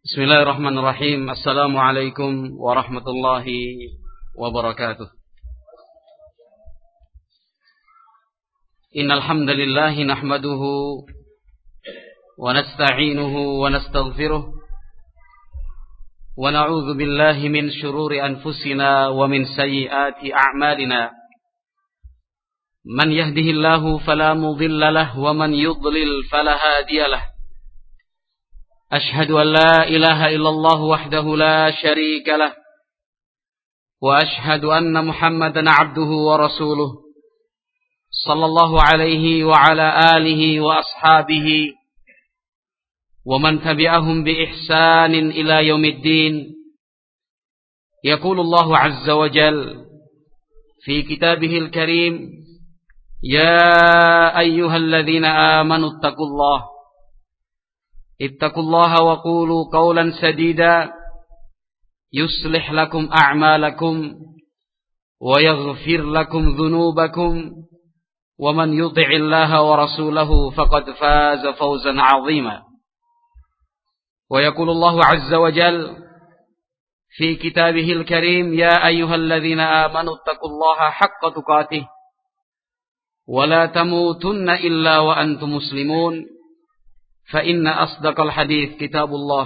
Bismillahirrahmanirrahim. Assalamualaikum warahmatullahi wabarakatuh. Innal hamdalillah nahmaduhu wa nasta'inuhu wa nastaghfiruh wa na'udzu billahi min shururi anfusina wa min sayyiati a'malina. Man yahdihillahu fala mudilla lahu wa man yudlil fala hadiya lahu. أشهد أن لا إله إلا الله وحده لا شريك له وأشهد أن محمدا عبده ورسوله صلى الله عليه وعلى آله وأصحابه ومن تبعهم بإحسان إلى يوم الدين. يقول الله عز وجل في كتابه الكريم: يا أيها الذين آمنوا اتقوا الله اتقوا الله وقولوا قولا سديدا يصلح لكم أعمالكم ويغفر لكم ذنوبكم ومن يطع الله ورسوله فقد فاز فوزا عظيما. ويقول الله عز وجل في كتابه الكريم: يا أيها الذين آمنوا اتقوا الله حق تقاته ولا تموتن إلا وأنتم مسلمون فإن أصدق الحديث كتاب الله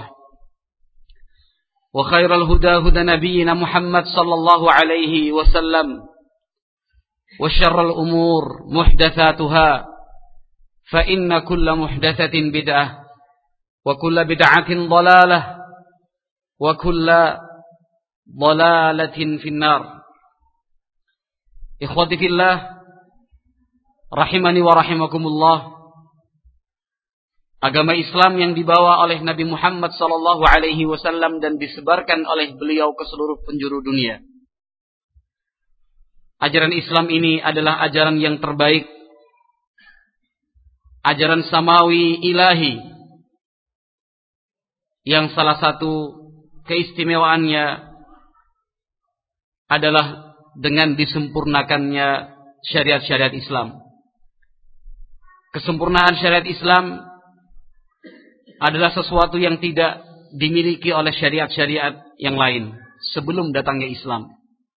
وخير الهدى هدى نبينا محمد صلى الله عليه وسلم وشر الأمور محدثاتها فإن كل محدثة بدعة وكل بدعة ضلالة وكل ضلالة في النار. إخوتي في الله rahimani wa rahimakumullah. Agama Islam yang dibawa oleh Nabi Muhammad sallallahu alaihi wasallam dan disebarkan oleh beliau ke seluruh penjuru dunia. Ajaran Islam ini adalah ajaran yang terbaik. Ajaran samawi ilahi yang salah satu keistimewaannya adalah dengan disempurnakannya syariat-syariat Islam. Kesempurnaan syariat Islam adalah sesuatu yang tidak dimiliki oleh syariat-syariat yang lain sebelum datangnya Islam.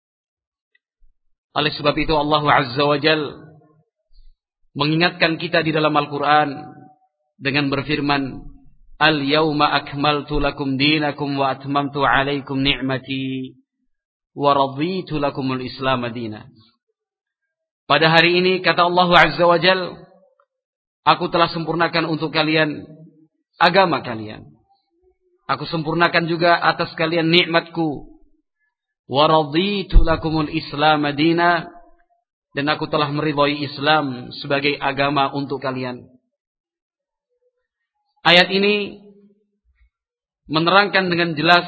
Oleh sebab itu Allah Azza wa Jal mengingatkan kita di dalam Al-Quran dengan berfirman: Al-yawma akmaltu lakum dinakum wa atmamtu alaikum ni'mati wa raditu lakumul islam madina. Pada hari ini, kata Allah Azza wa Jal, aku telah sempurnakan untuk kalian agama kalian. Aku sempurnakan juga atas kalian nikmatku. Wa raditu lakumul islam madina, dan aku telah meridhai Islam sebagai agama untuk kalian. Ayat ini menerangkan dengan jelas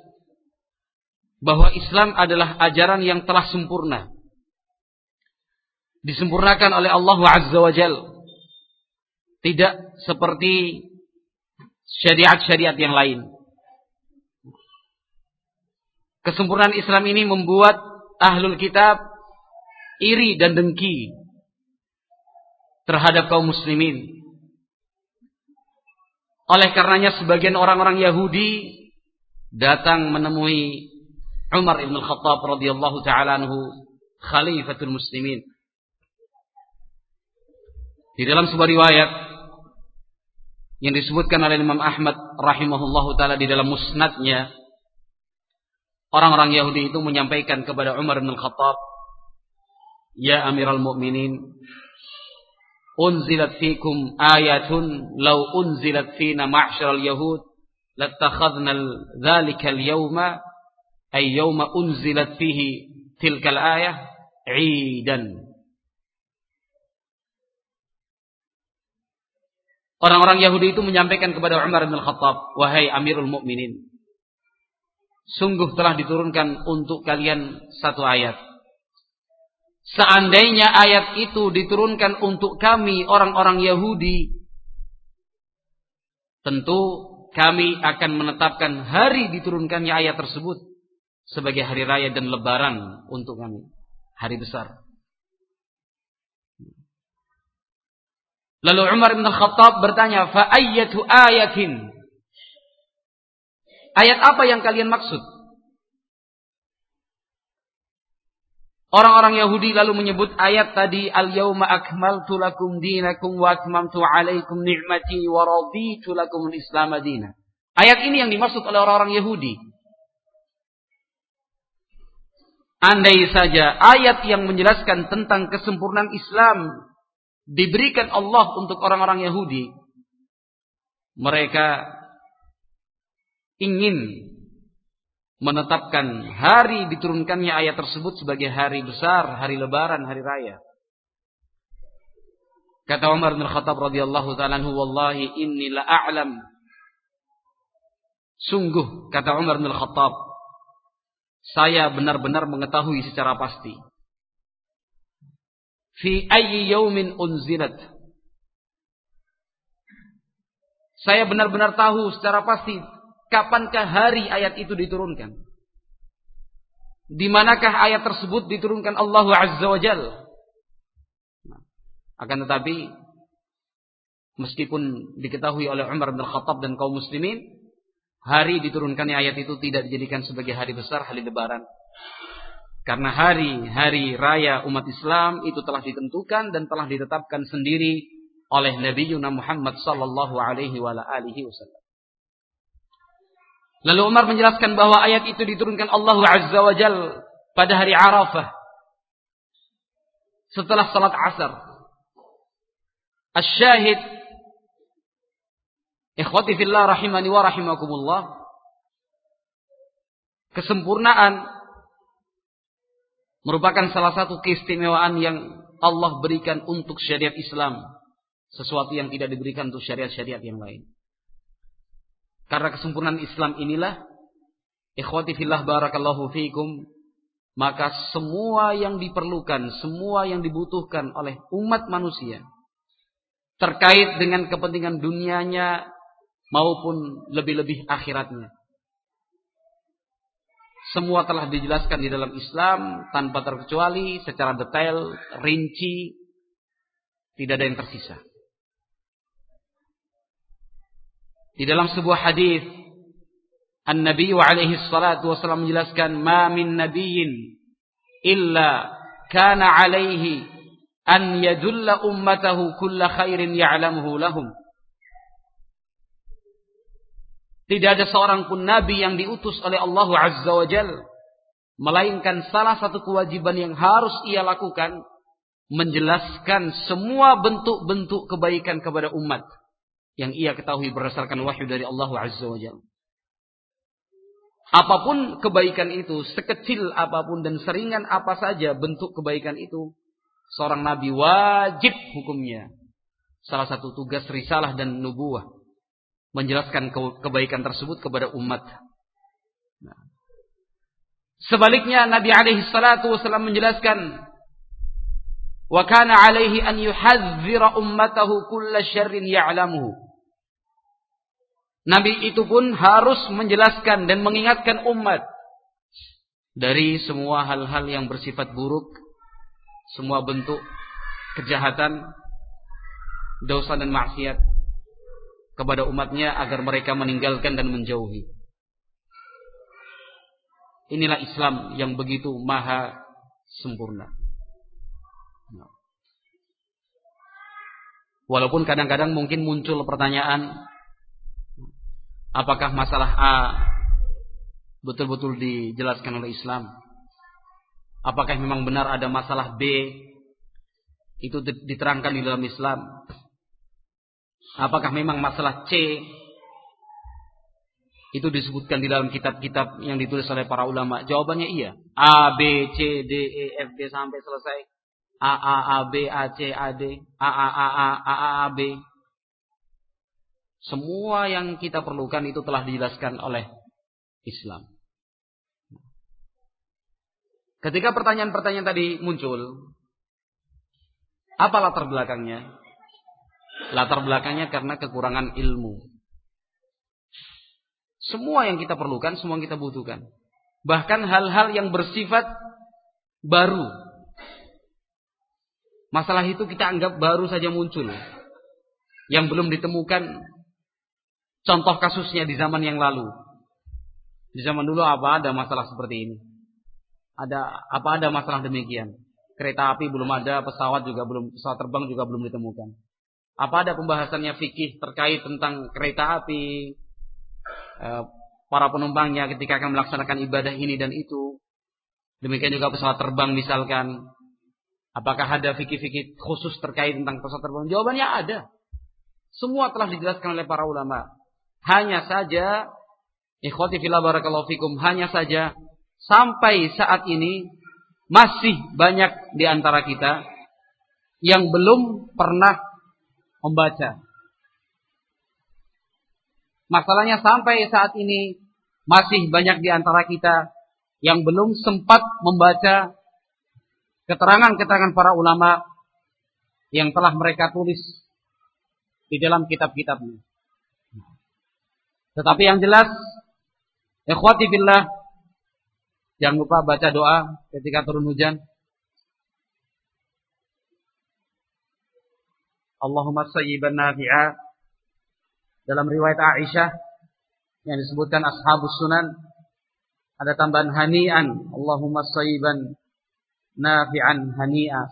bahwa Islam adalah ajaran yang telah sempurna. Disempurnakan oleh Allah Azza wa Jalla. Tidak seperti syariat-syariat yang lain. Kesempurnaan Islam ini membuat ahlul kitab iri dan dengki terhadap kaum muslimin. Oleh karenanya sebagian orang-orang Yahudi datang menemui Umar ibn al-Khattab radhiyallahu ta'ala anhu, khalifatul muslimin. Di dalam sebuah riwayat yang disebutkan oleh Imam Ahmad rahimahullahu ta'ala di dalam musnadnya, orang-orang Yahudi itu menyampaikan kepada Umar bin Al-Khattab: Ya Amiral Mu'minin, unzilat fikum ayatun law unzilat fina ma'syaral yahud lattakhadna dhalika al-yawma ay yawma unzilat fihi tilkal ayah 'idan. Orang-orang Yahudi itu menyampaikan kepada Umar bin Al-Khattab: wahai Amirul Mukminin, sungguh telah diturunkan untuk kalian satu ayat. Seandainya ayat itu diturunkan untuk kami orang-orang Yahudi, tentu kami akan menetapkan hari diturunkannya ayat tersebut sebagai hari raya dan lebaran untuk kami, hari besar. Lalu Umar bin Khattab bertanya, fa ayyatu ayatin? ayat apa yang kalian maksud? Orang-orang Yahudi lalu menyebut ayat tadi, al-yauma akmaltu lakum dinakum wa atmamtu alaikum ni'mati wa raditu lakum al-islam madina. Ayat ini yang dimaksud oleh orang-orang Yahudi. Andai saja ayat yang menjelaskan tentang kesempurnaan Islam diberikan Allah untuk orang-orang Yahudi, mereka ingin menetapkan hari diturunkannya ayat tersebut sebagai hari besar, hari lebaran, hari raya. Kata Umar bin Khattab radhiyallahu ta'ala anhu, wallahi inni la a'lam. Sungguh, kata Umar bin Khattab, saya benar-benar mengetahui secara pasti. Fi ayyi yaumin unzilat. Saya benar-benar tahu secara pasti kapankah hari ayat itu diturunkan. Di manakah ayat tersebut diturunkan Allah Azza wa Jalla. Akan tetapi, meskipun diketahui oleh Umar bin Khattab dan kaum muslimin, hari diturunkannya ayat itu tidak dijadikan sebagai hari besar, hari lebaran. Karena hari raya umat Islam itu telah ditentukan dan telah ditetapkan sendiri oleh Nabi Muhammad sallallahu alaihi wasallam. Lalu Umar menjelaskan bahwa ayat itu diturunkan Allah Azza wa Jalla pada hari Arafah setelah salat Asar. Asy-syahid, ikhwati fillah rahimani wa rahimakumullah, kesempurnaan merupakan salah satu keistimewaan yang Allah berikan untuk syariat Islam, sesuatu yang tidak diberikan untuk syariat-syariat yang lain. Karena kesempurnaan Islam inilah, ikhwati fillah barakallahu fiikum, maka semua yang diperlukan, semua yang dibutuhkan oleh umat manusia terkait dengan kepentingan dunianya maupun lebih-lebih akhiratnya, semua telah dijelaskan di dalam Islam tanpa terkecuali, secara detail, rinci, tidak ada yang tersisa. Di dalam sebuah hadis, An-Nabi alaihi salatu wasallam menjelaskan, "Ma min nabiyyin illa kana alaihi an yadulla ummatahu kulla khairin ya'lamuhu lahum." Tidak ada seorang pun nabi yang diutus oleh Allah Azza wa Jalla, melainkan salah satu kewajiban yang harus ia lakukan, menjelaskan semua bentuk-bentuk kebaikan kepada umat yang ia ketahui berdasarkan wahyu dari Allah Azza wa Jalla. Apapun kebaikan itu, sekecil apapun dan seringan apa saja bentuk kebaikan itu, seorang nabi wajib hukumnya. Salah satu tugas risalah dan nubuwah, menjelaskan kebaikan tersebut kepada umat. Nah. Sebaliknya Nabi alaihi salatu wasallam menjelaskan, wa kana alaihi an yuhadzira ummatahu kulla syarrin ya'lamuhu. Nabi itu pun harus menjelaskan dan mengingatkan umat dari semua hal-hal yang bersifat buruk, semua bentuk kejahatan, dosa dan maksiat kepada umatnya agar mereka meninggalkan dan menjauhi. Inilah Islam yang begitu maha sempurna. Walaupun kadang-kadang mungkin muncul pertanyaan, apakah masalah A betul-betul dijelaskan oleh Islam? Apakah memang benar ada masalah B itu diterangkan di dalam Islam? Apakah memang masalah C itu disebutkan di dalam kitab-kitab yang ditulis oleh para ulama? Jawabannya iya. A, B, C, D, E, F, G sampai selesai. A, B, A, C, A, D, A, B. Semua yang kita perlukan itu telah dijelaskan oleh Islam. Ketika pertanyaan-pertanyaan tadi muncul, apa latar belakangnya? Latar belakangnya karena kekurangan ilmu. Semua yang kita perlukan, semua yang kita butuhkan. Bahkan hal-hal yang bersifat baru, masalah itu kita anggap baru saja muncul, yang belum ditemukan contoh kasusnya di zaman yang lalu. Di zaman dulu apa ada masalah seperti ini? Ada masalah demikian? Kereta api belum ada, pesawat terbang juga belum ditemukan. Apa ada pembahasannya fikih terkait tentang kereta api, para penumpangnya ketika akan melaksanakan ibadah ini dan itu? Demikian juga pesawat terbang misalkan. Apakah ada fikih-fikih khusus terkait tentang pesawat terbang? Jawabannya ada. Semua telah dijelaskan oleh para ulama. Hanya saja, ikhwati fillah barakallahu fikum, hanya saja sampai saat ini masih banyak di antara kita yang belum pernah membaca. Masalahnya sampai saat ini masih banyak di antara kita yang belum sempat membaca keterangan-keterangan para ulama yang telah mereka tulis di dalam kitab-kitabnya. Tetapi yang jelas, ikhwati billah, jangan lupa baca doa ketika turun hujan. Allahumma sayyiban nafi'a. Dalam riwayat Aisyah yang disebutkan ashabus sunan, ada tambahan hani'an. Allahumma sayyiban nafi'an hani'a.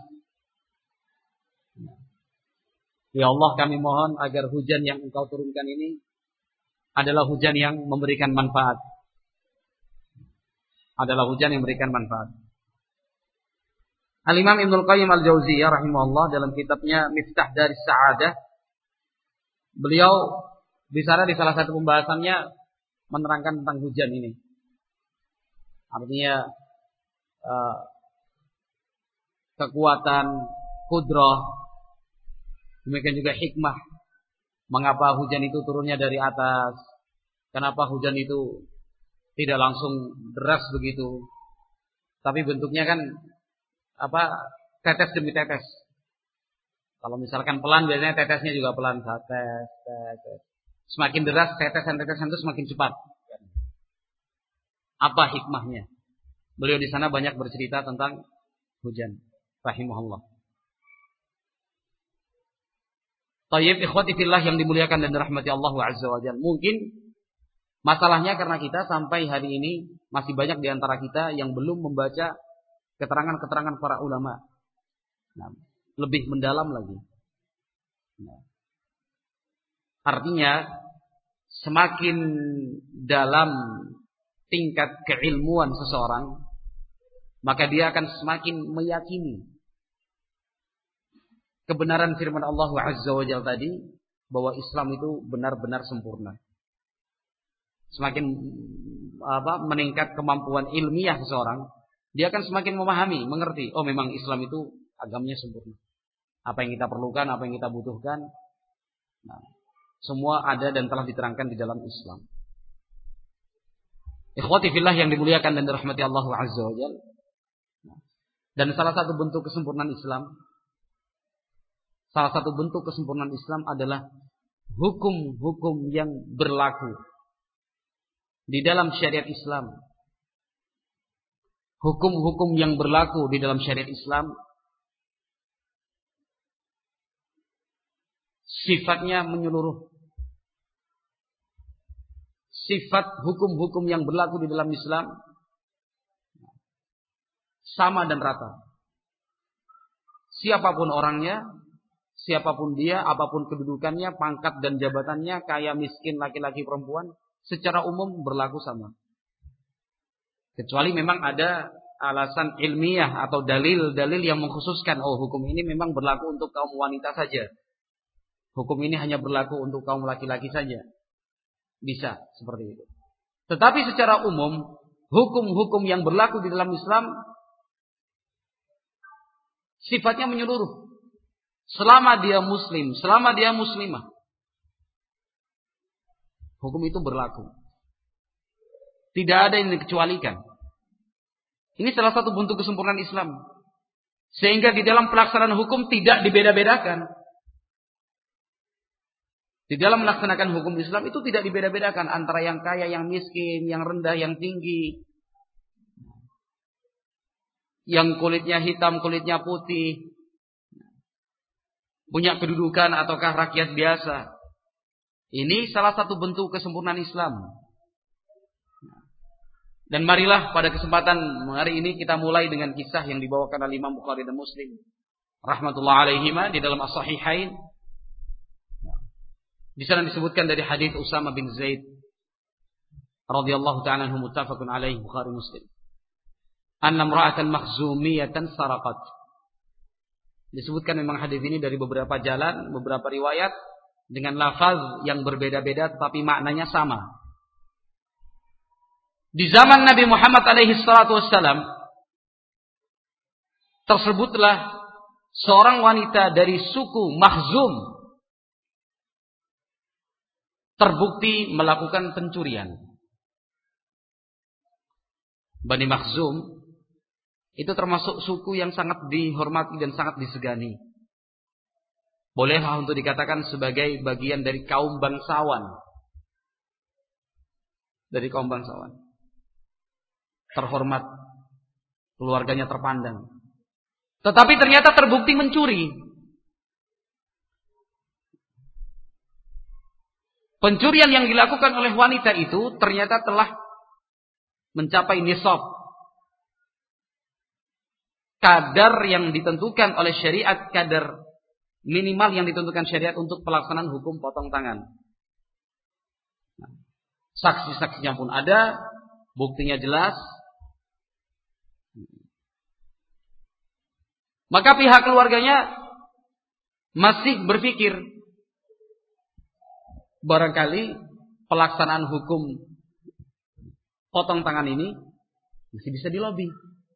Ya Allah, kami mohon agar hujan yang Engkau turunkan ini adalah hujan yang memberikan manfaat. Adalah hujan yang memberikan manfaat. Al-Imam Ibnul Qayyim Al-Jauziyah rahimahullah dalam kitabnya Miftah Daris Sa'adah, beliau di sana di salah satu pembahasannya menerangkan tentang hujan ini. Artinya kekuatan, kudrah, demikian juga hikmah. Mengapa hujan itu turunnya dari atas? Kenapa hujan itu tidak langsung deras begitu, tapi bentuknya kan tetes demi tetes. Kalau misalkan pelan, biasanya tetesnya juga pelan, tetes. Semakin deras tetesan-tetesan itu semakin cepat. Apa hikmahnya? Beliau di sana banyak bercerita tentang hujan, rahimahullah. Tayyib ikhwati fillah yang dimuliakan dan dirahmati Allah azza wa jalla. Mungkin masalahnya karena kita sampai hari ini masih banyak di antara kita yang belum membaca keterangan-keterangan para ulama. Nah, lebih mendalam lagi. Nah, artinya semakin dalam tingkat keilmuan seseorang, maka dia akan semakin meyakini kebenaran firman Allah azza wa jalla tadi, bahwa Islam itu benar-benar sempurna. Semakin meningkat kemampuan ilmiah seseorang, dia akan semakin memahami, mengerti, oh memang Islam itu agamanya sempurna. Apa yang kita perlukan, apa yang kita butuhkan, nah, semua ada dan telah diterangkan di dalam Islam. Ikhwati fillah yang dimuliakan dan dirahmati Allah azza wa jalla. Dan salah satu bentuk kesempurnaan Islam adalah hukum-hukum yang berlaku di dalam syariat Islam. Hukum-hukum yang berlaku di dalam syariat Islam sifatnya menyeluruh. Sifat hukum-hukum yang berlaku di dalam Islam sama dan rata. Siapapun orangnya, siapapun dia, apapun kedudukannya, pangkat dan jabatannya, kaya miskin, laki-laki perempuan, secara umum berlaku sama. Kecuali memang ada alasan ilmiah atau dalil-dalil yang mengkhususkan, oh hukum ini memang berlaku untuk kaum wanita saja. Hukum ini hanya berlaku untuk kaum laki-laki saja. Bisa seperti itu. Tetapi secara umum, hukum-hukum yang berlaku di dalam Islam sifatnya menyeluruh. Selama dia muslim, selama dia muslimah, hukum itu berlaku. Tidak ada yang dikecualikan. Ini salah satu bentuk kesempurnaan Islam. Sehingga di dalam pelaksanaan hukum tidak dibeda-bedakan. Di dalam melaksanakan hukum Islam itu tidak dibeda-bedakan antara yang kaya, yang miskin, yang rendah, yang tinggi, yang kulitnya hitam, kulitnya putih, punya kedudukan ataukah rakyat biasa. Ini salah satu bentuk kesempurnaan Islam. Dan marilah pada kesempatan hari ini kita mulai dengan kisah yang dibawakan oleh Imam Bukhari dan Muslim rahmatullah alaihima di dalam as-sahihain. Di sana disebutkan dari hadis Usama bin Zaid radhiyallahu ta'ala anhu muttafaqun alaihi Bukhari Muslim. Anna imra'atan makhzumiyatan saraqat. Disebutkan memang hadis ini dari beberapa jalan, beberapa riwayat dengan lafaz yang berbeda-beda tetapi maknanya sama. Di zaman Nabi Muhammad alaihi salatu wassalam tersebutlah seorang wanita dari suku Makhzum terbukti melakukan pencurian. Bani Makhzum itu termasuk suku yang sangat dihormati dan sangat disegani. Bolehlah untuk dikatakan sebagai bagian dari kaum bangsawan. Dari kaum bangsawan. Terhormat, keluarganya terpandang. Tetapi ternyata terbukti mencuri. Pencurian yang dilakukan oleh wanita itu ternyata telah mencapai nisab. Kadar yang ditentukan oleh syariat, kadar minimal yang ditentukan syariat untuk pelaksanaan hukum potong tangan. Saksi-saksinya pun ada, buktinya jelas. Maka pihak keluarganya masih berpikir barangkali pelaksanaan hukum potong tangan ini masih bisa dilobi.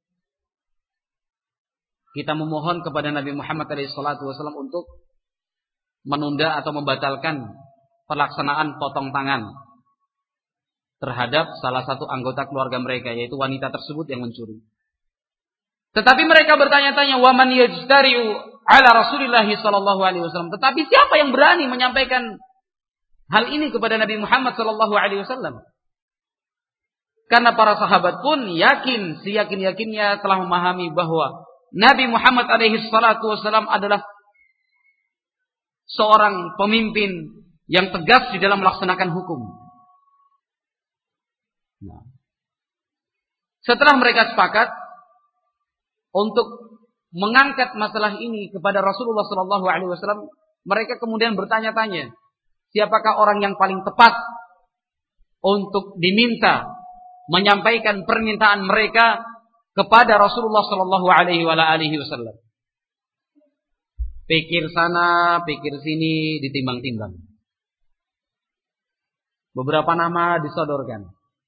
Kita memohon kepada Nabi Muhammad SAW untuk menunda atau membatalkan pelaksanaan potong tangan terhadap salah satu anggota keluarga mereka, yaitu wanita tersebut yang mencuri. Tetapi mereka bertanya-tanya, wa man yajtari'u ala Rasulillah sallallahu alaihi wasallam. Tetapi siapa yang berani menyampaikan hal ini kepada Nabi Muhammad sallallahu alaihi wasallam? Karena para sahabat pun yakin, seyakin-yakinnya telah memahami bahwa Nabi Muhammad alaihi salatu wasallam adalah seorang pemimpin yang tegas di dalam melaksanakan hukum. Nah, setelah mereka sepakat untuk mengangkat masalah ini kepada Rasulullah sallallahu alaihi wasallam, mereka kemudian bertanya-tanya, siapakah orang yang paling tepat untuk diminta menyampaikan permintaan mereka kepada Rasulullah sallallahu alaihi wasallam. Pikir sana, pikir sini, ditimbang-timbang. Beberapa nama disodorkan.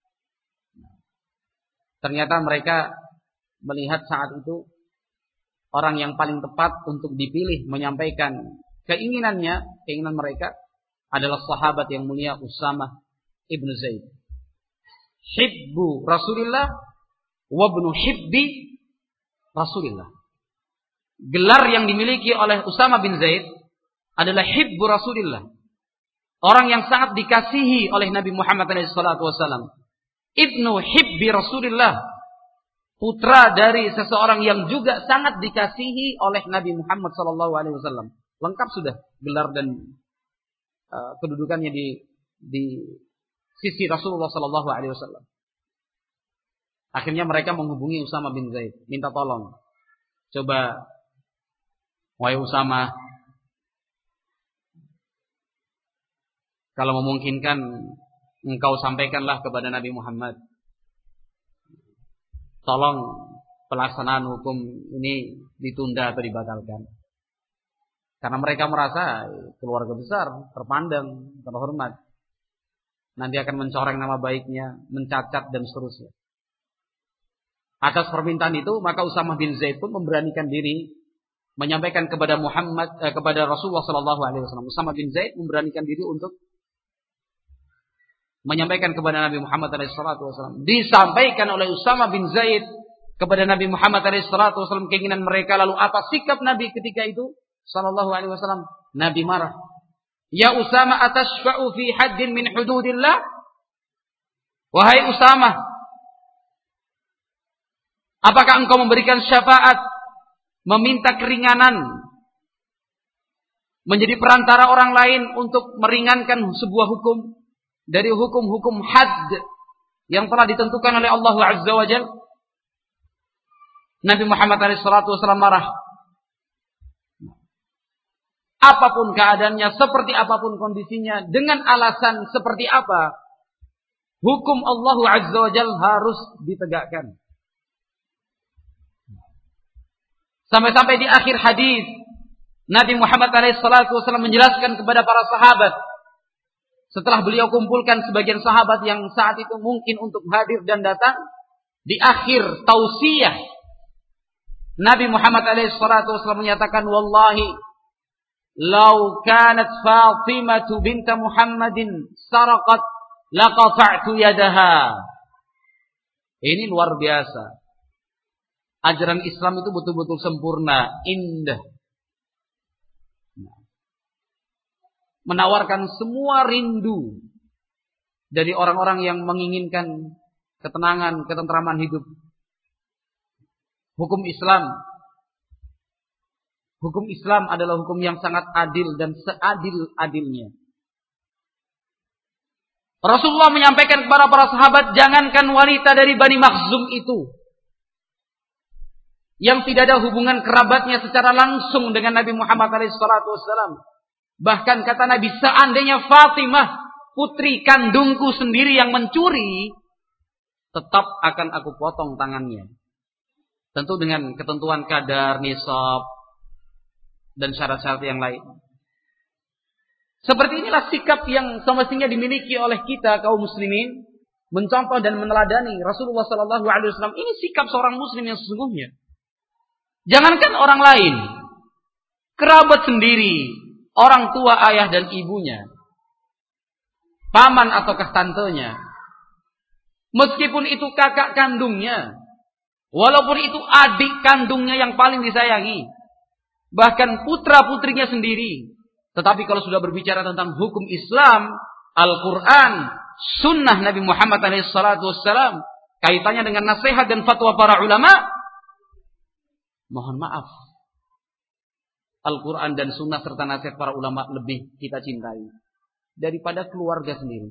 Ternyata mereka melihat saat itu orang yang paling tepat untuk dipilih menyampaikan keinginan mereka adalah sahabat yang mulia Usama ibn Zaid. Hibbu Rasulillah wa ibnu hibbi Rasulillah. Gelar yang dimiliki oleh Usama bin Zaid adalah Hibbu Rasulillah. Orang yang sangat dikasihi oleh Nabi Muhammad SAW. Ibnu hibbi Rasulillah. Putra dari seseorang yang juga sangat dikasihi oleh Nabi Muhammad SAW. Lengkap sudah gelar dan kedudukannya di sisi Rasulullah SAW. Akhirnya mereka menghubungi Usama bin Zaid, minta tolong. Coba, wahai Usama, kalau memungkinkan engkau sampaikanlah kepada Nabi Muhammad, tolong pelaksanaan hukum ini ditunda atau dibatalkan. Karena mereka merasa keluarga besar, terpandang, terhormat. Nanti akan mencoreng nama baiknya, mencacat dan seterusnya. Atas permintaan itu, maka Usama bin Zaid pun memberanikan diri menyampaikan kepada kepada Rasulullah SAW. Usama bin Zaid memberanikan diri untuk menyampaikan kepada Nabi Muhammad SAW. Disampaikan oleh Usama bin Zaid kepada Nabi Muhammad SAW keinginan mereka. Lalu apa sikap Nabi ketika itu? Sallallahu alaihi wasallam. Nabi marah. Ya Usama, atashfa'u fi haddin min hududillah? Wahai Usama, apakah engkau memberikan syafaat, meminta keringanan, menjadi perantara orang lain untuk meringankan sebuah hukum dari hukum-hukum hadd, yang telah ditentukan oleh Allah Azza wa Jalla. Nabi Muhammad SAW marah. Apapun keadaannya, seperti apapun kondisinya, dengan alasan seperti apa, hukum Allah Azza wa Jalla harus ditegakkan. Sampai-sampai di akhir hadis, Nabi Muhammad SAW menjelaskan kepada para sahabat, setelah beliau kumpulkan sebagian sahabat yang saat itu mungkin untuk hadir dan datang, di akhir tausiah, Nabi Muhammad SAW menyatakan, Wallahi, lau kanat Fatimatu binta Muhammadin saraqat, laqata'tu yadaha. Ini luar biasa. Ajaran Islam itu betul-betul sempurna, indah. Menawarkan semua rindu dari orang-orang yang menginginkan ketenangan, ketentraman hidup. Hukum Islam adalah hukum yang sangat adil dan seadil-adilnya. Rasulullah menyampaikan kepada para sahabat, jangankan wanita dari Bani Makhzum itu, yang tidak ada hubungan kerabatnya secara langsung dengan Nabi Muhammad SAW. Bahkan kata Nabi, seandainya Fatimah, putri kandungku sendiri yang mencuri, tetap akan aku potong tangannya. Tentu dengan ketentuan kadar, nisab, dan syarat-syarat yang lain. Seperti inilah sikap yang semestinya dimiliki oleh kita kaum muslimin, mencontoh dan meneladani Rasulullah SAW. Ini sikap seorang muslim yang sesungguhnya. Jangankan orang lain, kerabat sendiri, orang tua, ayah dan ibunya, paman ataukah tantenya, meskipun itu kakak kandungnya, walaupun itu adik kandungnya yang paling disayangi, bahkan putra-putrinya sendiri. Tetapi kalau sudah berbicara tentang hukum Islam, Al-Quran, sunnah Nabi Muhammad SAW, kaitannya dengan nasihat dan fatwa para ulama, mohon maaf, Al-Quran dan sunnah serta nasihat para ulama lebih kita cintai daripada keluarga sendiri.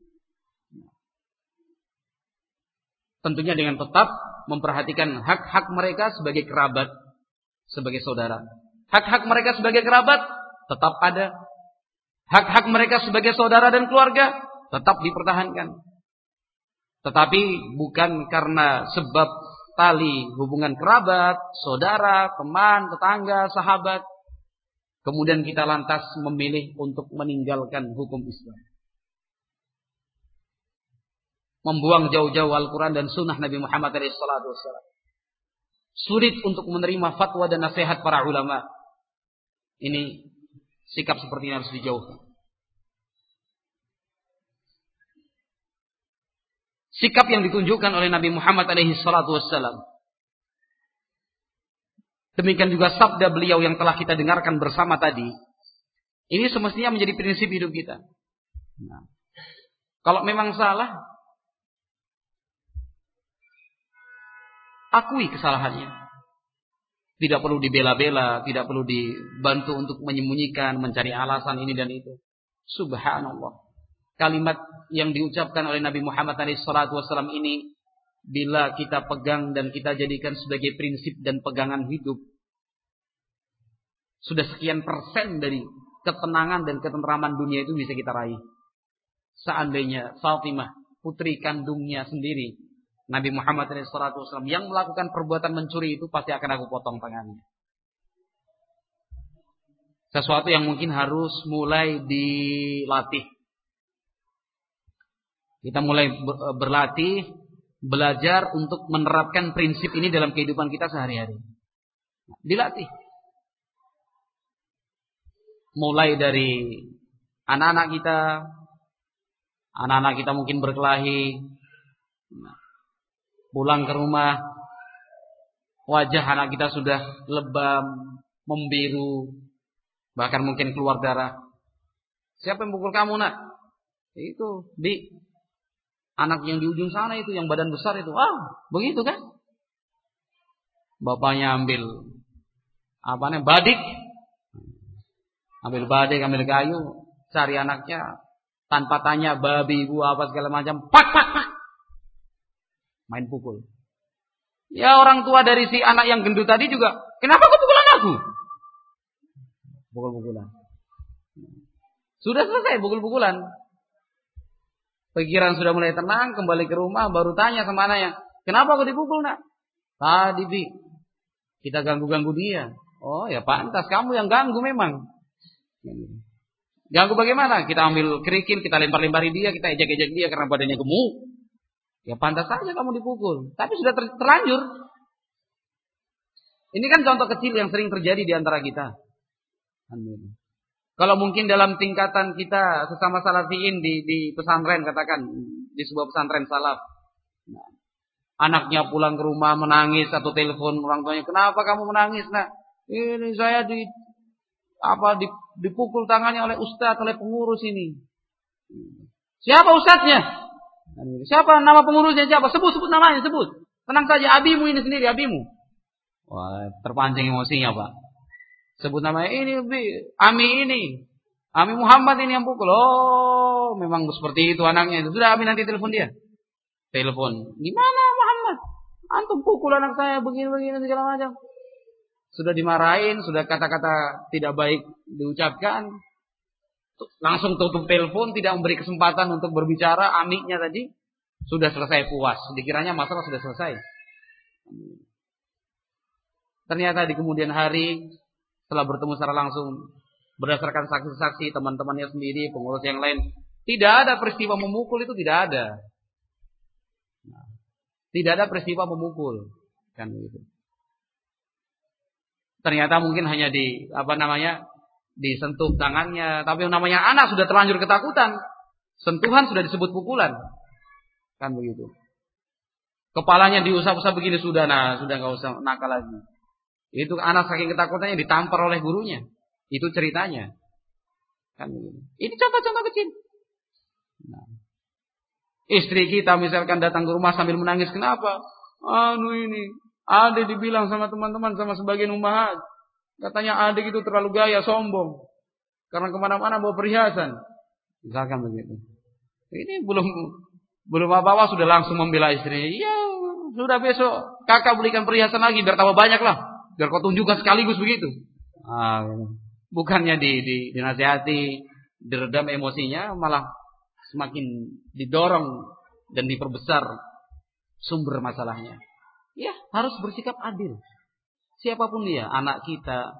Tentunya dengan tetap memperhatikan hak-hak mereka sebagai kerabat, sebagai saudara. Hak-hak mereka sebagai kerabat tetap ada. Hak-hak mereka sebagai saudara dan keluarga tetap dipertahankan. Tetapi bukan karena sebab tali hubungan kerabat, saudara, teman, tetangga, sahabat, kemudian kita lantas memilih untuk meninggalkan hukum Islam. Membuang jauh-jauh Al-Quran dan sunnah Nabi Muhammad SAW. Sulit untuk menerima fatwa dan nasihat para ulama. Ini sikap seperti ini harus dijauhkan. Sikap yang ditunjukkan oleh Nabi Muhammad SAW. Demikian juga sabda beliau yang telah kita dengarkan bersama tadi. Ini semestinya menjadi prinsip hidup kita. Nah, kalau memang salah, akui kesalahannya. Tidak perlu dibela-bela, tidak perlu dibantu untuk menyembunyikan, mencari alasan ini dan itu. Subhanallah. Kalimat yang diucapkan oleh Nabi Muhammad SAW ini, bila kita pegang dan kita jadikan sebagai prinsip dan pegangan hidup, sudah sekian persen dari ketenangan dan ketentraman dunia itu bisa kita raih. Seandainya Fatimah, putri kandungnya sendiri, Nabi Muhammad SAW yang melakukan perbuatan mencuri itu, pasti akan aku potong tangannya. Sesuatu yang mungkin harus mulai dilatih. Kita mulai berlatih, belajar untuk menerapkan prinsip ini dalam kehidupan kita sehari-hari. Dilatih. Mulai dari anak-anak kita mungkin berkelahi, pulang ke rumah, wajah anak kita sudah lebam, membiru, bahkan mungkin keluar darah. Siapa yang pukul kamu, nak? Itu anak yang di ujung sana itu, yang badan besar itu. Begitu kan? Bapaknya ambil badik. Ambil badik, ambil kayu, cari anaknya tanpa tanya babi, ibu, apa segala macam. Pak. main pukul. Ya orang tua dari si anak yang gendut tadi juga, kenapa kau pukul anakku? Pukul-pukulan. Sudah selesai pukul-pukulan. Pikiran sudah mulai tenang, kembali ke rumah, baru tanya sama anaknya, kenapa kau dipukul nak? Tadi Bi, kita ganggu-ganggu dia. Oh ya pantas, kamu yang ganggu memang. Ganggu bagaimana? Kita ambil kerikil, kita lempar-lempari dia, kita ejek-ejek dia karena badannya gemuk. Ya pantas saja kamu dipukul. Tapi sudah terlanjur. Ini kan contoh kecil yang sering terjadi di antara kita. Kalau mungkin dalam tingkatan kita sesama salafiyin di pesantren, katakan di sebuah pesantren salaf, nah, anaknya pulang ke rumah menangis atau telepon orang tuanya, kenapa kamu menangis nak? Ini saya dipukul tangannya oleh ustadz, oleh pengurus ini. Siapa ustadznya? Siapa nama pengurusnya? Siapa? Sebut namanya, sebut. Tenang saja, abimu ini sendiri, abimu. Wah, terpancing emosinya Pak. Sebut namanya, ini Ami Muhammad ini yang pukul. Oh, memang seperti itu anaknya. Sudah Ami nanti telepon dia. Telepon. Gimana Muhammad? Antum pukul anak saya begini-begini segala macam. Sudah dimarahin, sudah kata-kata tidak baik diucapkan. Langsung tutup telepon, tidak memberi kesempatan untuk berbicara. Amiknya tadi sudah selesai puas. Dikiranya masalah sudah selesai. Ternyata di kemudian hari, setelah bertemu secara langsung, berdasarkan saksi-saksi teman-temannya sendiri, pengurus yang lain, tidak ada peristiwa memukul, itu tidak ada. Nah, tidak ada peristiwa memukul, kan begitu. Ternyata mungkin hanya disentuh tangannya, tapi yang namanya anak sudah terlanjur ketakutan, sentuhan sudah disebut pukulan, kan begitu. Kepalanya diusap-usap begini sudah nggak usah nakal lagi. Itu anak saking ketakutannya ditampar oleh gurunya. Itu ceritanya. Kan begini. Ini contoh-contoh kecil. Nah. Istri kita misalkan datang ke rumah sambil menangis, kenapa? Ini Ade dibilang sama teman-teman, sama sebagian ummahat, katanya adik itu terlalu gaya, sombong, karena kemana-mana bawa perhiasan. Misalkan begitu. Ini belum apa-apa sudah langsung membela istrinya. Iya, sudah besok kakak belikan perhiasan lagi biar tambah banyak lah. Biar kau tunjukkan sekaligus begitu. Bukannya dinasihati, diredam emosinya, malah semakin didorong dan diperbesar sumber masalahnya. Ya, harus bersikap adil. Siapapun dia, anak kita,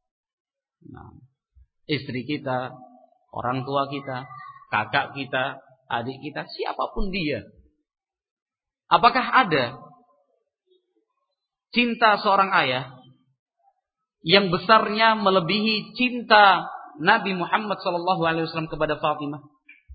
istri kita, orang tua kita, kakak kita, adik kita, siapapun dia. Apakah ada cinta seorang ayah yang besarnya melebihi cinta Nabi Muhammad SAW kepada Fatimah?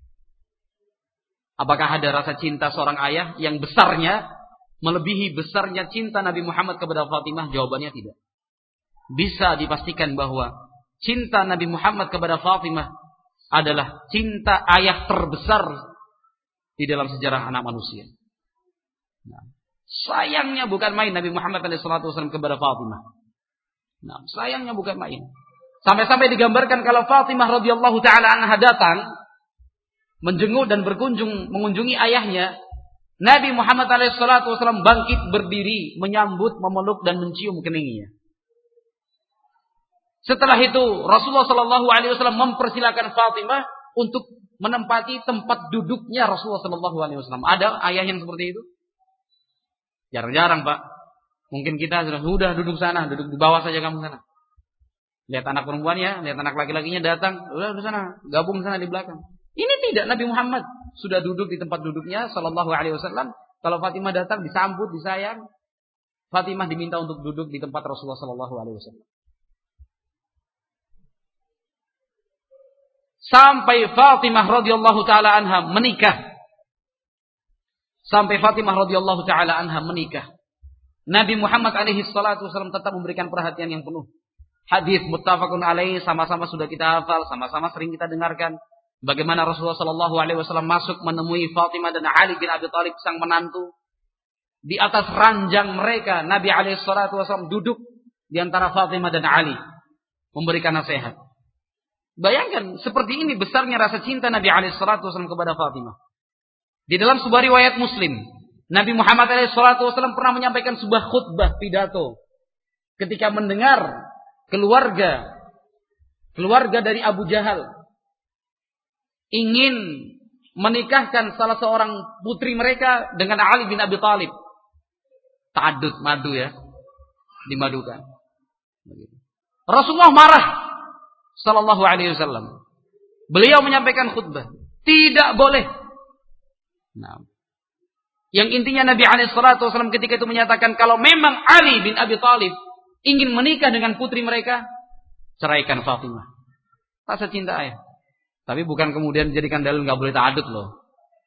Apakah ada rasa cinta seorang ayah yang besarnya melebihi besarnya cinta Nabi Muhammad kepada Fatimah? Jawabannya tidak. Bisa dipastikan bahwa cinta Nabi Muhammad kepada Fatimah adalah cinta ayah terbesar di dalam sejarah anak manusia. Nah, sayangnya bukan main Nabi Muhammad SAW kepada Fatimah. Nah, sayangnya bukan main. Sampai-sampai digambarkan kalau Fatimah radhiyallahu taala anha datang menjenguk dan mengunjungi ayahnya, Nabi Muhammad SAW bangkit berdiri, menyambut, memeluk dan mencium keningnya. Setelah itu Rasulullah SAW mempersilakan Fatimah untuk menempati tempat duduknya Rasulullah SAW. Ada ayah yang seperti itu? Jarang-jarang Pak. Mungkin kita sudah duduk sana, duduk di bawah saja kamu sana. Lihat anak perempuannya, lihat anak laki-lakinya datang, udah di sana, gabung sana di belakang. Ini tidak, Nabi Muhammad sudah duduk di tempat duduknya sallallahu alaihi wasallam. Kalau Fatimah datang disambut, disayang. Fatimah diminta untuk duduk di tempat Rasulullah sallallahu alaihi wasallam. Sampai Fatimah radhiyallahu taala anha menikah. Nabi Muhammad alaihi salatu wasallam tetap memberikan perhatian yang penuh. Hadis muttafaqun alaih, sama-sama sudah kita hafal, sama-sama sering kita dengarkan. Bagaimana Rasulullah sallallahu alaihi wasallam masuk menemui Fatimah dan Ali bin Abi Thalib sang menantu. Di atas ranjang mereka Nabi alaihi salatu wasallam duduk di antara Fatimah dan Ali memberikan nasihat. Bayangkan seperti ini besarnya rasa cinta Nabi alaihi salatu wasallam kepada Fatimah. Di dalam sebuah riwayat Muslim, Nabi Muhammad SAW pernah menyampaikan sebuah khutbah pidato ketika mendengar keluarga dari Abu Jahal ingin menikahkan salah seorang putri mereka dengan Ali bin Abi Thalib. Ta'adud, madu ya, dimadukan. Rasulullah marah sallallahu alaihi wasallam. Beliau menyampaikan khutbah, tidak boleh. Nah, yang intinya Nabi alaihi salatu wasallam ketika itu menyatakan kalau memang Ali bin Abi Thalib ingin menikah dengan putri mereka, ceraikan Fatimah. Rasa cinta ayah. Tapi bukan kemudian dijadikan dalil nggak boleh ta'adud loh.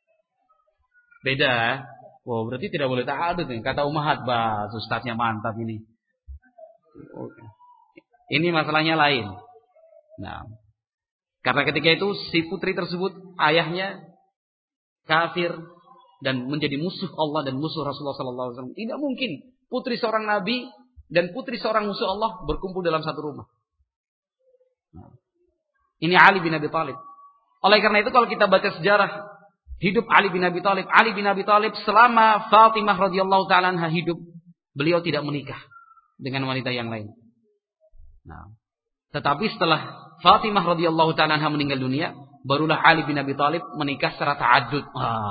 Beda. Wow, berarti tidak boleh ta'adud nih. Kata Ummahat, bah, ustadznya mantap ini. Oke. Ini masalahnya lain. Nah, karena ketika itu si putri tersebut ayahnya kafir dan menjadi musuh Allah dan musuh Rasulullah SAW. Tidak mungkin putri seorang nabi dan putri seorang musuh Allah berkumpul dalam satu rumah. Nah, ini Ali bin Abi Thalib. Oleh karena itu kalau kita baca sejarah hidup Ali bin Abi Thalib selama Fatimah radhiyallahu taala anha hidup, beliau tidak menikah dengan wanita yang lain. Nah, tetapi setelah Fatimah radhiyallahu taala anha meninggal dunia, barulah Ali bin Abi Thalib menikah secara ta'addud.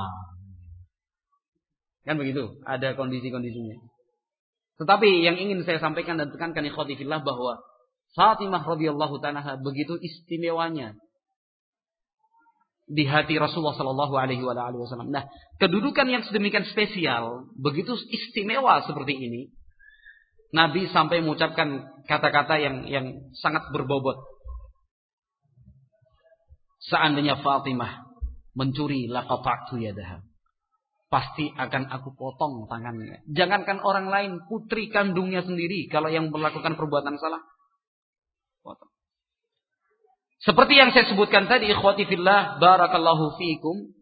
Kan begitu, ada kondisi-kondisinya. Tetapi yang ingin saya sampaikan dan tekankan ikhwati fillah bahwa Fatimah radhiyallahu taala anha begitu istimewanya di hati Rasulullah sallallahu alaihi wasallam. Nah, kedudukan yang sedemikian spesial, begitu istimewa seperti ini, Nabi sampai mengucapkan kata-kata yang sangat berbobot. Seandainya Fatimah mencuri laqata'tu yadaha. Pasti akan aku potong tangannya. Jangankan orang lain, putri kandungnya sendiri kalau yang melakukan perbuatan salah, potong. Seperti yang saya sebutkan tadi, ikhwati fillah, barakallahu fiikum.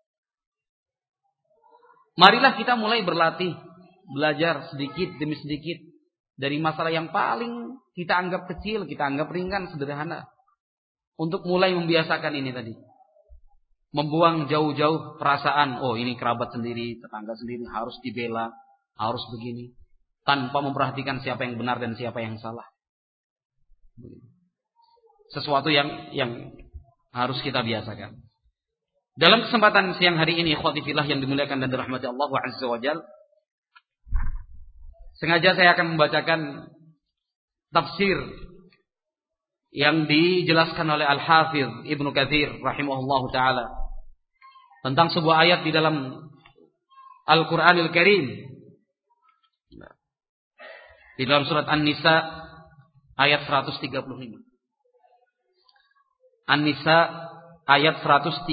Marilah kita mulai berlatih, belajar sedikit demi sedikit dari masalah yang paling kita anggap kecil, kita anggap ringan, sederhana. Untuk mulai membiasakan ini tadi. Membuang jauh-jauh perasaan, oh ini kerabat sendiri, tetangga sendiri, harus dibela, harus begini. Tanpa memperhatikan siapa yang benar dan siapa yang salah. Sesuatu yang harus kita biasakan. Dalam kesempatan siang hari ini, ikhwati fillah yang dimuliakan dan dirahmati Allah Azza wa Jalla, sengaja saya akan membacakan tafsir yang dijelaskan oleh Al-Hafidh Ibnu Katsir rahimahullahu taala tentang sebuah ayat di dalam Al-Qur'anil Karim. Di dalam surat An-Nisa ayat 135. An-Nisa ayat 135.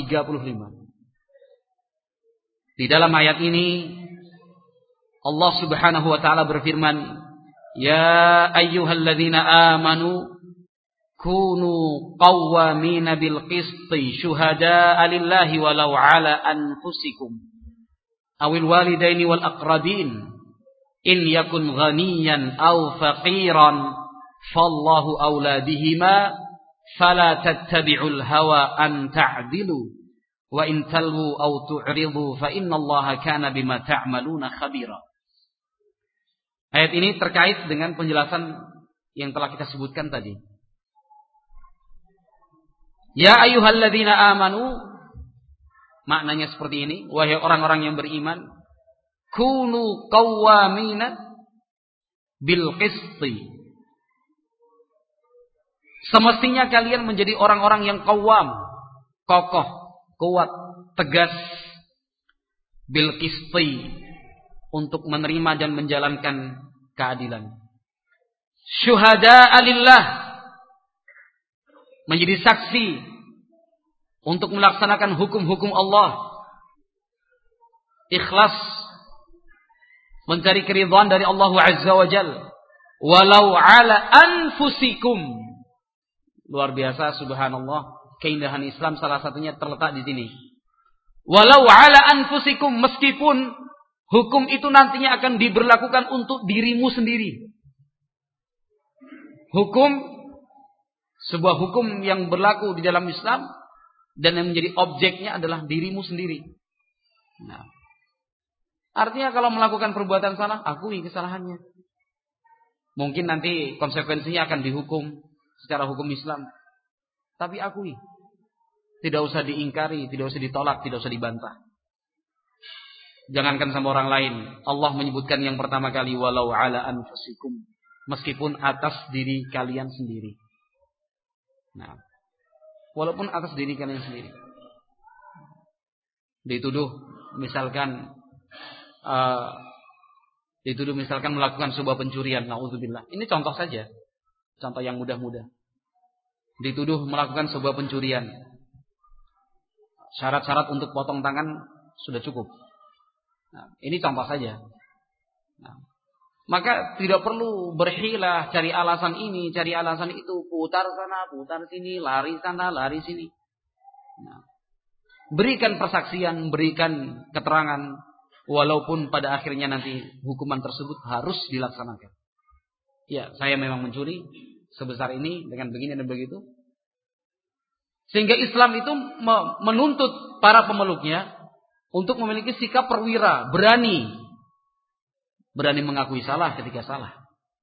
Di dalam ayat ini Allah Subhanahu wa taala berfirman, "Ya ayyuhalladzina amanu kunu qawwamina bil qisti syuhada'a lillahi walau 'ala anfusikum awil walidaini wal aqrabin in yakun ghaniyan aw faqiran fallahu awla bihima fala tattabi'ul hawa an ta'dilu wa in talwu aw tu'ridu fa innallaha kana bima ta'maluna khabira." Ayat ini terkait dengan penjelasan yang telah kita sebutkan tadi. Ya ayyuhalladzina amanu, maknanya seperti ini, wahai orang-orang yang beriman, kunu qawwamina bil qisti. Semestinya kalian menjadi orang-orang yang qawwam, kokoh, kuat, tegas, bil qisti, untuk menerima dan menjalankan keadilan. Syuhada'a lillah, menjadi saksi untuk melaksanakan hukum-hukum Allah. Ikhlas, mencari keridhaan dari Allah Azza wa Jalla. Walau ala anfusikum. Luar biasa, subhanallah. Keindahan Islam salah satunya terletak di sini. Walau ala anfusikum, meskipun hukum itu nantinya akan diberlakukan untuk dirimu sendiri. Sebuah hukum yang berlaku di dalam Islam dan yang menjadi objeknya adalah dirimu sendiri. Nah, Artinya kalau melakukan perbuatan salah, akui kesalahannya. Mungkin nanti konsekuensinya akan dihukum secara hukum Islam. Tapi akui. Tidak usah diingkari, tidak usah ditolak, tidak usah dibantah. Jangankan sama orang lain. Allah menyebutkan yang pertama kali, walau ala anfusikum. Meskipun atas diri kalian sendiri. Nah, walaupun atas diri kalian sendiri. Dituduh misalkan melakukan sebuah pencurian, naudzubillah. Ini contoh saja. Contoh yang mudah-mudah. Dituduh melakukan sebuah pencurian. Syarat-syarat untuk potong tangan sudah cukup. Nah, ini contoh saja. Nah, maka tidak perlu berhilah, cari alasan ini, cari alasan itu, putar sana, putar sini, lari sana, lari sini. Nah, berikan persaksian, berikan keterangan, walaupun pada akhirnya nanti hukuman tersebut harus dilaksanakan. Ya, saya memang mencuri sebesar ini dengan begini dan begitu. Sehingga Islam itu menuntut para pemeluknya untuk memiliki sikap perwira, berani mengakui salah ketika salah.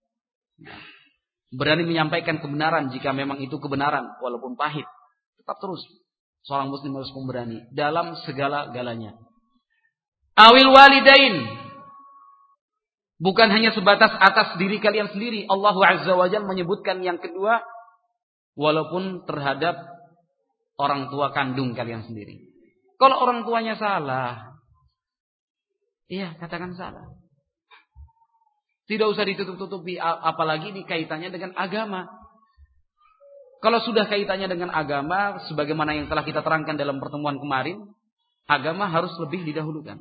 Berani menyampaikan kebenaran jika memang itu kebenaran, walaupun pahit. Tetap terus. Seorang muslim harus pemberani dalam segala-galanya. Awil walidain. Bukan hanya sebatas atas diri kalian sendiri. Allah Azza wa Jalla menyebutkan yang kedua, walaupun terhadap orang tua kandung kalian sendiri. Kalau orang tuanya salah, iya, katakan salah. Tidak usah ditutup-tutupi, apalagi dikaitannya dengan agama. Kalau sudah kaitannya dengan agama, sebagaimana yang telah kita terangkan dalam pertemuan kemarin, agama harus lebih didahulukan.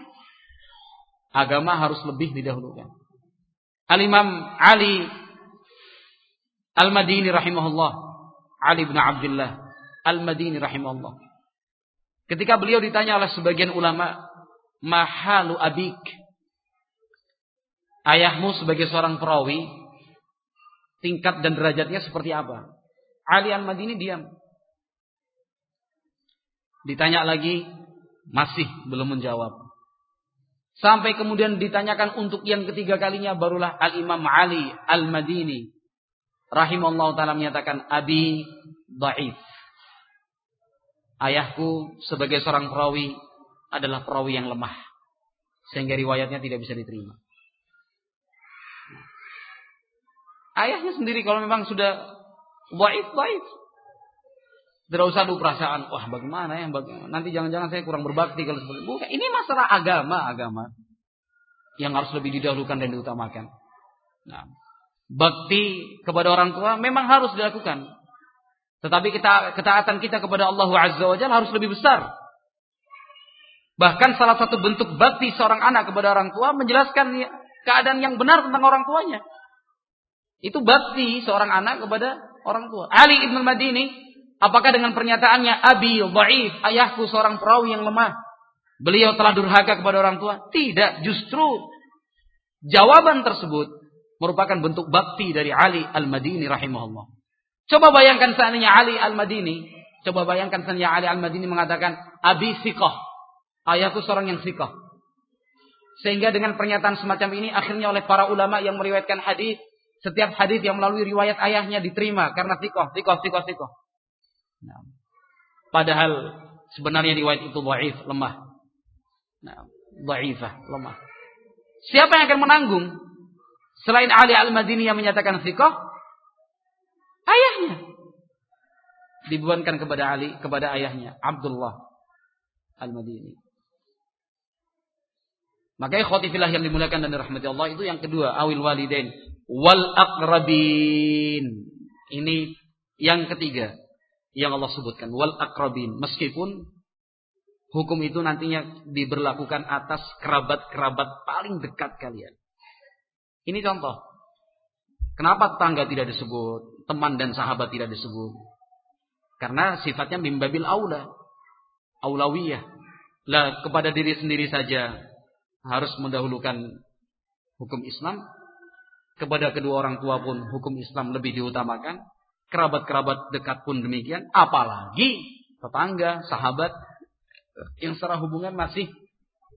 Agama harus lebih didahulukan. Al-Imam Ali Al-Madini rahimahullah, Ali bin Abdullah Al-Madini rahimahullah, ketika beliau ditanya oleh sebagian ulama, mahalu abik, ayahmu sebagai seorang perawi, tingkat dan derajatnya seperti apa? Ali Al-Madini diam. Ditanya lagi, masih belum menjawab. Sampai kemudian ditanyakan untuk yang ketiga kalinya, barulah Al-Imam Ali Al-Madini rahimahullah ta'ala menyatakan, abi dhaif. Ayahku sebagai seorang perawi adalah perawi yang lemah, sehingga riwayatnya tidak bisa diterima. Ayahnya sendiri kalau memang sudah dhaif, tidak usah ada perasaan, wah bagaimana ya, nanti jangan-jangan saya kurang berbakti kalau seperti itu. Bukan, ini masalah agama yang harus lebih didahulukan dan diutamakan. Nah, bakti kepada orang tua memang harus dilakukan. Tetapi ketaatan kita kepada Allah Azza wa Jalla harus lebih besar. Bahkan salah satu bentuk bakti seorang anak kepada orang tua menjelaskan keadaan yang benar tentang orang tuanya. Itu bakti seorang anak kepada orang tua. Ali Ibn Madini, apakah dengan pernyataannya abi dhaif, ayahku seorang perawi yang lemah, beliau telah durhaka kepada orang tua? Tidak, justru jawaban tersebut merupakan bentuk bakti dari Ali Al-Madini rahimahullah. Coba bayangkan seandainya Ali Al-Madini mengatakan abi siqah, ayahku seorang yang siqah. Sehingga dengan pernyataan semacam ini akhirnya oleh para ulama yang meriwayatkan hadis, setiap hadis yang melalui riwayat ayahnya diterima karena siqah. Nah, padahal sebenarnya riwayat itu dhaif, lemah. Nah, dhaifah, lemah. Siapa yang akan menanggung selain Ali Al-Madini yang menyatakan siqah? Ayahnya. Dibebankan kepada Ali, kepada ayahnya Abdullah Al-Madini. Maka ikhwati fillah yang dimuliakan dan dirahmati Allah, itu yang kedua, awil walidain wal aqrabin. Ini yang ketiga yang Allah sebutkan, wal aqrabin. Meskipun hukum itu nantinya diberlakukan atas kerabat-kerabat paling dekat kalian. Ini contoh. Kenapa tetangga tidak disebut, teman dan sahabat tidak disebut? Karena sifatnya mimbabil aula, aulawiyah. Lah, kepada diri sendiri saja harus mendahulukan hukum Islam. Kepada kedua orang tua pun hukum Islam lebih diutamakan. Kerabat-kerabat dekat pun demikian. Apalagi tetangga, sahabat yang secara hubungan masih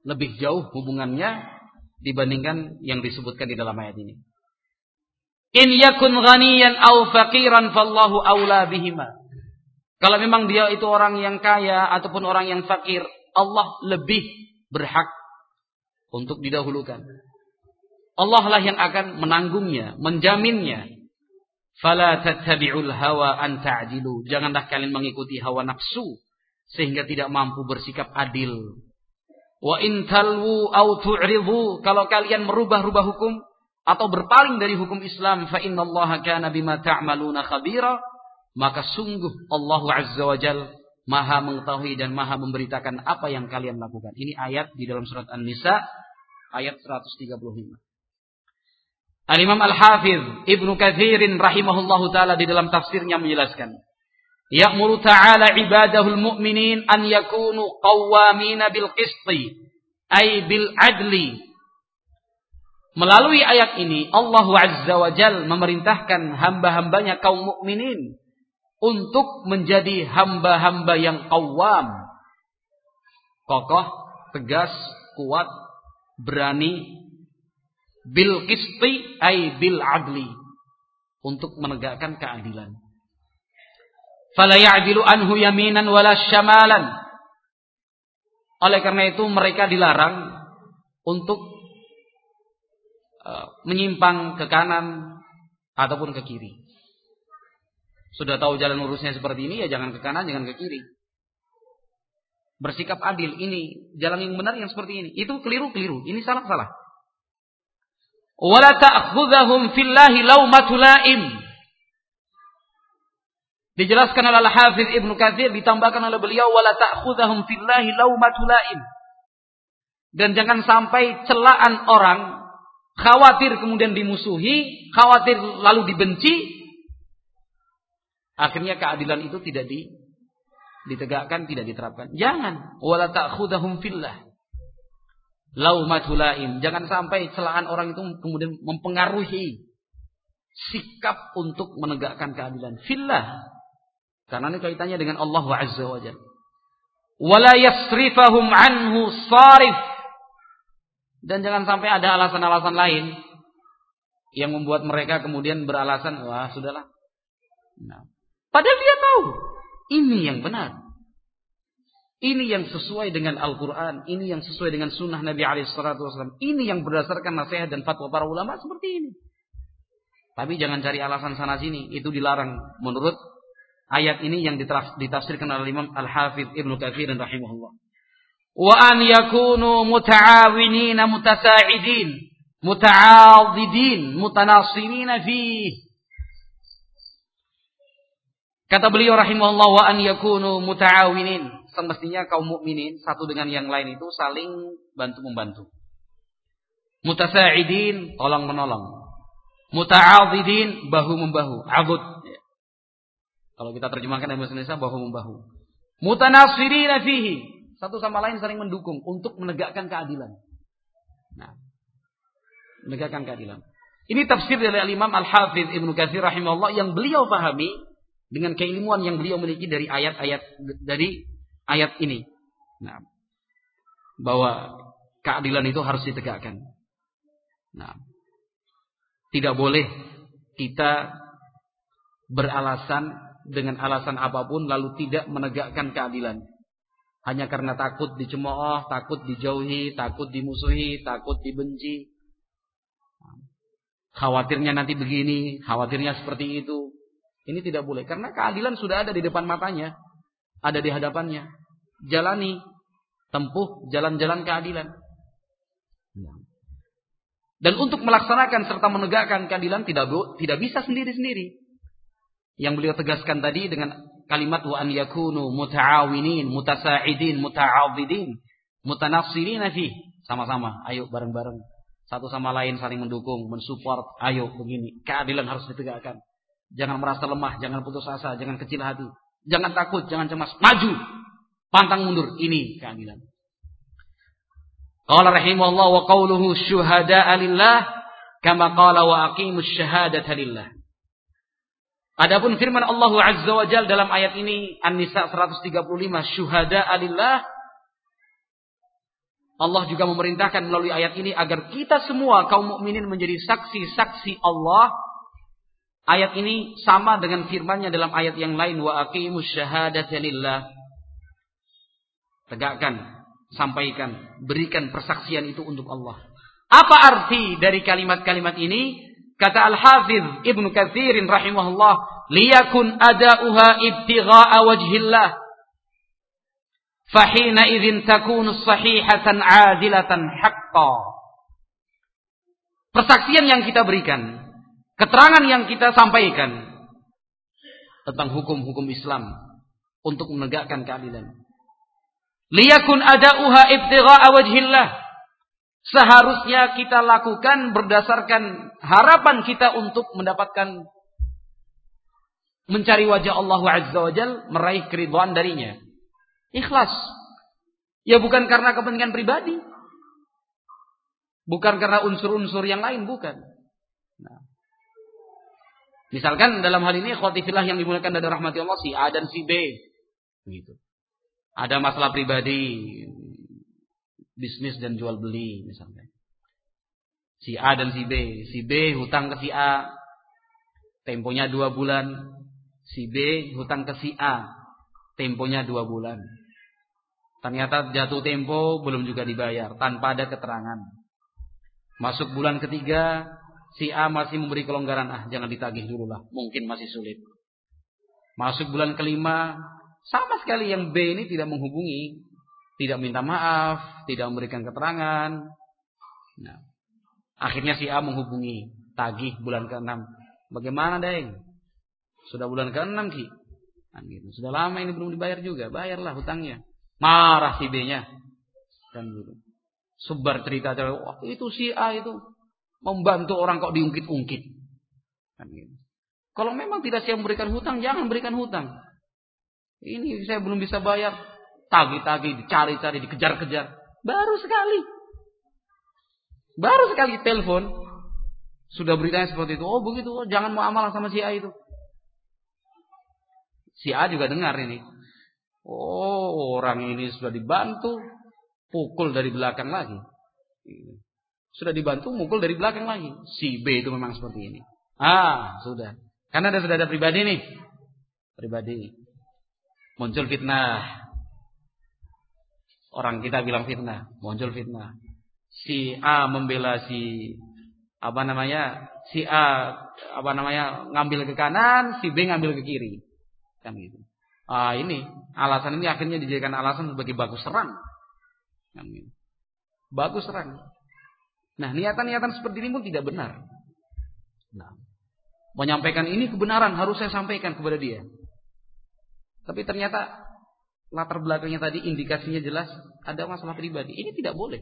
lebih jauh hubungannya dibandingkan yang disebutkan di dalam ayat ini. In yakun ghaniyan aw faqiran fallahu aula bihima. Kalau memang dia itu orang yang kaya ataupun orang yang fakir, Allah lebih berhak untuk didahulukan. Allah lah yang akan menanggungnya, menjaminnya. Fala tattabi'ul hawa an ta'dilu. Janganlah kalian mengikuti hawa nafsu sehingga tidak mampu bersikap adil. Wa in talwu aw tu'ridu, kalau kalian merubah-rubah hukum atau berpaling dari hukum Islam, fa innallaha kana bima ta'maluna khabira, maka sungguh Allah Azza wa Jalla Maha mengetahui dan Maha memberitakan apa yang kalian lakukan. Ini ayat di dalam surat An-Nisa ayat 135. Al-Imam Al-Hafiz Ibnu Katsir rahimahullahu taala di dalam tafsirnya menjelaskan, ya'muru ta'ala ibadahul mu'minin an yakunu qawwamina bil qisti ay bil adli. Melalui ayat ini Allah Azza wa Jalla memerintahkan hamba-hambanya kaum mukminin untuk menjadi hamba-hamba yang qawwam, kokoh, tegas, kuat, berani, bil qisti ay bil adli, untuk menegakkan keadilan. Fala ya'dilu anhu yaminan wala syamalan. Oleh karena itu mereka dilarang untuk menyimpang ke kanan ataupun ke kiri. Sudah tahu jalan lurusnya seperti ini, ya jangan ke kanan, jangan ke kiri. Bersikap adil, ini jalan yang benar yang seperti ini. Itu keliru-keliru, ini salah-salah. Wala ta'khudhahum fillahi laumatu laim. Dijelaskan oleh Al-Hafiz Ibnu Katsir, ditambahkan oleh beliau, wala ta'khudhahum fillahi laumatu laim. Dan jangan sampai celaan orang, khawatir kemudian dimusuhi, khawatir lalu dibenci, akhirnya keadilan itu tidak ditegakkan, tidak diterapkan. Jangan, wala ta'khudhahum fillah laumatu laim. Jangan sampai celaan orang itu kemudian mempengaruhi sikap untuk menegakkan keadilan. Fillah, karena ini kaitannya dengan Allah Azza wa Jalla. Wala yasrifahum anhu sarif. Dan jangan sampai ada alasan-alasan lain yang membuat mereka kemudian beralasan, wah sudahlah. Nah, padahal dia tahu ini yang benar. Ini yang sesuai dengan Al-Quran. Ini yang sesuai dengan sunnah Nabi SAW. Ini yang berdasarkan nasihat dan fatwa para ulama seperti ini. Tapi jangan cari alasan sana sini. Itu dilarang menurut ayat ini yang ditafsirkan oleh Imam Al-Hafidh Ibnu Katsir rahimahullah. Wa an yakunu muta'awinina mutasa'idin muta'adidin mutanasirina fihi. Kata beliau rahimahullah, wa an yakunu muta'awinin. Semestinya kaum mukminin satu dengan yang lain itu saling bantu-membantu. Mutasa'idin, tolong menolong. Muta'adidin, bahu-membahu. Abud. Kalau kita terjemahkan dalam bahasa Indonesia, bahu-membahu. Mutanasirina fihi. Satu sama lain saling mendukung untuk menegakkan keadilan. Nah, menegakkan keadilan. Ini tafsir dari Imam Al-Hafidh Ibnu Katsir rahimahullah yang beliau pahami dengan keilmuan yang beliau miliki dari ayat ini. Nah, bahwa keadilan itu harus ditegakkan. Nah, tidak boleh kita beralasan dengan alasan apapun lalu tidak menegakkan keadilan. Hanya karena takut dicemooh, takut dijauhi, takut dimusuhi, takut dibenci. Khawatirnya nanti begini, khawatirnya seperti itu. Ini tidak boleh. Karena keadilan sudah ada di depan matanya. Ada di hadapannya. Jalani, tempuh jalan-jalan keadilan. Dan untuk melaksanakan serta menegakkan keadilan tidak bisa sendiri-sendiri. Yang beliau tegaskan tadi dengan kalimat wa an yakunu muta'awinin, mutasa'idin, muta'awidin, mutanassirina fi. Sama-sama, ayo bareng-bareng. Satu sama lain saling mendukung, mensupport. Ayo begini, keadilan harus ditegakkan. Jangan merasa lemah, jangan putus asa, jangan kecil hati. Jangan takut, jangan cemas. Maju, pantang mundur. Ini keadilan. Qala rahimahullah wa qawluhu syuhada'a lillah kama qala wa aqimus syahadata lillah. Adapun firman Allah Azza wa Jalla dalam ayat ini An-Nisa 135, syuhada'a lillah, Allah juga memerintahkan melalui ayat ini agar kita semua kaum mukminin menjadi saksi-saksi Allah. Ayat ini sama dengan firman-Nya dalam ayat yang lain, wa aqimus syahadata lillah. Tegakkan, sampaikan, berikan persaksian itu untuk Allah. Apa arti dari kalimat-kalimat ini? Kata Al-Hafidz Ibnu Katsir rahimahullah, liyakun ada'uha ibtigha'a wajhillah. Fahina idzin takunu sahihatan 'adilatan haqqan. Persaksian yang kita berikan, keterangan yang kita sampaikan tentang hukum-hukum Islam untuk menegakkan keadilan. Liyakun ada'uha ibtigha'a wajhillah. Seharusnya kita lakukan berdasarkan harapan kita untuk mendapatkan, mencari wajah Allah Azza wa Jalla, meraih keridhaan darinya. Ikhlas. Ya bukan karena kepentingan pribadi. Bukan karena unsur-unsur yang lain, bukan. Nah. Misalkan dalam hal ini ikhwati fillah yang dimuliakan dan dirahmati Allah, si A dan si B. Begitu. Ada masalah pribadi, bisnis dan jual beli misalnya. Si A dan si B. Si B hutang ke si A, temponya 2 bulan. Si B hutang ke si A, temponya 2 bulan. Ternyata jatuh tempo belum juga dibayar tanpa ada keterangan. Masuk bulan ketiga, si A masih memberi kelonggaran, jangan ditagih dulu lah, mungkin masih sulit. Masuk bulan kelima, sama sekali yang B ini tidak menghubungi, tidak minta maaf, tidak memberikan keterangan. Nah, akhirnya si A menghubungi, tagih bulan ke-6. Bagaimana, Deng? Sudah bulan ke-6, Ki. Nah, gitu. Sudah lama ini belum dibayar juga, bayarlah hutangnya. Marah si B-nya. Dan gitu. Sebar cerita, wah, itu si A itu membantu orang kok diungkit-ungkit. Kan gitu. Kalau memang tidak siap memberikan hutang, jangan berikan hutang. Ini saya belum bisa bayar, tagih-tagih, dicari-cari, dikejar-kejar. Baru sekali telepon, sudah beritanya seperti itu. Oh begitu, jangan muamalah sama si A itu. Si A juga dengar ini. Oh, orang ini sudah dibantu, pukul dari belakang lagi. Sudah dibantu, mukul dari belakang lagi. Si B itu memang seperti ini. Sudah. Karena sudah ada pribadi nih. Pribadi. Muncul fitnah. Orang kita bilang fitnah. Muncul fitnah. Si A membela si ngambil ke kanan, si B ngambil ke kiri. Kan gitu. Ini alasan ini akhirnya dijadikan alasan sebagai bagus serang. Kan gitu. Bagus serang. Nah, niatan-niatan seperti ini pun tidak benar. Nah, menyampaikan ini kebenaran harus saya sampaikan kepada dia. Tapi ternyata latar belakangnya tadi indikasinya jelas ada masalah pribadi. Ini tidak boleh.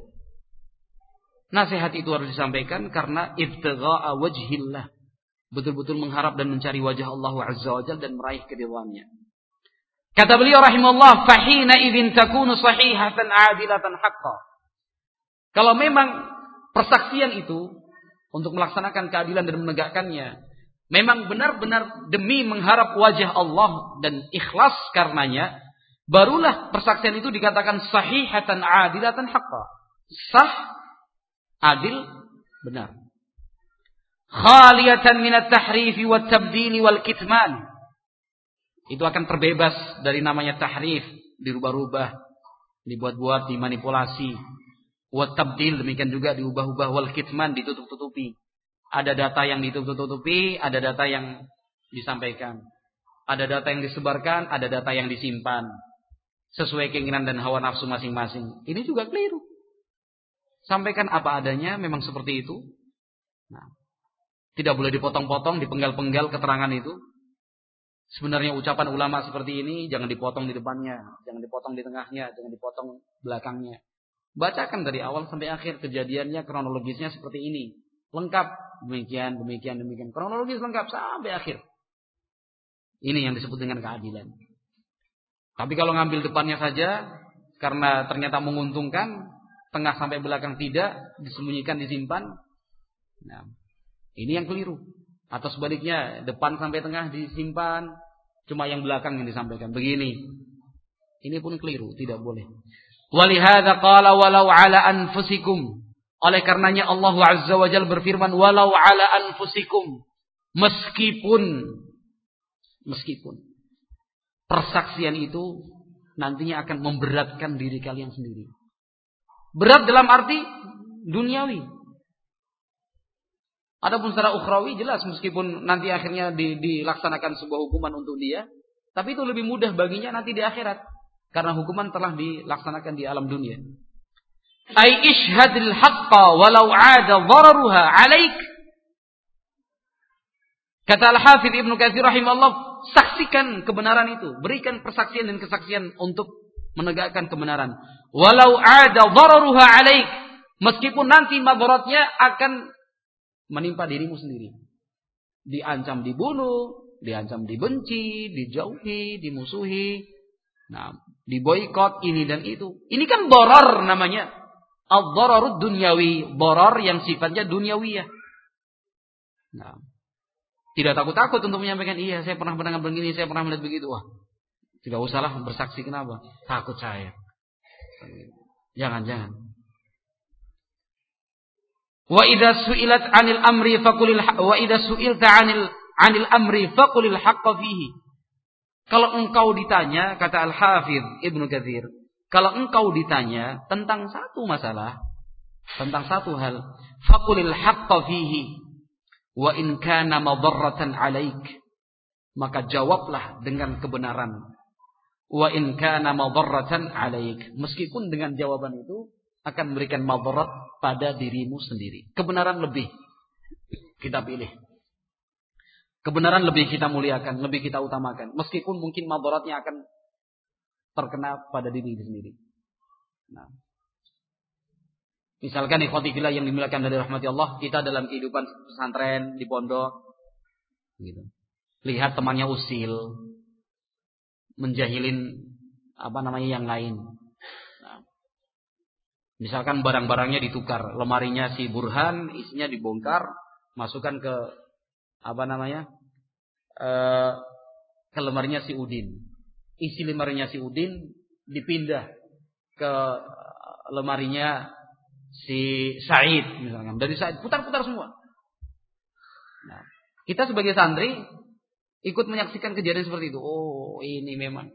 Nasihat itu harus disampaikan karena ibtigha'a wajhillah. Betul-betul mengharap dan mencari wajah Allah Azza wa Jalla dan meraih keridhaannya. Kata beliau rahimahullah, fahina idzin takunu sahihatan 'adilatan haqqan. Kalau memang persaksian itu untuk melaksanakan keadilan dan menegakkannya memang benar-benar demi mengharap wajah Allah dan ikhlas karenanya, barulah persaksian itu dikatakan sahihatan 'adilatan haqqan. Sah, adil, benar. Khaliyatan minat tahrifi wat tabdili wal kitman. Itu akan terbebas dari namanya tahrif, dirubah-rubah, dibuat-buat, dimanipulasi. Wat tabdil, demikian juga diubah-ubah, wal kitman, ditutup-tutupi. Ada data yang ditutup-tutupi, ada data yang disampaikan. Ada data yang disebarkan, ada data yang disimpan. Sesuai keinginan dan hawa nafsu masing-masing. Ini juga keliru. Sampaikan apa adanya, memang seperti itu. Nah, tidak boleh dipotong-potong, dipenggal-penggal keterangan itu. Sebenarnya ucapan ulama seperti ini jangan dipotong di depannya, jangan dipotong di tengahnya, jangan dipotong belakangnya. Bacakan dari awal sampai akhir kejadiannya, kronologisnya seperti ini. Lengkap, demikian. Kronologis lengkap sampai akhir. Ini yang disebut dengan keadilan. Tapi kalau ngambil depannya saja, karena ternyata menguntungkan, tengah sampai belakang tidak, disembunyikan, disimpan. Nah, ini yang keliru. Atau sebaliknya, depan sampai tengah disimpan, cuma yang belakang yang disampaikan. Begini. Ini pun keliru, tidak boleh. Walihada qala walau ala anfusikum. Oleh karenanya Allah Azza wa Jalla berfirman walau ala anfusikum. Meskipun persaksian itu nantinya akan memberatkan diri kalian sendiri. Berat dalam arti duniawi. Adapun secara ukhrawi jelas meskipun nanti akhirnya dilaksanakan sebuah hukuman untuk dia, tapi itu lebih mudah baginya nanti di akhirat karena hukuman telah dilaksanakan di alam dunia. Ai ishhadil haqqa walau 'ada dhararuha 'alaik. Kata Al-Hafidz Ibnu Katsir rahimahullah, saksikan kebenaran itu, berikan persaksian dan kesaksian untuk menegakkan kebenaran. Walau 'ada dhararuha 'alaik, meskipun nanti madaratnya akan menimpa dirimu sendiri. Diancam dibunuh, diancam dibenci, dijauhi, dimusuhi, diboikot ini dan itu. Ini kan dharar namanya. Ad-dhararud dunyawi, dharar yang sifatnya duniawiyah. Tidak takut-takut untuk menyampaikan, iya saya pernah mendengar begini, saya pernah melihat begitu. Wah, tidak usahlah bersaksi, kenapa? Takut saya. Jangan. Wa idza su'ilat 'anil amri faqulil wa idza su'ilta 'anil amri faqulil haqqa fihi. Kalau engkau ditanya, kata Al-Hafidz Ibnu Katsir, kalau engkau ditanya tentang satu masalah, tentang satu hal, faqulil haqqa fihi wa in kana madarratan 'alaik, maka jawablah dengan kebenaran. Wa in kana madarratan 'alaik, meskipun dengan jawaban itu akan memberikan madarat pada dirimu sendiri. Kebenaran lebih kita pilih. Kebenaran lebih kita muliakan, lebih kita utamakan. Meskipun mungkin madaratnya akan terkena pada diri sendiri. Misalkan ikhwati fillah yang dimuliakan dari rahmati Allah, kita dalam kehidupan pesantren, di pondok, gitu. Lihat temannya usil, menjahilin yang lain. Misalkan barang-barangnya ditukar, lemarinya si Burhan, isinya dibongkar, masukkan ke ke lemarinya si Udin. Isi lemarinya si Udin dipindah ke lemarinya si Said misalkan. Dari Said putar-putar semua. Kita sebagai santri ikut menyaksikan kejadian seperti itu. Oh, ini memang.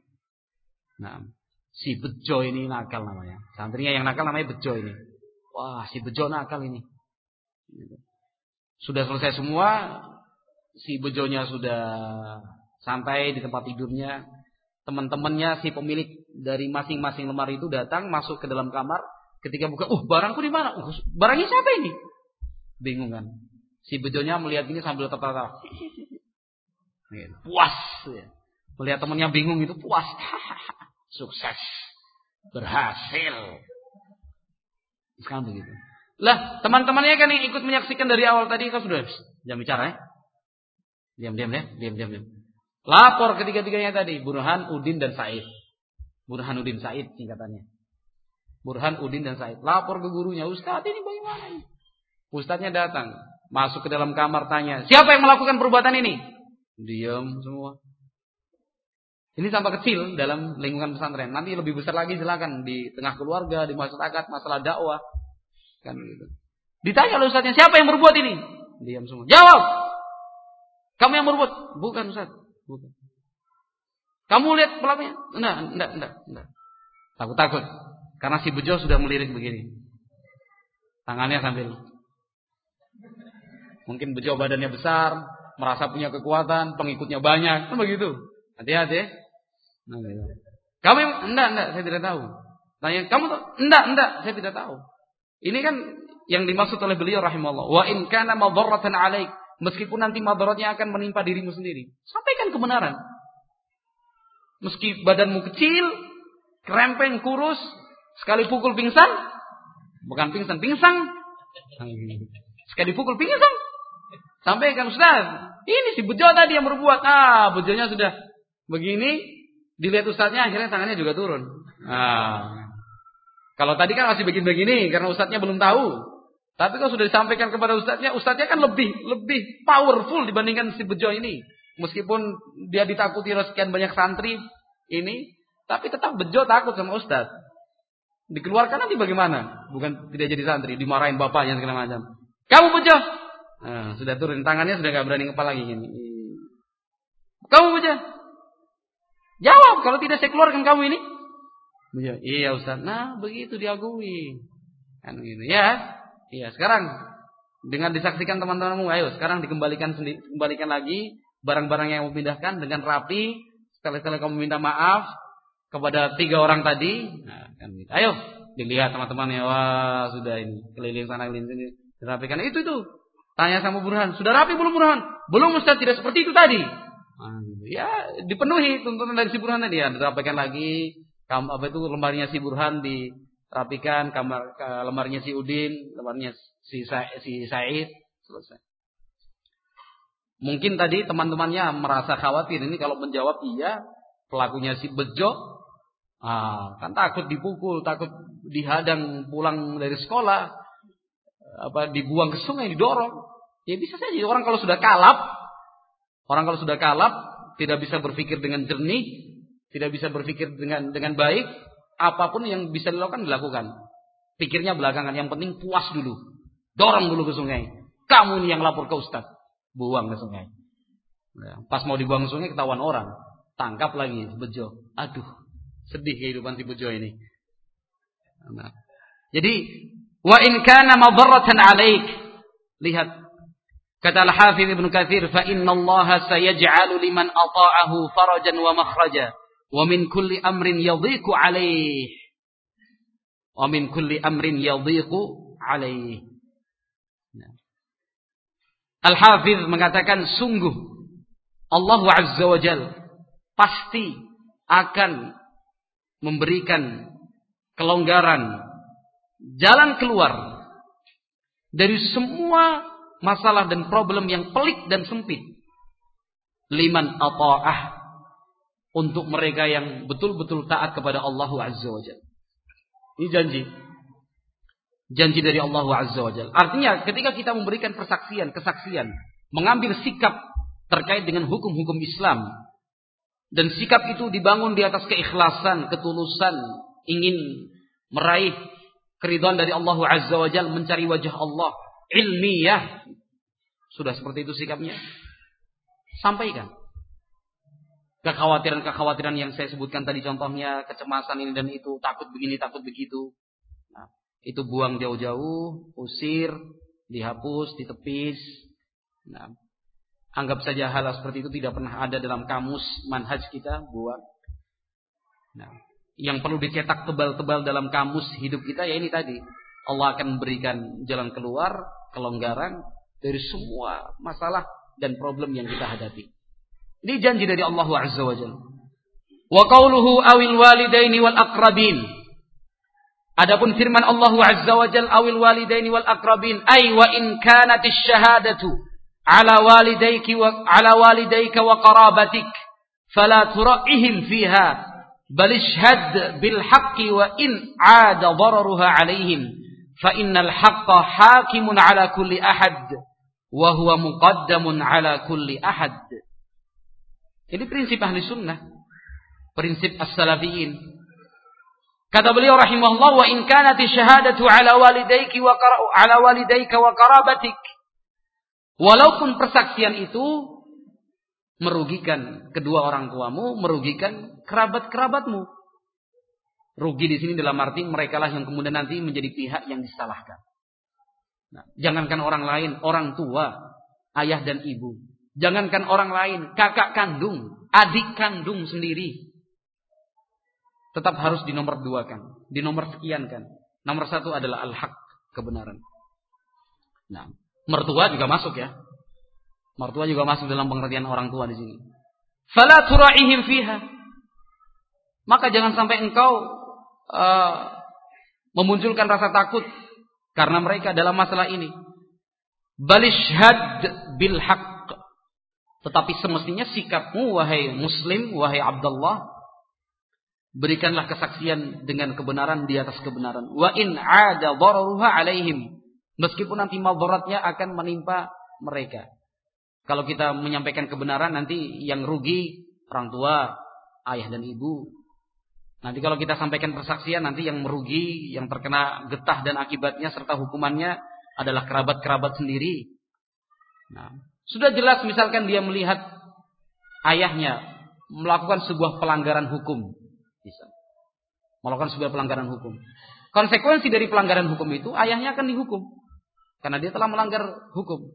Si Bejo ini nakal namanya. Santrinya yang nakal namanya Bejo ini. Wah, si Bejo nakal ini. Sudah selesai semua, si Bejonya sudah sampai di tempat tidurnya. Teman-temannya si pemilik dari masing-masing lemari itu datang masuk ke dalam kamar. Ketika buka, barangku di mana? Barangnya siapa ini? Bingung kan? Si Bejonya melihat ini sambil tertawa. Puas. Melihat temannya bingung itu puas. Sukses, berhasil. Sekarang begitu. Lah, teman-temannya kan yang ikut menyaksikan dari awal tadi kan sudah jangan bicara ya. Diam. Lapor ketiga-tiganya tadi, Burhan, Udin dan Said. Burhan, Udin, Said singkatannya. Burhan, Udin dan Said. Lapor ke gurunya, Ustaz ini bagaimana ini? Ustaznya datang, masuk ke dalam kamar tanya, siapa yang melakukan perbuatan ini? Diam semua. Ini sampah kecil dalam lingkungan pesantren. Nanti lebih besar lagi silakan di tengah keluarga, di masyarakat, masalah dakwah. Kan gitu. Ditanya oleh ustaznya, siapa yang berbuat ini? Diam semua. Jawab. Kamu yang berbuat? Bukan Ustaz. Bukan. Kamu lihat pelakunya? Enggak. Takut. Karena si Bejo sudah melirik begini. Tangannya sambil. Mungkin Bejo badannya besar, merasa punya kekuatan, pengikutnya banyak. Kan begitu. Hati-hati. Kamu enggak, saya tidak tahu. Tanya, kamu tahu? Enggak, saya tidak tahu. Ini kan yang dimaksud oleh beliau rahimahullah. Wa in kana madarratan 'alaik, meskipun nanti madaratnya akan menimpa dirimu sendiri. Sampaikan kebenaran. Meski badanmu kecil, kerempeng, kurus, sekali pukul pingsan, bukan pingsan. Sekali pukul pingsan. Sampaikan, Ustaz, ini si Bejo tadi yang berbuat. Bejonya sudah begini. Dilihat ustaznya akhirnya tangannya juga turun. Kalau tadi kan masih begini karena ustaznya belum tahu. Tapi kalau sudah disampaikan kepada ustaznya kan lebih powerful dibandingkan si Bejo ini. Meskipun dia ditakuti oleh sekian banyak santri ini, tapi tetap Bejo takut sama ustaz. Dikeluarkan nanti bagaimana? Bukan tidak jadi santri, dimarahin bapaknya segala macam. Kamu bejo. Nah, sudah turun tangannya, sudah enggak berani ngepal lagi gini. Kamu bejo. Jawab, kalau tidak saya keluarkan kamu ini. Bejo. Iya Ustaz. Nah, begitu diakui. Kan gitu. Ya. Iya, sekarang dengan disaksikan teman-temanmu, ayo sekarang kembalikan lagi barang-barang yang kamu pindahkan dengan rapi. Sekali-kali kamu minta maaf kepada 3 orang tadi. Nah, kan gitu. Ayo dilihat teman-temannya, wah sudah ini keliling sana keliling sini dirapikan. Itu tanya sama Burhan, sudah rapi belum Burhan? Belum Ustaz, tidak seperti itu tadi. Nah, ya dipenuhi tuntutan dari si Burhan tadi, ya dirapikan lagi. Lembarnya si Burhan dirapikan, lembarnya si Udin, lembarnya si Said, selesai. Mungkin tadi teman-temannya merasa khawatir, ini kalau menjawab iya, pelakunya si Bejo, kan takut dipukul, takut dihadang pulang dari sekolah, dibuang ke sungai, didorong. Ya bisa saja orang kalau sudah kalap, tidak bisa berpikir dengan jernih, tidak bisa berpikir dengan baik, apapun yang bisa dilakukan. Pikirnya belakangan, yang penting puas dulu. Dorong dulu ke sungai. Kamu ini yang lapor ke Ustaz. Buang ke sungai. Pas mau dibuang ke sungai ketahuan orang. Tangkap lagi Bejo. Aduh, sedih kehidupan si Bejo ini. Nah, jadi wa in kana madarratan 'alaik. Lihat kata Al-Hafidz Ibnu Katsir, fa innallaha sayaj'alu liman ata'ahu farajan wa makhraja wa min kulli amrin yadhiqu 'alaihi. Wa min kulli amrin yadhiqu 'alaihi. Al-Hafidz mengatakan sungguh Allah Azza wa Jalla pasti akan memberikan kelonggaran, jalan keluar dari semua masalah dan problem yang pelik dan sempit. Liman ata'ah, untuk mereka yang betul-betul taat kepada Allah Azza wa Jalla. Ini janji dari Allah Azza wa Jalla. Artinya ketika kita memberikan kesaksian, mengambil sikap terkait dengan hukum-hukum Islam, dan sikap itu dibangun di atas keikhlasan, ketulusan, ingin meraih keridhaan dari Allah Azza wa Jalla, mencari wajah Allah, ilmiah, sudah seperti itu sikapnya, sampaikan. Kekhawatiran yang saya sebutkan tadi contohnya, kecemasan ini dan itu, takut begini, takut begitu, nah, itu buang jauh-jauh, usir, dihapus, ditepis. Nah, anggap saja hal seperti itu tidak pernah ada dalam kamus manhaj kita, buang. Nah, yang perlu dicetak tebal-tebal dalam kamus hidup kita ya ini tadi. Allah akan memberikan jalan keluar, kelonggaran dari semua masalah dan problem yang kita hadapi. Ini janji dari Allah Azza wa Jalla. Wa qawluhu awil walidaini wal aqrabin. Adapun firman Allah Azza wa Jalla awil walidaini wal aqrabin, ay wa in kanatish syahadatu ala walidayka wa qarabatik fala tura'ihim fiha bal ishhad bil haqqi wa in 'ada dararuha 'alaihim fa innal haqqa hakimun 'ala kulli ahad wa huwa muqaddamun 'ala kulli ahad. Ini prinsip ahli sunnah, prinsip as-salafiyin. Kata beliau rahimahullah, wa in kanati syahadatu ala walidayka wa qarabatik. Walaupun persaksian itu merugikan kedua orang tuamu, merugikan kerabat-kerabatmu. Rugi di sini dalam arti merekalah yang kemudian nanti menjadi pihak yang disalahkan. Nah, jangankan orang lain, orang tua, ayah dan ibu. Jangankan orang lain, kakak kandung, adik kandung sendiri. Tetap harus dinomor duakan, dinomor sekiankan. Nomor 1 adalah al-haq, kebenaran. Nah, mertua juga masuk ya. Mertua juga masuk dalam pengertian orang tua di sini. Fala tura'ihim fiha. Maka jangan sampai engkau memunculkan rasa takut karena mereka dalam masalah ini. Balishhad bil haqq. Tetapi semestinya sikapmu wahai muslim, wahai Abdullah, berikanlah kesaksian dengan kebenaran di atas kebenaran. Wa in 'ada dararuha 'alaihim. Meskipun nanti madaratnya akan menimpa mereka. Kalau kita menyampaikan kebenaran nanti yang rugi orang tua, ayah dan ibu. Nanti kalau kita sampaikan persaksian, nanti yang merugi, yang terkena getah dan akibatnya serta hukumannya adalah kerabat-kerabat sendiri. Nah, sudah jelas misalkan dia melihat ayahnya melakukan sebuah pelanggaran hukum, bisa melakukan sebuah pelanggaran hukum. Konsekuensi dari pelanggaran hukum itu ayahnya akan dihukum karena dia telah melanggar hukum.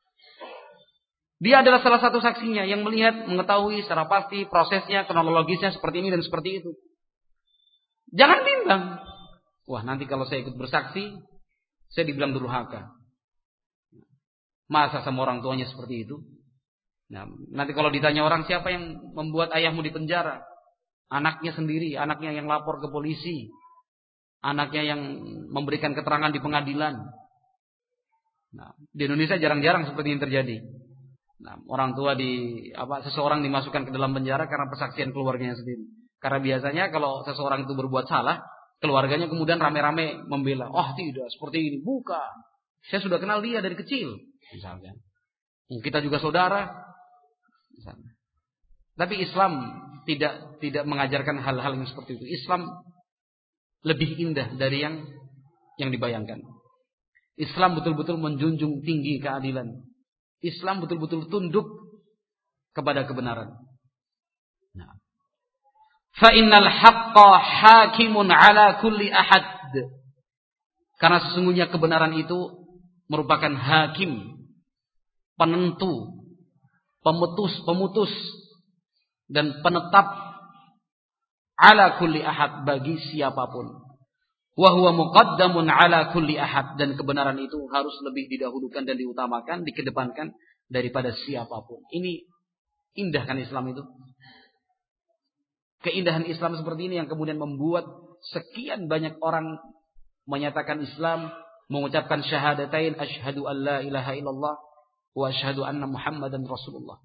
Dia adalah salah satu saksinya yang melihat, mengetahui secara pasti prosesnya, kronologisnya seperti ini dan seperti itu. Jangan bimbang. Wah, nanti kalau saya ikut bersaksi, saya dibilang durhaka. Masa sama orang tuanya seperti itu? Nah, nanti kalau ditanya orang, siapa yang membuat ayahmu di penjara? Anaknya sendiri, anaknya yang lapor ke polisi, anaknya yang memberikan keterangan di pengadilan. Nah, di Indonesia jarang-jarang seperti ini terjadi. Nah, orang tua seseorang dimasukkan ke dalam penjara karena persaksian keluarganya sendiri. Karena biasanya kalau seseorang itu berbuat salah, keluarganya kemudian rame-rame membela. Oh tidak, seperti ini. Bukan. Saya sudah kenal dia dari kecil. Misalnya. Kita juga saudara. Misalnya. Tapi Islam tidak mengajarkan hal-hal yang seperti itu. Islam lebih indah dari yang dibayangkan. Islam betul-betul menjunjung tinggi keadilan. Islam betul-betul tunduk kepada kebenaran. Nah. Fa innal haqqa hakimun ala kulli ahad. Karena sesungguhnya kebenaran itu merupakan hakim, penentu, pemutus dan penetap ala kulli ahad bagi siapapun. Wa huwa muqaddamun ala kulli ahad, dan kebenaran itu harus lebih didahulukan dan diutamakan, dikedepankan daripada siapapun. Ini indah kan Islam itu? Keindahan Islam seperti ini yang kemudian membuat sekian banyak orang menyatakan Islam, mengucapkan syahadatain asyhadu an la ilaha illallah wa asyhadu anna Muhammadan Rasulullah.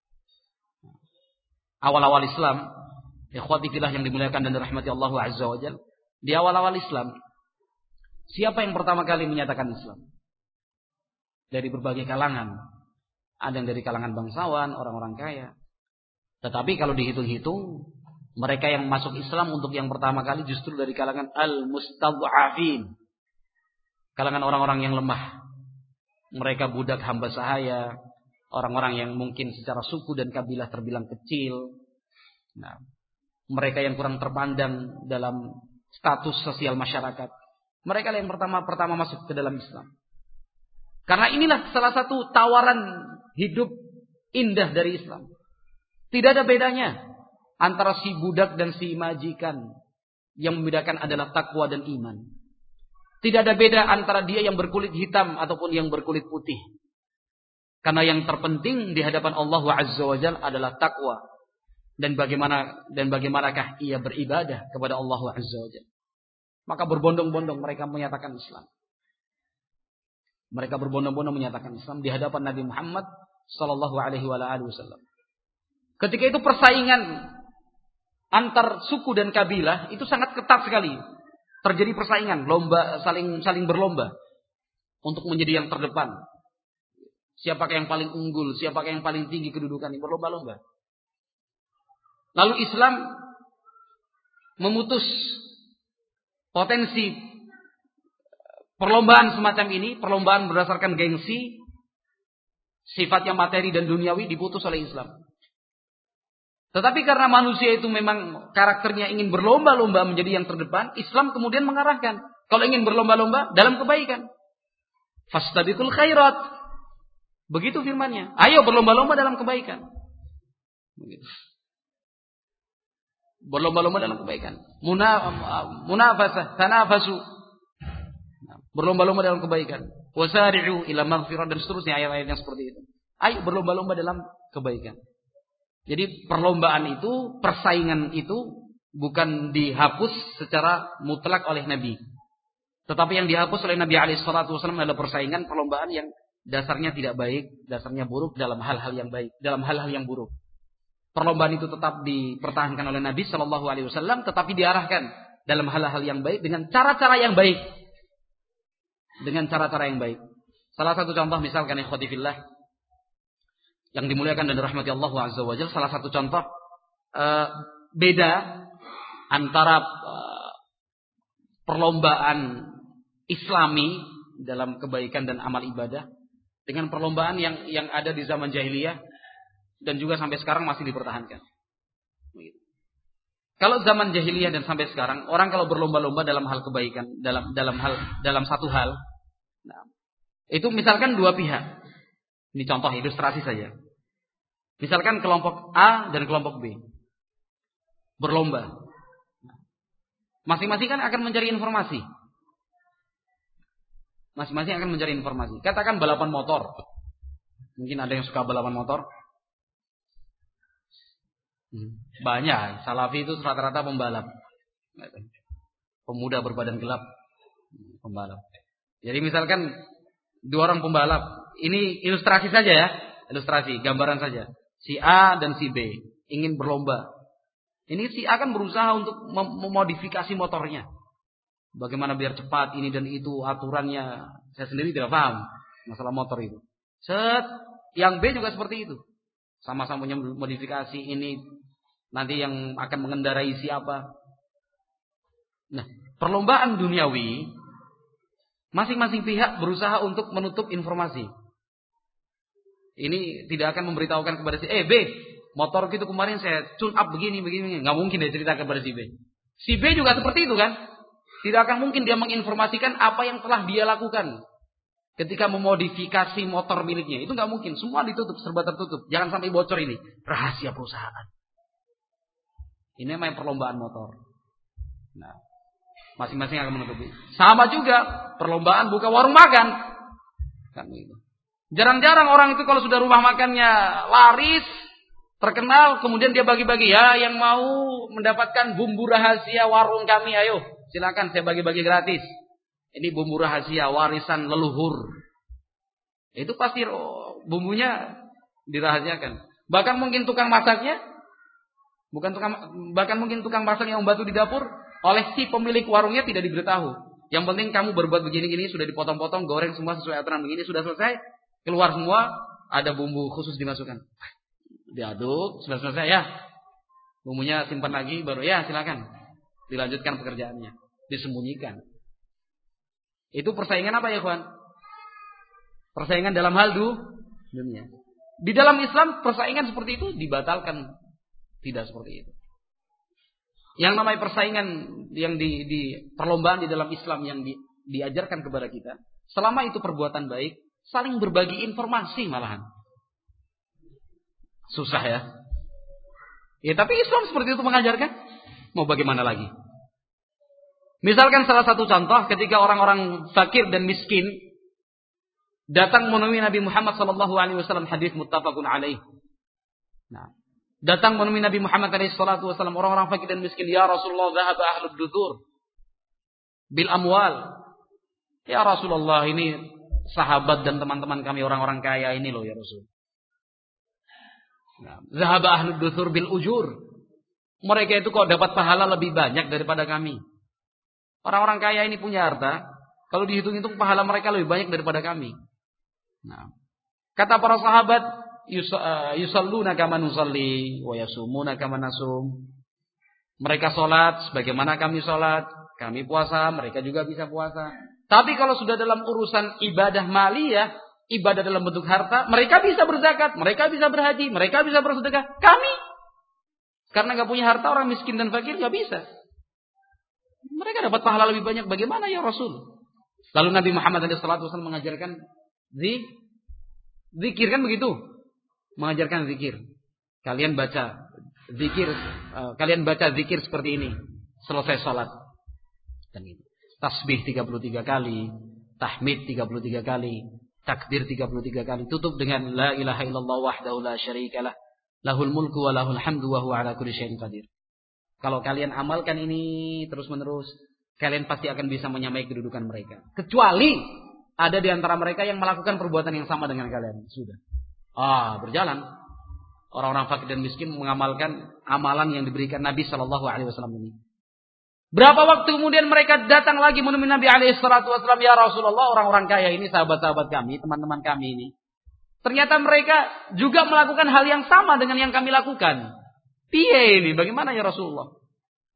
Awal-awal Islam, ikhwati fillah yang dimuliakan dan dirahmati Allah Azza wa Jalla, di awal-awal Islam, siapa yang pertama kali menyatakan Islam? Dari berbagai kalangan. Ada yang dari kalangan bangsawan, orang-orang kaya. Tetapi kalau dihitung-hitung, mereka yang masuk Islam untuk yang pertama kali justru dari kalangan al-mustad'afin. Kalangan orang-orang yang lemah. Mereka budak hamba sahaya, orang-orang yang mungkin secara suku dan kabilah terbilang kecil. Nah, mereka yang kurang terpandang dalam status sosial masyarakat. Mereka yang pertama masuk ke dalam Islam. Karena inilah salah satu tawaran hidup indah dari Islam. Tidak ada bedanya antara si budak dan si majikan. Yang membedakan adalah takwa dan iman. Tidak ada beda antara dia yang berkulit hitam ataupun yang berkulit putih. Karena yang terpenting di hadapan Allah Azza wa Jalla adalah takwa. Dan bagaimanakah ia beribadah kepada Allah Azza wa Jalla. Maka berbondong-bondong mereka menyatakan Islam. Mereka berbondong-bondong menyatakan Islam di hadapan Nabi Muhammad sallallahu alaihi wasallam. Ketika itu persaingan antar suku dan kabilah itu sangat ketat sekali. Terjadi persaingan, lomba, saling berlomba untuk menjadi yang terdepan. Siapakah yang paling unggul, siapakah yang paling tinggi kedudukan, ini berlomba-lomba. Lalu Islam memutus potensi perlombaan semacam ini, perlombaan berdasarkan gengsi, sifatnya materi dan duniawi diputus oleh Islam. Tetapi karena manusia itu memang karakternya ingin berlomba-lomba menjadi yang terdepan, Islam kemudian mengarahkan, kalau ingin berlomba-lomba dalam kebaikan, fastabiqul khairat. Begitu firman-Nya. Ayo berlomba-lomba dalam kebaikan. Begitu. Berlomba-lomba dalam kebaikan. Munafasah, tanafasu. Berlomba-lomba dalam kebaikan. Wasari'u ila maghfirah, dan seterusnya ayat-ayat yang seperti itu. Ayo berlomba-lomba dalam kebaikan. Jadi perlombaan itu, persaingan itu bukan dihapus secara mutlak oleh Nabi. Tetapi yang dihapus oleh Nabi SAW adalah persaingan, perlombaan yang dasarnya tidak baik, dasarnya buruk dalam hal-hal yang baik, dalam hal-hal yang buruk. Perlombaan itu tetap dipertahankan oleh Nabi SAW, tetapi diarahkan dalam hal-hal yang baik dengan cara-cara yang baik. Dengan cara-cara yang baik. Salah satu contoh misalkan ikhwati fillah yang dimuliakan dan dirahmati Allah Azza wa Jalla, salah satu contoh beda antara perlombaan Islami dalam kebaikan dan amal ibadah dengan perlombaan yang ada di zaman jahiliyah dan juga sampai sekarang masih dipertahankan. Kalau zaman jahiliyah dan sampai sekarang, orang kalau berlomba-lomba dalam hal kebaikan, dalam satu hal, nah, itu misalkan dua pihak. Ini contoh ilustrasi saja. Misalkan kelompok A dan kelompok B berlomba. Masing-masing kan akan mencari informasi. Masing-masing akan mencari informasi. Katakan balapan motor. Mungkin ada yang suka balapan motor. Banyak. Salafi itu rata-rata pembalap. Pemuda berbadan gelap. Pembalap. Jadi misalkan dua orang pembalap. Ini ilustrasi saja ya. Ilustrasi, gambaran saja. Si A dan si B ingin berlomba. Ini si A kan berusaha untuk memodifikasi motornya. Bagaimana biar cepat ini dan itu aturannya. Saya sendiri tidak paham masalah motor itu. Yang B juga seperti itu. Sama-sama punya modifikasi ini. Nanti yang akan mengendarai siapa. Nah, perlombaan duniawi. Masing-masing pihak berusaha untuk menutup informasi. Ini tidak akan memberitahukan kepada si B, motor itu kemarin saya tune up begini. Nggak mungkin dia ceritakan kepada si B. Si B juga seperti itu kan. Tidak akan mungkin dia menginformasikan apa yang telah dia lakukan ketika memodifikasi motor miliknya. Itu nggak mungkin. Semua ditutup, serba tertutup. Jangan sampai bocor ini. Rahasia perusahaan. Ini namanya perlombaan motor. Nah, masing-masing akan menutupi. Sama juga perlombaan buka warung makan. Kan itu. Jarang-jarang orang itu kalau sudah rumah makannya laris, terkenal, kemudian dia bagi-bagi. Ya, yang mau mendapatkan bumbu rahasia warung kami, ayo. Silakan saya bagi-bagi gratis. Ini bumbu rahasia warisan leluhur. Itu pasti bumbunya dirahasiakan. Bahkan mungkin tukang masaknya, bahkan mungkin tukang masak yang membantu di dapur, oleh si pemilik warungnya tidak diberitahu. Yang penting kamu berbuat begini-gini, sudah dipotong-potong, goreng semua sesuai aturan begini, sudah selesai, keluar semua, ada bumbu khusus dimasukkan. Diaduk, sudah selesai ya. Bumbunya simpan lagi, baru ya silakan. Dilanjutkan pekerjaannya. Disembunyikan. Itu persaingan apa ya kawan? Persaingan dalam hal dunia. Di dalam Islam persaingan seperti itu dibatalkan. Tidak seperti itu. Yang namanya persaingan yang di perlombaan di dalam Islam yang diajarkan kepada kita. Selama itu perbuatan baik. Saling berbagi informasi malahan. Susah ya. Ya tapi Islam seperti itu mengajarkan. Mau bagaimana lagi? Misalkan salah satu contoh ketika orang-orang fakir dan miskin datang menemui Nabi Muhammad SAW, hadis muttafaqun alaih. Nah, datang menemui Nabi Muhammad SAW, orang-orang fakir dan miskin, ya Rasulullah, dhahaba ahlud duthur bil amwal. Ya Rasulullah, ini sahabat dan teman-teman kami orang-orang kaya ini loh ya Rasul. Nah, dhahaba ahlud duthur bil ujur. Mereka itu kok dapat pahala lebih banyak daripada kami. Orang-orang kaya ini punya harta. Kalau dihitung-hitung pahala mereka lebih banyak daripada kami. Nah, kata para sahabat, yusalluna kama nusalli wa yasumuna kama nasum. Mereka sholat sebagaimana kami sholat. Kami puasa, mereka juga bisa puasa. Tapi kalau sudah dalam urusan ibadah maliyah, ibadah dalam bentuk harta, mereka bisa berzakat, mereka bisa berhaji, mereka bisa bersedekah. Kami karena nggak punya harta, orang miskin dan fakir nggak bisa. Mereka dapat pahala lebih banyak. Bagaimana ya Rasul? Lalu Nabi Muhammad SAW mengajarkan zikir kan begitu? Mengajarkan zikir. Kalian baca zikir seperti ini selesai sholat. Dan itu. Tasbih 33 kali, tahmid 33 kali, takbir 33 kali. Tutup dengan la ilaha illallah wahdahu la syarikalah. Lahul mulku wa lahul hamdu wa huwa ala kulli syai'in qadir. Kalau kalian amalkan ini terus-menerus, kalian pasti akan bisa menyamai kedudukan mereka. Kecuali ada di antara mereka yang melakukan perbuatan yang sama dengan kalian. Sudah. Berjalan. Orang-orang fakir dan miskin mengamalkan amalan yang diberikan Nabi SAW ini. Berapa waktu kemudian mereka datang lagi menemui Nabi SAW, ya Rasulullah, orang-orang kaya ini sahabat-sahabat kami, teman-teman kami ini. Ternyata mereka juga melakukan hal yang sama dengan yang kami lakukan. Piye ini? Bagaimana ya Rasulullah?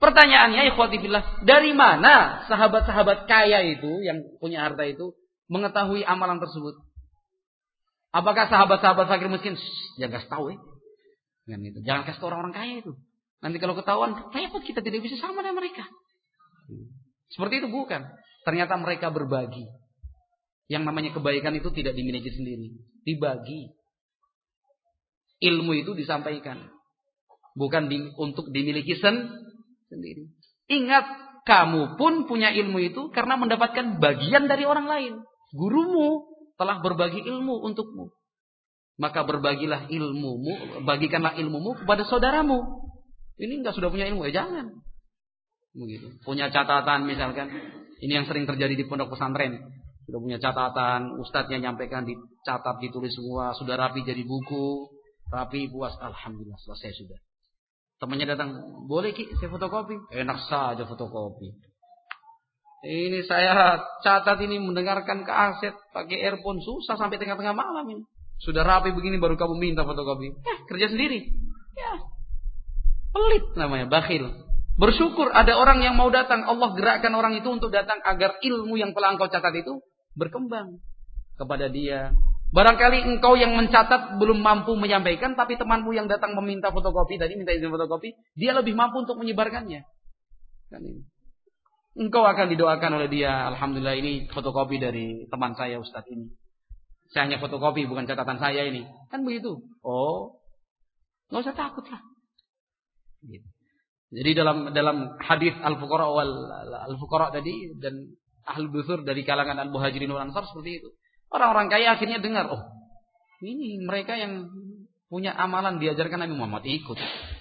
Pertanyaannya, ikhwati fillah, dari mana sahabat-sahabat kaya itu yang punya harta itu mengetahui amalan tersebut? Apakah sahabat-sahabat fakir miskin? Jangan kasih tahu ya. Jangan kasih tahu orang-orang kaya itu. Nanti kalau ketahuan, repot, kita tidak bisa sama dengan mereka. Seperti itu bukan. Ternyata mereka berbagi. Yang namanya kebaikan itu tidak dimiliki sendiri, dibagi. Ilmu itu disampaikan, bukan untuk dimiliki sendiri. Ingat, kamu pun punya ilmu itu karena mendapatkan bagian dari orang lain. Gurumu telah berbagi ilmu untukmu. Maka berbagilah ilmumu, bagikanlah ilmumu kepada saudaramu. Ini enggak sudah punya ilmu, jangan. Begitu. Punya catatan misalkan, ini yang sering terjadi di pondok pesantren. Sudah punya catatan, ustadznya nyampaikan, dicatat, ditulis semua, sudah rapi jadi buku, rapi, puas, alhamdulillah selesai sudah. Temannya datang, boleh Ki, saya fotokopi. Enak saja fotokopi. Ini saya catat ini mendengarkan kaset pakai earphone, susah sampai tengah-tengah malam ini. Sudah rapi begini baru kamu minta fotokopi. Kerja sendiri. Ya. Pelit namanya, bakhil. Bersyukur ada orang yang mau datang. Allah gerakkan orang itu untuk datang agar ilmu yang telah engkau catat itu berkembang kepada dia. Barangkali engkau yang mencatat belum mampu menyampaikan, tapi temanmu yang datang meminta fotokopi tadi, minta izin fotokopi, dia lebih mampu untuk menyebarkannya. Kan ini. Engkau akan didoakan oleh dia. Alhamdulillah, ini fotokopi dari teman saya Ustadz ini. Saya hanya fotokopi, bukan catatan saya ini. Kan begitu. Oh, nggak usah takut lah. Gitu. Jadi dalam hadis al-fuqara tadi dan ahlul busur dari kalangan al-muhajirin wal ansar seperti itu. Orang-orang kaya akhirnya dengar, oh, ini mereka yang punya amalan diajarkan Nabi Muhammad, ikut.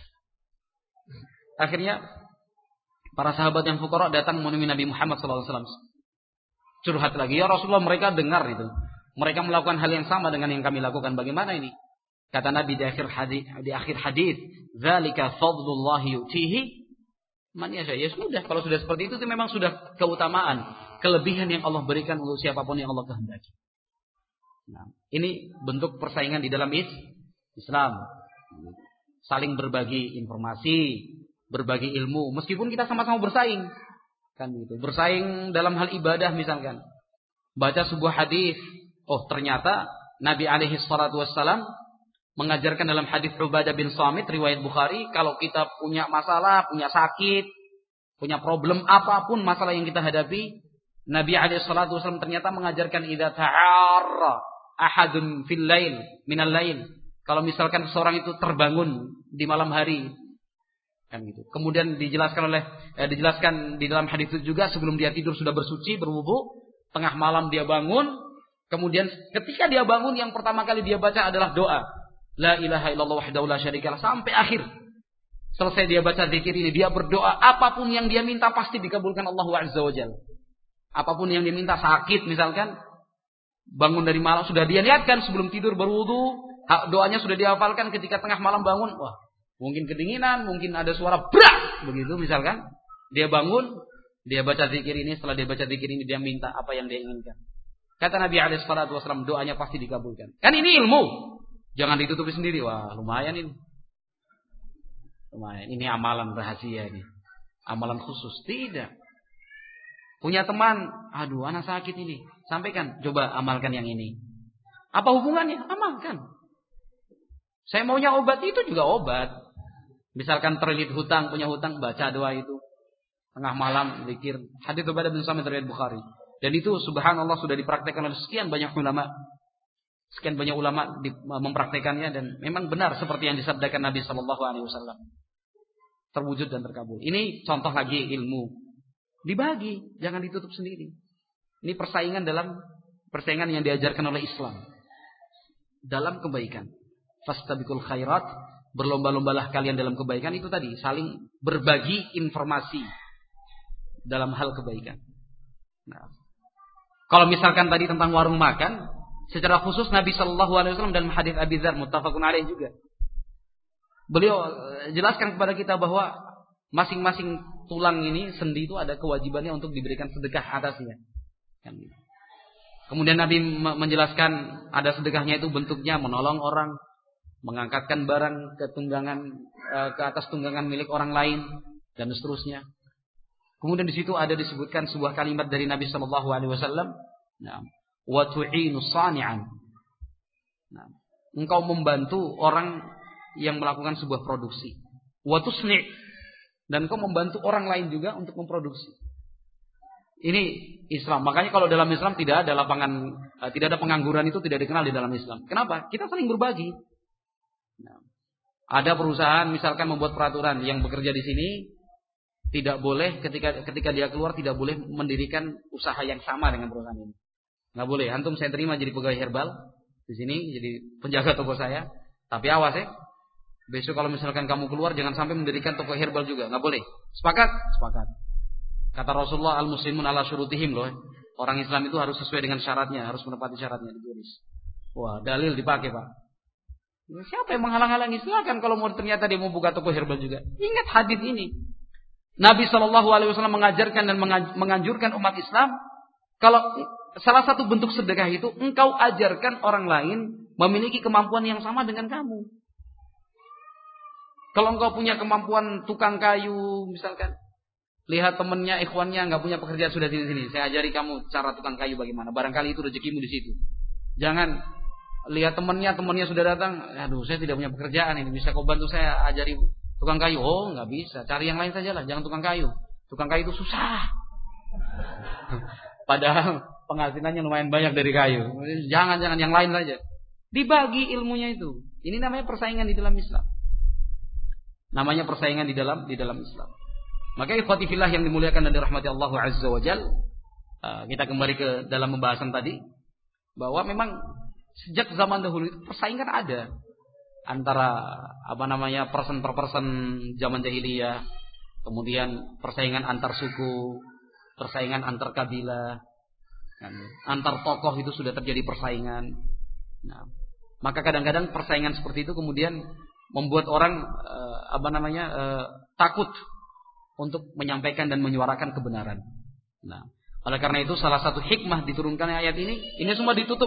Akhirnya para sahabat yang fuqara datang menemui Nabi Muhammad SAW. Curhat lagi, ya Rasulullah, mereka dengar itu. Mereka melakukan hal yang sama dengan yang kami lakukan. Bagaimana ini? Kata Nabi di akhir hadis, "Dzalika fadlullahi yu'tihi man yasha." Ya sudah, kalau sudah seperti itu memang sudah keutamaan, kelebihan yang Allah berikan untuk siapapun yang Allah kehendaki. Nah, ini bentuk persaingan di dalam Islam. Saling berbagi informasi, berbagi ilmu, meskipun kita sama-sama bersaing. Kan gitu. Bersaing dalam hal ibadah misalkan. Baca sebuah hadis, oh ternyata Nabi alaihi salatu wassalam mengajarkan dalam hadis Ubadah bin Samit riwayat Bukhari, kalau kita punya masalah, punya sakit, punya problem apapun masalah yang kita hadapi, Nabi alaihi salatu wasallam ternyata mengajarkan idza ta'arra ahadun fil lail minal lail. Kalau misalkan seorang itu terbangun di malam hari, kan gitu. Kemudian dijelaskan di dalam hadis itu juga, sebelum dia tidur sudah bersuci, berwudu, tengah malam dia bangun, kemudian ketika dia bangun yang pertama kali dia baca adalah doa. La ilaha illallah wahdahu la syarikalah, sampai akhir. Selesai dia baca zikir ini, dia berdoa, apapun yang dia minta pasti dikabulkan Allah Azza wa Jalla. Apapun yang dia minta, sakit misalkan, bangun dari malam sudah dia niatkan sebelum tidur berwudu, doanya sudah dihafalkan, ketika tengah malam bangun, wah, mungkin kedinginan, mungkin ada suara brak, begitu misalkan, dia bangun, dia baca zikir ini, setelah dia baca zikir ini dia minta apa yang dia inginkan. Kata Nabi alaihi salatu wasallam, doanya pasti dikabulkan. Kan ini ilmu. Jangan ditutupi sendiri. Wah, lumayan ini. Lumayan. Ini amalan rahasia ini. Amalan khusus. Tidak. Punya teman, aduh anak sakit ini. Sampaikan, coba amalkan yang ini. Apa hubungannya? Amalkan. Saya maunya obat, itu juga obat. Misalkan terlilit hutang, punya hutang, baca doa itu. Tengah malam, zikir. Hadits Ubadah bin Samit riwayat Bukhari. Dan itu subhanallah sudah dipraktekkan oleh sekian banyak ulama. Sekian banyak ulama mempraktekannya, dan memang benar seperti yang disabdakan Nabi sallallahu alaihi wasallam. Terwujud dan terkabul. Ini contoh lagi ilmu. Dibagi, jangan ditutup sendiri. Ini persaingan yang diajarkan oleh Islam. Dalam kebaikan. Fastabiqul khairat, berlomba-lombalah kalian dalam kebaikan, itu tadi, saling berbagi informasi dalam hal kebaikan. Nah, kalau misalkan tadi tentang warung makan, secara khusus Nabi sallallahu alaihi wasallam dalam hadis Abi Dzar muttafaqun alaih juga, beliau jelaskan kepada kita bahwa masing-masing tulang ini, sendi itu ada kewajibannya untuk diberikan sedekah atasnya. Kemudian Nabi menjelaskan ada sedekahnya itu bentuknya menolong orang, mengangkatkan barang ke atas tunggangan milik orang lain, dan seterusnya. Kemudian di situ ada disebutkan sebuah kalimat dari Nabi sallallahu alaihi wasallam, nah, wa tu'inu sani'an. Nah, engkau membantu orang yang melakukan sebuah produksi. Wa tusni', dan engkau membantu orang lain juga untuk memproduksi. Ini Islam. Makanya kalau dalam Islam tidak ada pengangguran, itu tidak dikenal di dalam Islam. Kenapa? Kita saling berbagi. Nah, ada perusahaan misalkan membuat peraturan yang bekerja di sini tidak boleh ketika dia keluar tidak boleh mendirikan usaha yang sama dengan perusahaan ini. Nggak boleh. Antum saya terima jadi pegawai herbal di sini, jadi penjaga toko saya. Tapi awas ya. Besok kalau misalkan kamu keluar jangan sampai mendirikan toko herbal juga. Nggak boleh. Sepakat? Sepakat. Kata Rasulullah, al-muslimun ala syurutihim loh. Orang Islam itu harus sesuai dengan syaratnya, harus menepati syaratnya, ditulis. Wah, dalil dipakai, Pak. Siapa yang menghalang-halangi? Silakan kalau mau ternyata dia mau buka toko herbal juga. Ingat hadis ini. Nabi SAW mengajarkan dan menganjurkan umat Islam, kalau salah satu bentuk sedekah itu engkau ajarkan orang lain memiliki kemampuan yang sama dengan kamu. Kalau engkau punya kemampuan tukang kayu misalkan, lihat temannya, ikhwannya nggak punya pekerjaan, sudah sini, saya ajari kamu cara tukang kayu bagaimana. Barangkali itu rezekimu di situ. Jangan lihat temannya sudah datang, aduh saya tidak punya pekerjaan ini, bisa kau bantu saya ajari tukang kayu? Oh nggak bisa, cari yang lain sajalah, jangan tukang kayu. Tukang kayu itu susah. Padahal penghasilannya lumayan banyak dari kayu. Jangan yang lain saja. Dibagi ilmunya itu. Ini namanya persaingan di dalam Islam. Namanya persaingan di dalam Islam. Maka ikhwati fillah yang dimuliakan dan dirahmati Allah Azza wa Jalla, kita kembali ke dalam pembahasan tadi, bahwa memang sejak zaman dahulu itu persaingan ada antara person per person zaman jahiliyah, kemudian persaingan antar suku, persaingan antar kabilah, antar tokoh itu sudah terjadi persaingan. Nah, maka kadang-kadang persaingan seperti itu kemudian membuat orang takut untuk menyampaikan dan menyuarakan kebenaran. Nah, oleh karena itu salah satu hikmah diturunkannya ayat ini semua ditutup.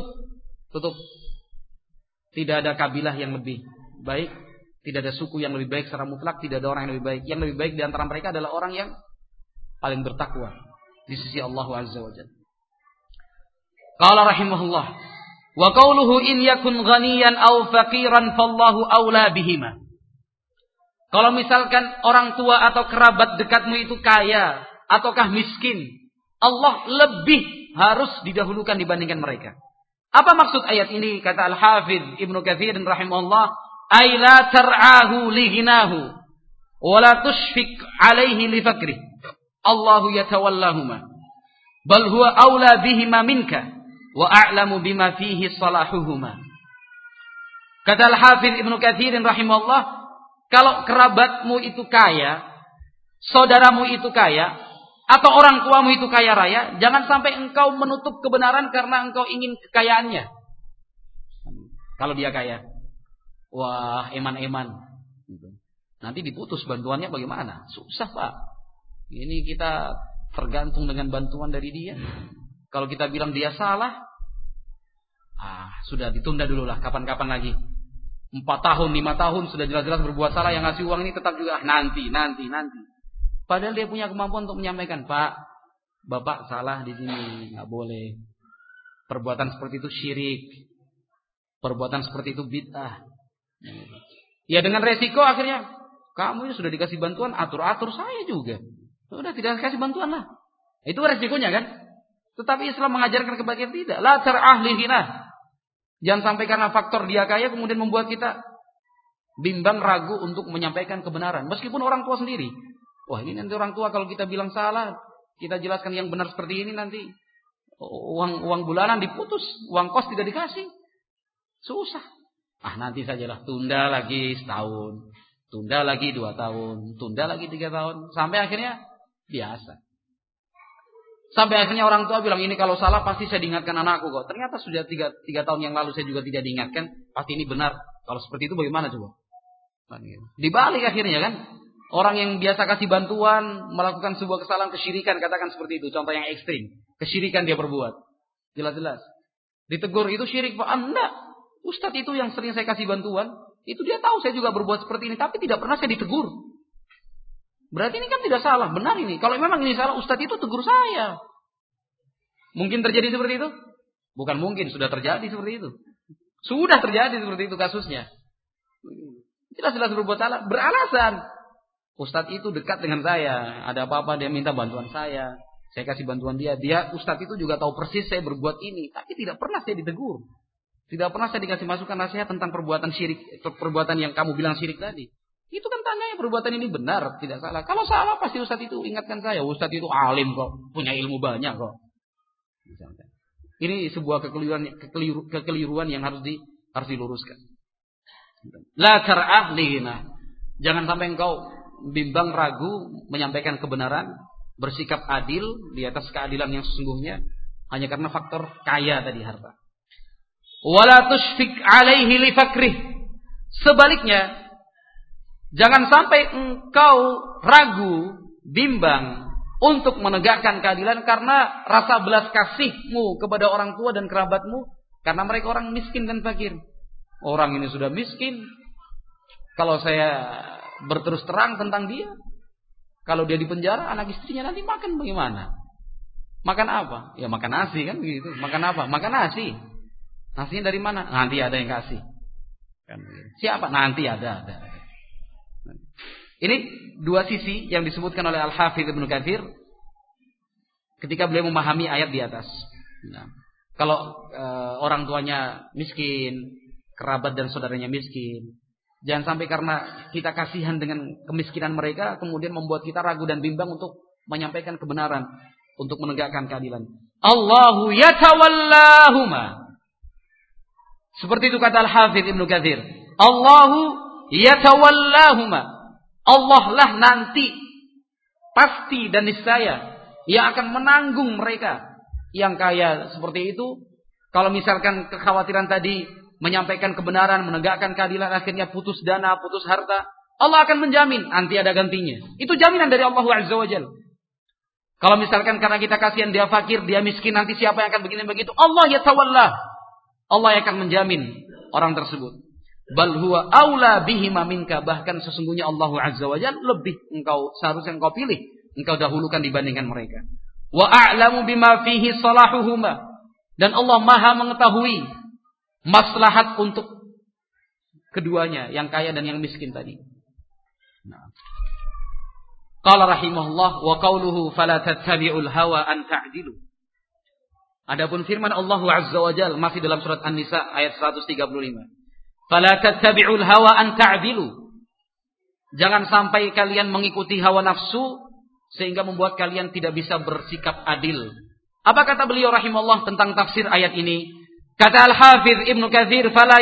Tidak ada kabilah yang lebih baik, tidak ada suku yang lebih baik secara mutlak, tidak ada orang yang lebih baik. Yang lebih baik di antara mereka adalah orang yang paling bertakwa di sisi Allah Azza wa Jalla. Qala rahimahullah, wa qauluhu in yakun ghaniyan aw faqiran fallahu aula bihima. Kalau misalkan orang tua atau kerabat dekatmu itu kaya ataukah miskin, Allah lebih harus didahulukan dibandingkan mereka. Apa maksud ayat ini? Kata Al-Hafidz Ibnu Katsir rahimahullah, ay la tar'ahu li ghinahu wa la tushfik alaihi li fakri. Allahu yatawallahuma. Bal huwa aula bihima minka wa a'lamu bima fihi salahuhuma. Kata Al-Hafidz Ibnu Katsir rahimahullah, kalau kerabatmu itu kaya, saudaramu itu kaya, atau orang tuamu itu kaya raya, jangan sampai engkau menutup kebenaran karena engkau ingin kekayaannya. Kalau dia kaya, wah eman-eman, nanti diputus bantuannya bagaimana? Susah Pak. Ini kita tergantung dengan bantuan dari dia. Kalau kita bilang dia salah, sudah ditunda dulu lah, kapan-kapan lagi. 4 tahun, 5 tahun sudah jelas-jelas berbuat salah, yang ngasih uang ini tetap juga nanti. Padahal dia punya kemampuan untuk menyampaikan, Pak, Bapak salah di sini, nggak boleh. Perbuatan seperti itu syirik. Perbuatan seperti itu bid'ah. Ya dengan resiko akhirnya kamu ini sudah dikasih bantuan, atur saya juga. Sudah tidak kasih bantuan lah. Itu resikonya kan? Tetapi Islam mengajarkan kebahagiaan tidak. La tar'ah lihina. Jangan sampai karena faktor dia kaya kemudian membuat kita bimbang, ragu untuk menyampaikan kebenaran. Meskipun orang tua sendiri. Wah ini nanti orang tua kalau kita bilang salah, kita jelaskan yang benar seperti ini, nanti uang bulanan diputus, uang kos tidak dikasih. Susah. Nanti sajalah, tunda lagi setahun, tunda lagi 2 tahun, tunda lagi 3 tahun. Sampai akhirnya biasa. Sampai akhirnya orang tua bilang, ini kalau salah pasti saya diingatkan anakku kok. Ternyata sudah 3 tahun yang lalu saya juga tidak diingatkan. Pasti ini benar. Kalau seperti itu bagaimana coba? Dibalik akhirnya kan. Orang yang biasa kasih bantuan, melakukan sebuah kesalahan, kesyirikan, katakan seperti itu. Contoh yang ekstrim. Kesyirikan dia perbuat. Jelas-jelas. Ditegur, itu syirik Pak. Enggak. Ustadz itu yang sering saya kasih bantuan, itu dia tahu saya juga berbuat seperti ini. Tapi tidak pernah saya ditegur. Berarti ini kan tidak salah, benar ini. Kalau memang ini salah, ustadz itu tegur saya. Mungkin terjadi seperti itu? Bukan mungkin, sudah terjadi seperti itu. Sudah terjadi seperti itu kasusnya. Jelas-jelas berbuat salah, beralasan. Ustadz itu dekat dengan saya, ada apa-apa dia minta bantuan saya kasih bantuan dia. Ustadz itu juga tahu persis saya berbuat ini, tapi tidak pernah saya ditegur. Tidak pernah saya dikasih masukan nasihat tentang perbuatan syirik, perbuatan yang kamu bilang syirik tadi. Itu kan tanyanya perbuatan ini benar, tidak salah. Kalau salah pasti ustadz itu ingatkan saya. Ustadz itu alim kok, punya ilmu banyak kok. Ini sebuah kekeliruan yang harus diluruskan. La tar'ahlina. Jangan sampai engkau bimbang, ragu menyampaikan kebenaran, bersikap adil di atas keadilan yang sesungguhnya hanya karena faktor kaya tadi, harta. Wala tushfik alaihi li fakrih. Sebaliknya, jangan sampai engkau ragu, bimbang untuk menegakkan keadilan karena rasa belas kasihmu kepada orang tua dan kerabatmu, karena mereka orang miskin dan fakir. Orang ini sudah miskin. Kalau saya berterus terang tentang dia, kalau dia di penjara, anak istrinya nanti makan bagaimana? Makan apa? Ya makan nasi kan begitu. Makan apa? Makan nasi. Nasinya dari mana? Nanti ada yang kasih. Siapa? Nanti ada. Ini dua sisi yang disebutkan oleh Al-Hafidz Ibnu Katsir ketika beliau memahami ayat di atas. Nah, kalau orang tuanya miskin, kerabat dan saudaranya miskin, jangan sampai karena kita kasihan dengan kemiskinan mereka kemudian membuat kita ragu dan bimbang untuk menyampaikan kebenaran, untuk menegakkan keadilan. Allahu yatawallahuma. Seperti itu kata Al-Hafidz Ibnu Katsir. Allahu yatawallahuma. Allah lah nanti pasti dan niscaya yang akan menanggung mereka yang kaya seperti itu. Kalau misalkan kekhawatiran tadi menyampaikan kebenaran, menegakkan keadilan, akhirnya putus dana, putus harta, Allah akan menjamin nanti ada gantinya. Itu jaminan dari Allah Azza wa Jalla. Kalau misalkan karena kita kasihan dia fakir, dia miskin, nanti siapa yang akan begini begitu? Allah yatawallah. Allah yang akan menjamin orang tersebut. Bal huwa aula bihima minka, bahkan sesungguhnya Allah Azza wa Jalla lebih seharusnya engkau pilih, engkau dahulukan dibandingkan mereka. Wa a'lamu bima fihi salahuhuma, dan Allah Maha mengetahui maslahat untuk keduanya, yang kaya dan yang miskin tadi. Nah. Qala rahimahullah wa qauluhu fala tattabi'ul hawa an ta'dilu. Adapun firman Allah Azza wa Jalla masih dalam surat An-Nisa ayat 135. Fala tattabi'ul hawa an ta'dilu. Jangan sampai kalian mengikuti hawa nafsu sehingga membuat kalian tidak bisa bersikap adil. Apa kata beliau rahimahullah tentang tafsir ayat ini? Kata Al-Hafidz Ibnu Katsir, fala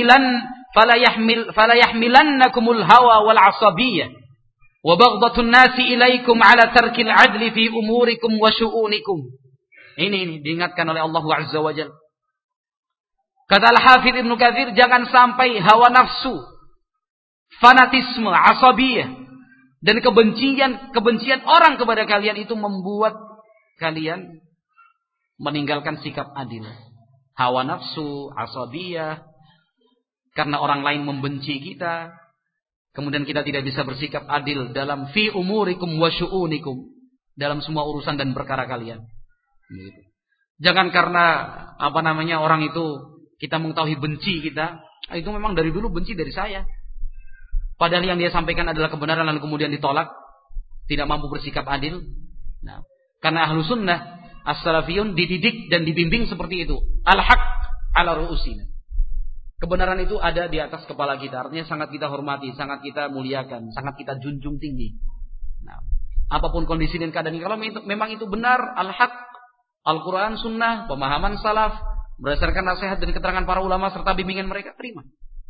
yahmilannakumul hawa wal 'asabiyyah wa baghdhatun nasi ilaikum ala tarkil 'adli fi umurikum wa syu'unikum. Ini diingatkan oleh Allah Azza wa Jalla. Kata Al-Hafidz Ibnu Katsir, jangan sampai hawa nafsu, fanatisme, asabiyah dan kebencian orang kepada kalian itu membuat kalian meninggalkan sikap adil. Hawa nafsu, asabiyah, karena orang lain membenci kita, kemudian kita tidak bisa bersikap adil dalam fi umurikum wa syu'unikum, dalam semua urusan dan perkara kalian. Jangan karena orang itu kita mengetahui benci kita, itu memang dari dulu benci dari saya. Padahal yang dia sampaikan adalah kebenaran lalu kemudian ditolak, tidak mampu bersikap adil. Nah, karena ahlu sunnah as-salafiyun dididik dan dibimbing seperti itu. Al-haq ala ru'usina. Kebenaran itu ada di atas kepala kita, artinya sangat kita hormati, sangat kita muliakan, sangat kita junjung tinggi. Nah, apapun kondisi dan keadaan, kalau memang itu benar, al-haq, Al-Quran, sunnah, pemahaman salaf, berdasarkan nasihat dan keterangan para ulama serta bimbingan mereka, terima.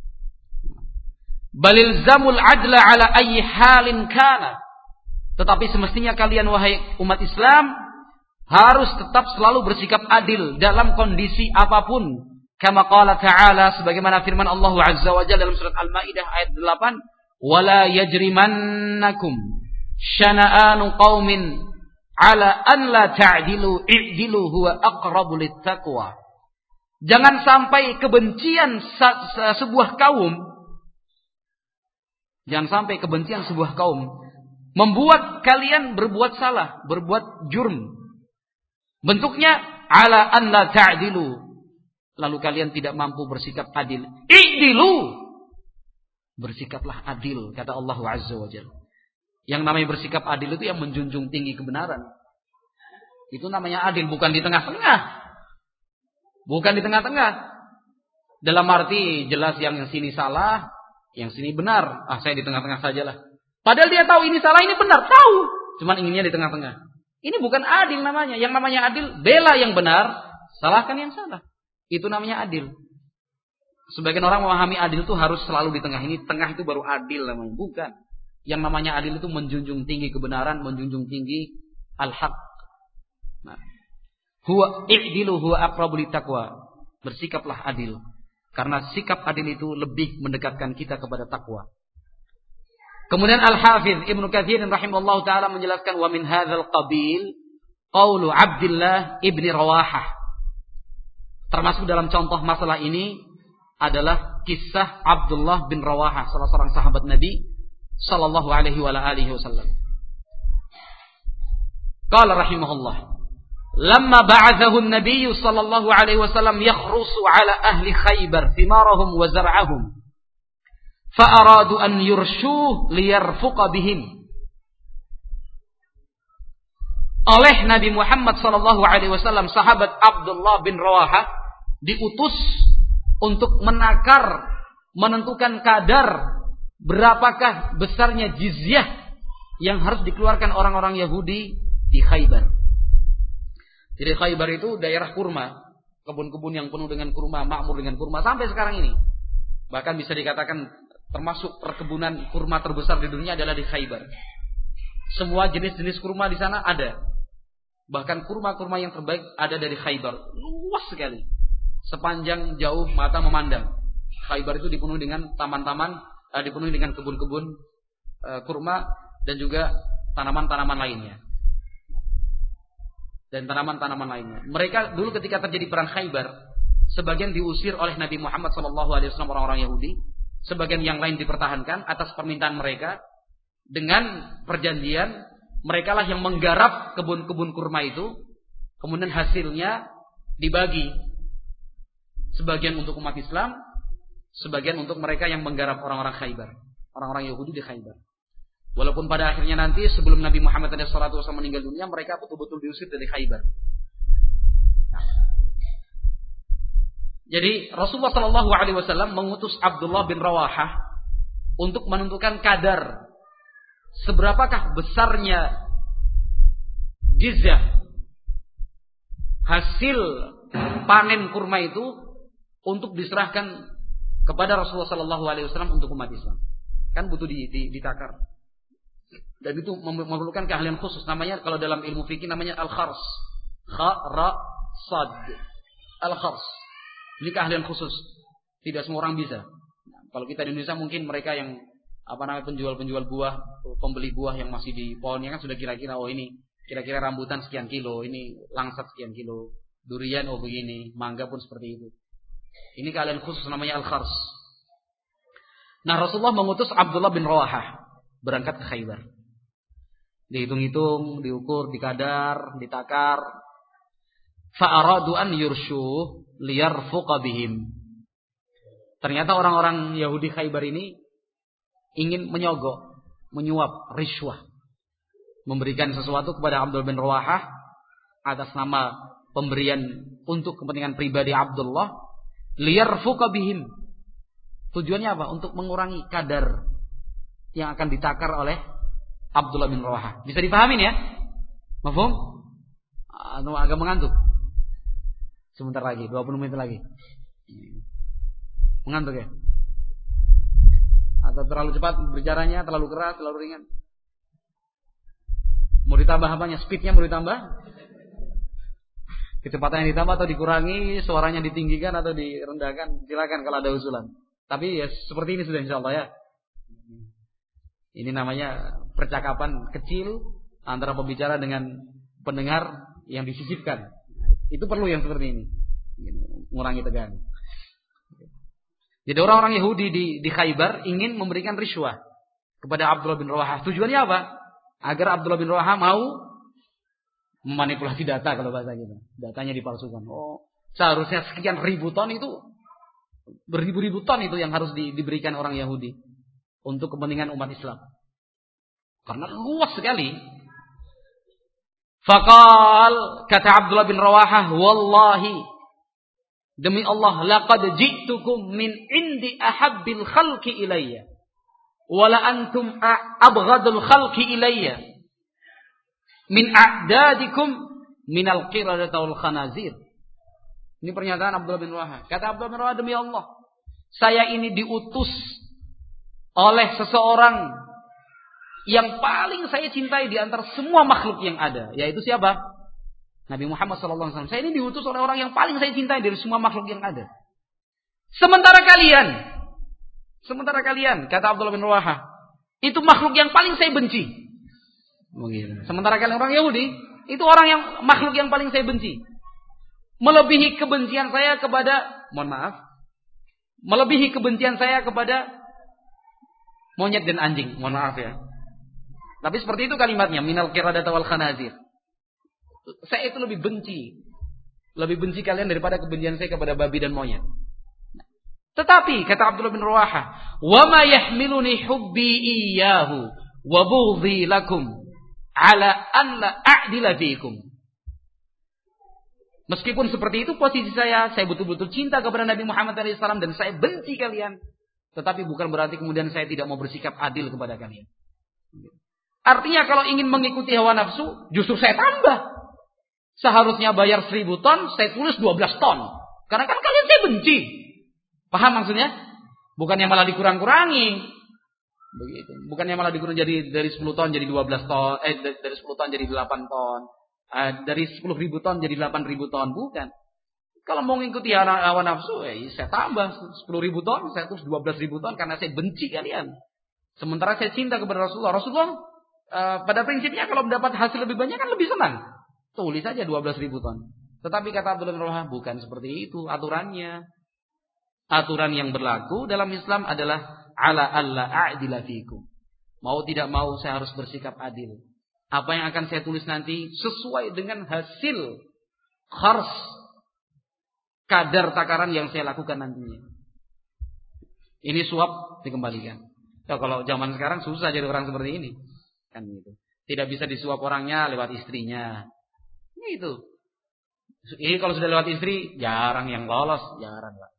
Balil zamul adla ala ayyi halin kana. Tetapi semestinya kalian wahai umat Islam harus tetap selalu bersikap adil dalam kondisi apapun. Kama qala ta'ala, sebagaimana firman Allah Azza wa Jalla dalam surat Al-Maidah ayat 8, wala yajrimannakum syana'anu qaumin ala an la ta'dilu i'dilu huwa aqrabu littaqwa. Jangan sampai kebencian sebuah kaum membuat kalian berbuat salah, berbuat jurm. Bentuknya ala an la ta'dilu. Lalu kalian tidak mampu bersikap adil. I'dilu. Bersikaplah adil, kata Allah Azza wa Jalla. Yang namanya bersikap adil itu yang menjunjung tinggi kebenaran. Itu namanya adil, bukan di tengah-tengah. Bukan di tengah-tengah. Dalam arti jelas yang sini salah, yang sini benar. Saya di tengah-tengah sajalah. Padahal dia tahu ini salah, ini benar. Tahu. Cuman inginnya di tengah-tengah. Ini bukan adil namanya. Yang namanya adil, bela yang benar, salahkan yang salah. Itu namanya adil. Sebagian orang memahami adil itu harus selalu di tengah. Ini tengah itu baru adil namanya. Bukan. Yang namanya adil itu menjunjung tinggi kebenaran, menjunjung tinggi al-haq. Nah, huwa i'dilu huwa aqrabu littaqwa. Bersikaplah adil. Karena sikap adil itu lebih mendekatkan kita kepada takwa. Kemudian Al-Hafiz Ibnu Katsir rahimahullah taala menjelaskan wa min hadzal qabil qaulu Abdullah ibni Rawahah. Termasuk dalam contoh masalah ini adalah kisah Abdullah bin Rawahah, salah seorang sahabat Nabi sallallahu alaihi wa alihi wasallam. Qala rahimahullah, lamma ba'athahu an-nabiy sallallahu alaihi wasallam yakhrusu ala ahli Khaybar thimarahum wa zar'ahum fa aradu an yurshuh liyarfuqa bihim. Oleh Nabi Muhammad sallallahu alaihi wasallam, sahabat Abdullah bin Rawahah diutus untuk menakar, menentukan kadar berapakah besarnya jizyah yang harus dikeluarkan orang-orang Yahudi di Khaybar. Jadi Khaybar itu daerah kurma, kebun-kebun yang penuh dengan kurma, makmur dengan kurma sampai sekarang ini. Bahkan bisa dikatakan termasuk perkebunan kurma terbesar di dunia adalah di Khaybar. Semua jenis-jenis kurma di sana ada. Bahkan kurma-kurma yang terbaik ada dari Khaybar. Luas sekali. Sepanjang jauh mata memandang. Khaybar itu dipenuhi dengan taman-taman, dipenuhi dengan kebun-kebun kurma dan juga tanaman-tanaman lainnya. Dan tanaman-tanaman lainnya. Mereka dulu ketika terjadi perang Khaybar, sebagian diusir oleh Nabi Muhammad SAW orang-orang Yahudi, sebagian yang lain dipertahankan atas permintaan mereka dengan perjanjian merekalah yang menggarap kebun-kebun kurma itu, kemudian hasilnya dibagi, sebagian untuk umat Islam, sebagian untuk mereka yang menggarap orang-orang Khaybar, orang-orang Yahudi di Khaybar. Walaupun pada akhirnya nanti sebelum Nabi Muhammad SAW meninggal dunia, mereka betul-betul diusir dari Khaybar. Jadi Rasulullah SAW mengutus Abdullah bin Rawahah untuk menentukan kadar seberapakah besarnya jizyah hasil panen kurma itu untuk diserahkan kepada Rasulullah SAW untuk umat Islam. Kan butuh ditakar. Dan itu memerlukan keahlian khusus. Namanya kalau dalam ilmu fikih namanya al-khars. Kha-ra-sad. Al-khars. Ini keahlian khusus. Tidak semua orang bisa. Kalau kita di Indonesia mungkin mereka yang penjual-penjual buah, pembeli buah yang masih di pohonnya kan sudah kira-kira, oh ini kira-kira rambutan sekian kilo, ini langsat sekian kilo, durian oh begini, mangga pun seperti itu. Ini keahlian khusus namanya al-khars. Nah, Rasulullah mengutus Abdullah bin Rawahah berangkat ke Khaybar. Dihitung-hitung, diukur, dikadar, ditakar. Fa'aradu an yurshuh liyarfuqa bihim. Ternyata orang-orang Yahudi Khaybar ini ingin menyogok, menyuap, rishwah, memberikan sesuatu kepada Abdullah bin Rawahah atas nama pemberian untuk kepentingan pribadi Abdullah, liyarfuqa bihim. Tujuannya apa? Untuk mengurangi kadar yang akan ditakar oleh Abdullah bin Rawahah. Bisa dipahamin ya? Mafhum? Agak mengantuk. Sebentar lagi, 20 menit lagi. Mengantuk ya? Atau terlalu cepat berbicaranya, terlalu keras, terlalu ringan? Mau ditambah apanya? Speednya mau ditambah? Kecepatannya ditambah atau dikurangi? Suaranya ditinggikan atau direndahkan? Silakan kalau ada usulan. Tapi ya seperti ini sudah insyaallah ya. Ini namanya percakapan kecil antara pembicara dengan pendengar yang disisipkan. Itu perlu yang seperti ini. Mengurangi tegangan. Jadi orang-orang Yahudi di Khaybar ingin memberikan rishwah kepada Abdullah bin Rawahah. Tujuannya apa? Agar Abdullah bin Rawaha mau memanipulasi data kalau bahasa kita. Datanya dipalsukan. Oh, seharusnya sekian ribu ton itu, beribu-ribu ton itu yang harus diberikan orang Yahudi untuk kepentingan umat Islam. Karena luas sekali. Faqal, kata Abdullah bin Rawaha, wallahi, demi Allah, laqad ji'tukum min indi ahabbil khalqi ilayya, wala antum abghadul khalqi ilayya, min a'dadikum minal qiradati wal khanazir. Ini pernyataan Abdullah bin Rawaha. Kata Abdullah bin Rawaha, demi Allah, saya ini diutus oleh seseorang yang paling saya cintai di antara semua makhluk yang ada, yaitu siapa? Nabi Muhammad SAW. Saya ini diutus oleh orang yang paling saya cintai dari semua makhluk yang ada. Sementara kalian, kata Abdullah bin Rawaha, itu makhluk yang paling saya benci. Sementara kalian orang Yahudi, itu orang yang makhluk yang paling saya benci. Melebihi kebencian saya kepada, melebihi kebencian saya kepada monyet dan anjing. Mohon maaf ya. Tapi seperti itu kalimatnya, minal qiradati wal khanazir. Saya itu lebih benci kalian daripada kebencian saya kepada babi dan monyet. Tetapi kata Abdullah bin Rawaha, wa ma yahmiluni hubbi iyyahu wa bughdhi lakum ala an la a'dila fiikum. Meskipun seperti itu posisi saya betul-betul cinta kepada Nabi Muhammad SAW dan saya benci kalian, tetapi bukan berarti kemudian saya tidak mau bersikap adil kepada kalian. Artinya kalau ingin mengikuti hawa nafsu, justru saya tambah. Seharusnya bayar 1000 ton, saya tulis 12 ton. Karena kan kalian saya benci. Paham maksudnya? Bukannya malah dikurang-kurangi. Begitu. Bukannya malah dikurangi jadi dari 10 ton jadi 12 ton, dari 10 ton jadi 8 ton. Dari 10.000 ton jadi 8.000 ton, bukan. Kalau mau mengikuti hawa nafsu, saya tambah 10.000 ton, saya tulis 12.000 ton karena saya benci kalian. Sementara saya cinta kepada Rasulullah. Rasulullah pada prinsipnya kalau mendapat hasil lebih banyak kan lebih senang. Tulis saja 12.000 ton. Tetapi kata Abdullah bin Rawaha, bukan seperti itu aturannya. Aturan yang berlaku dalam Islam adalah ala alla a'dila fikum. Mau tidak mau saya harus bersikap adil. Apa yang akan saya tulis nanti sesuai dengan hasil khars, kadar takaran yang saya lakukan nantinya. Ini suap dikembalikan. Ya, kalau zaman sekarang susah jadi orang seperti ini. Kan gitu. Tidak bisa disuap orangnya lewat istrinya. Itu. Ini kalau sudah lewat istri jarang yang lolos, jarang Pak.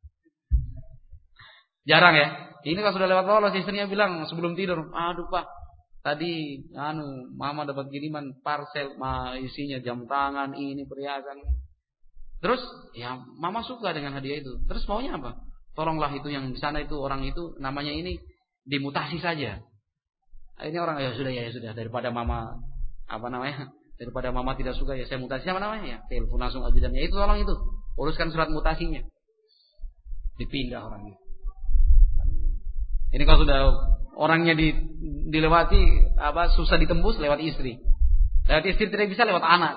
Jarang ya. Ini kalau sudah lewat lolos istrinya bilang sebelum tidur, "Aduh Pak, tadi mama dapat kiriman parcel, isinya jam tangan, ini perhiasan." Terus ya mama suka dengan hadiah itu. Terus maunya apa? Tolonglah itu yang di sana itu orang itu namanya ini dimutasi saja. Ini orang ya sudah daripada mama daripada mama tidak suka ya saya mutasi apa namanya ya telepon langsung ajudannya itu tolong itu uruskan surat mutasinya dipindah orangnya. Ini kalau sudah orangnya dilewati susah ditembus lewat istri tidak bisa lewat anak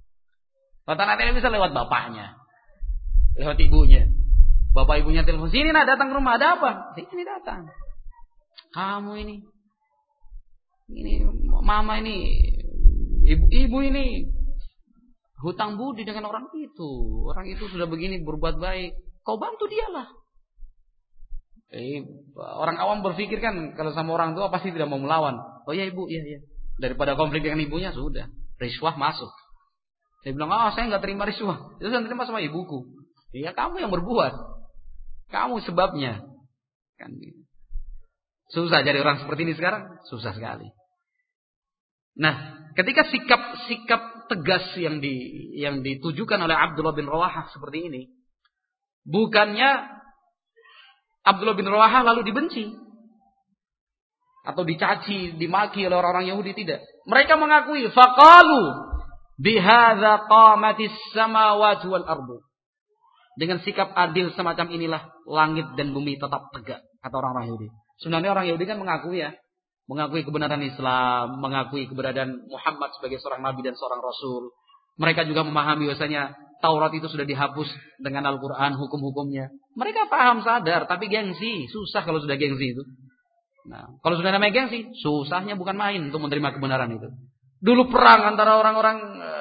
tidak bisa lewat bapaknya lewat ibunya bapak ibunya telepon sini datang ke rumah ada apa sini datang kamu ini mama ini ibu ini hutang budi dengan orang itu sudah begini berbuat baik kau bantu dialah. Orang awam berpikir kan kalau sama orang tua pasti tidak mau melawan. Oh ya ibu iya daripada konflik dengan ibunya sudah riswah masuk. Dia bilang saya nggak terima riswah itu saya terima sama ibuku. Ya kamu yang berbuat kamu sebabnya kan. Susah jadi orang seperti ini sekarang susah sekali. Nah, ketika sikap tegas yang ditujukan oleh Abdullah bin Rawaha seperti ini, bukannya Abdullah bin Rawaha lalu dibenci atau dicaci, dimaki oleh orang-orang Yahudi, tidak. Mereka mengakui faqalu bihadza qamatis samawati wal ardu. Dengan sikap adil semacam inilah langit dan bumi tetap tegak, kata orang-orang Yahudi. Sebenarnya orang Yahudi kan mengakui kebenaran Islam, mengakui keberadaan Muhammad sebagai seorang nabi dan seorang rasul. Mereka juga memahami bahwasanya Taurat itu sudah dihapus dengan Al-Quran hukum-hukumnya. Mereka paham sadar, tapi gengsi, susah kalau sudah gengsi itu. Nah, kalau sudah namanya gengsi, susahnya bukan main untuk menerima kebenaran itu. Dulu perang antara orang-orang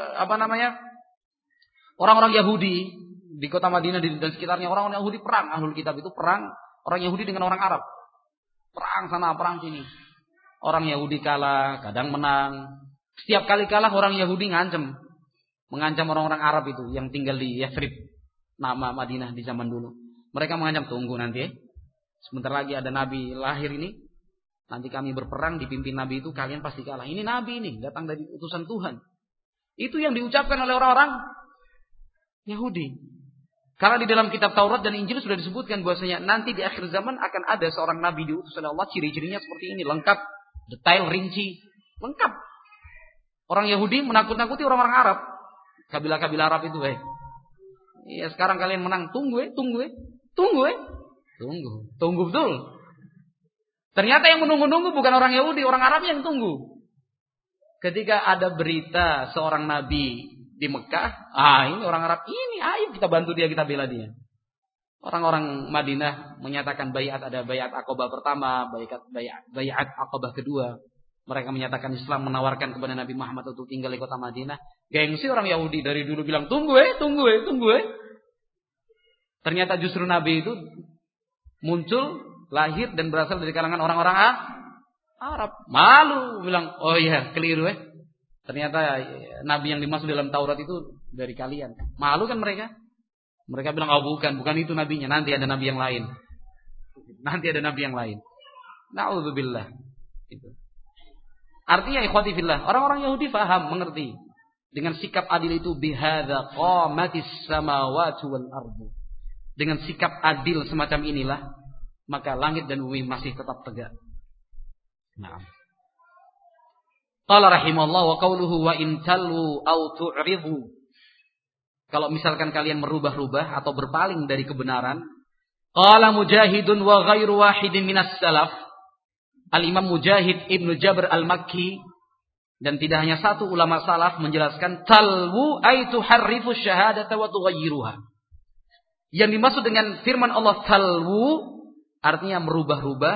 orang-orang Yahudi di kota Madinah dan sekitarnya, orang-orang Yahudi perang, Ahlul Kitab itu perang, orang Yahudi dengan orang Arab. Perang sana, perang sini. Orang Yahudi kalah, kadang menang. Setiap kali kalah orang Yahudi mengancam orang-orang Arab itu yang tinggal di Yathrib, nama Madinah di zaman dulu. Mereka mengancam, tunggu nanti sebentar lagi ada Nabi lahir ini, nanti kami berperang dipimpin Nabi itu, kalian pasti kalah. Ini Nabi ini datang dari utusan Tuhan. Itu yang diucapkan oleh orang-orang Yahudi. Karena di dalam kitab Taurat dan Injil sudah disebutkan bahwasanya nanti di akhir zaman akan ada seorang Nabi diutus oleh Allah, ciri-cirinya seperti ini, lengkap, detail, rinci, lengkap. Orang Yahudi menakut-nakuti orang-orang Arab, kabilah-kabilah Arab itu. Iya, sekarang kalian menang, tunggu betul. Ternyata yang menunggu-nunggu bukan orang Yahudi, orang Arab yang tunggu. Ketika ada berita seorang Nabi di Mekah, ini orang Arab ini, ayo kita bantu dia, kita bela dia. Orang-orang Madinah menyatakan bayat, ada bayat Aqabah pertama, bayat Aqabah kedua. Mereka menyatakan Islam, menawarkan kepada Nabi Muhammad untuk tinggal di kota Madinah. Gengsi orang Yahudi dari dulu bilang tunggu. Ternyata justru Nabi itu muncul, lahir dan berasal dari kalangan orang-orang Arab. Malu bilang, oh iya keliru Ternyata Nabi yang dimaksud dalam Taurat itu dari kalian. Malu kan mereka? Mereka bilang, oh bukan itu nabinya. Nanti ada nabi yang lain. Na'udzubillah. Itu. Artinya ikhwati fillah, orang-orang Yahudi faham, mengerti. Dengan sikap adil itu, bihadza qamatis samawati wal ardu. Dengan sikap adil semacam inilah, maka langit dan bumi masih tetap tegak. Naam. Qala rahimallahu wa qawluhu wa in tallu aw tu'ridu. Kalau misalkan kalian merubah-rubah atau berpaling dari kebenaran, qala Mujahidun wa ghairu wahidin minas salaf. Al-Imam Mujahid Ibnu Jabr Al-Makki dan tidak hanya satu ulama salaf menjelaskan talwu ay tuharrifu syahadata wa tughayyiruha. Yang dimaksud dengan firman Allah talwu artinya merubah-rubah,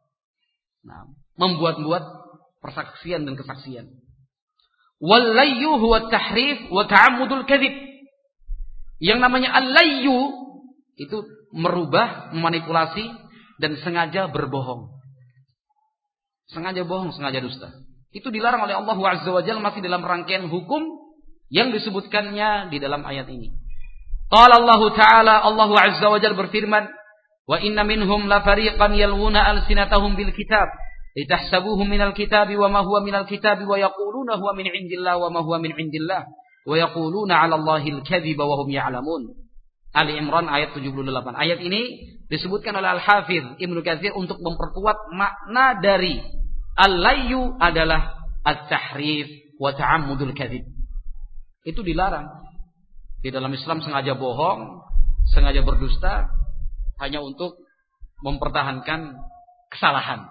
membuat-buat persaksian dan kesaksian. Wal-layyu huwa tahrif wa ta'ammudul kadzib. Yang namanya al-layyu itu merubah, memanipulasi dan sengaja berbohong. Sengaja bohong, sengaja dusta. Itu dilarang oleh Allah Azza wa Jalla, masih dalam rangkaian hukum yang disebutkannya di dalam ayat ini. Qala Allah Ta'ala, Allah Azza wa Jalla berfirman, wa inna minhum la fariqan yalwuna alsinatahum bil kitab litahsabuhu minal kitabi wa ma huwa minal kitabi wa yaquluna huwa min indillah wa ma huwa min indillah wa yaquluna 'ala Allahil kadhiba wa hum ya'lamun. Ali Imran ayat 78. Ayat ini disebutkan oleh Al-Hafidz Ibnu Katsir untuk memperkuat makna dari al-layyu adalah at-tahrif wa ta'ammudul kadzib. Itu dilarang. Di dalam Islam sengaja bohong, sengaja berdusta hanya untuk mempertahankan kesalahan.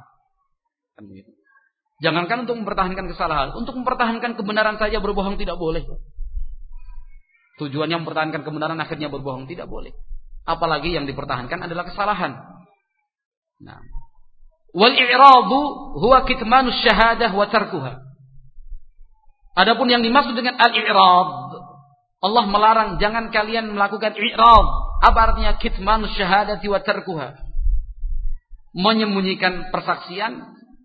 Jangankan untuk mempertahankan kesalahan, untuk mempertahankan kebenaran saja berbohong tidak boleh. Tujuannya mempertahankan kebenaran, akhirnya berbohong tidak boleh. Apalagi yang dipertahankan adalah kesalahan. Nah, wal i'radu huwa kitmanus syahadah wa tarkuha. Adapun yang dimaksud dengan al-i'rad, Allah melarang jangan kalian melakukan i'rad. Apa artinya kitmanus syahadati wa tarkuha? Menyembunyikan persaksian,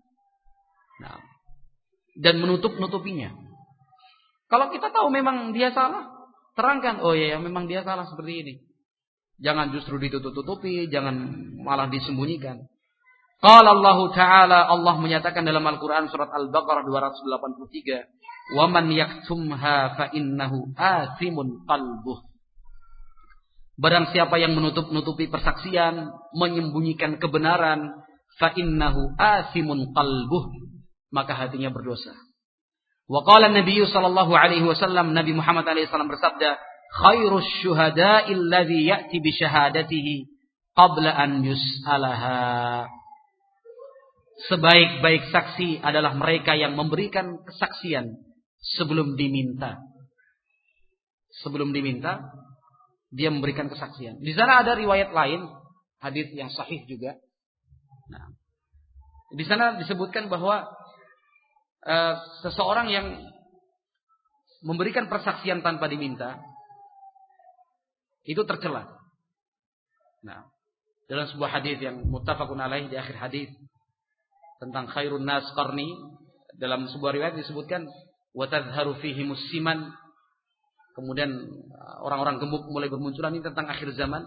dan menutup-nutupinya. Kalau kita tahu memang dia salah, terangkan, oh ya memang dia salah seperti ini. Jangan justru ditutup-tutupi, jangan malah disembunyikan. Qala Allah Ta'ala, Allah menyatakan dalam Al-Quran surat Al-Baqarah 283, wa man yaktumha fa innahu athimun qalbuh. Barang siapa yang menutup-nutupi persaksian, menyembunyikan kebenaran, fa innahu athimun qalbuh, maka hatinya berdosa. Wa qala Nabi sallallahu alaihi wasallam, Nabi Muhammad alaihi wasallam bersabda, khairus syuhada'i alladhi ya'ti bi syahadatihi qabla an yus'alaha. Sebaik-baik saksi adalah mereka yang memberikan kesaksian sebelum diminta. Sebelum diminta, dia memberikan kesaksian. Di sana ada riwayat lain, hadis yang sahih juga. Nah, Di sana disebutkan bahwa seseorang yang memberikan persaksian tanpa diminta itu tercela. Nah, dalam sebuah hadis yang muttafaqun alaih di akhir hadis tentang khairun nas qarni, dalam sebuah riwayat disebutkan wa tadhharu fihi musiman, kemudian orang-orang gemuk mulai bermunculan, ini tentang akhir zaman.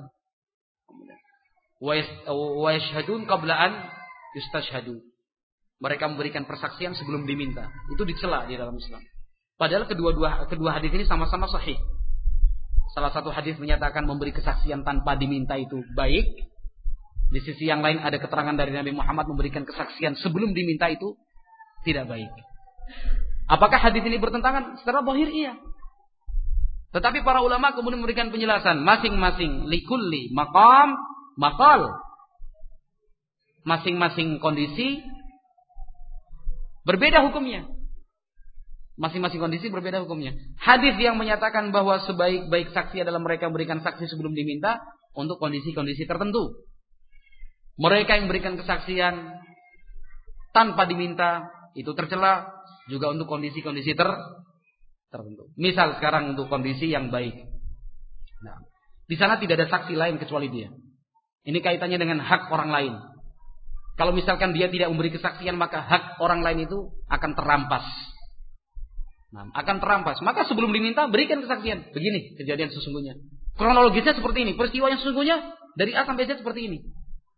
Wa yashhadun qabla an yustashhadu, mereka memberikan persaksian sebelum diminta. Itu dicela di dalam Islam. Padahal kedua hadis ini sama-sama sahih. Salah satu hadis menyatakan memberi kesaksian tanpa diminta itu baik. Di sisi yang lain ada keterangan dari Nabi Muhammad memberikan kesaksian sebelum diminta itu tidak baik. Apakah hadis ini bertentangan? Secara zahir iya. Tetapi para ulama kemudian memberikan penjelasan, masing-masing likulli maqam maqal. Masing-masing kondisi berbeda hukumnya. Masing-masing kondisi berbeda hukumnya. Hadis yang menyatakan bahwa sebaik-baik saksi adalah mereka memberikan saksi sebelum diminta untuk kondisi-kondisi tertentu. Mereka yang memberikan kesaksian tanpa diminta itu tercela juga untuk kondisi-kondisi tertentu. Misal sekarang untuk kondisi yang baik. Nah, di sana tidak ada saksi lain kecuali dia. Ini kaitannya dengan hak orang lain. Kalau misalkan dia tidak memberi kesaksian, maka hak orang lain itu akan terampas. Nah, akan terampas. Maka sebelum diminta berikan kesaksian. Begini kejadian sesungguhnya. Kronologisnya seperti ini. Peristiwa yang sesungguhnya dari A sampai Z seperti ini.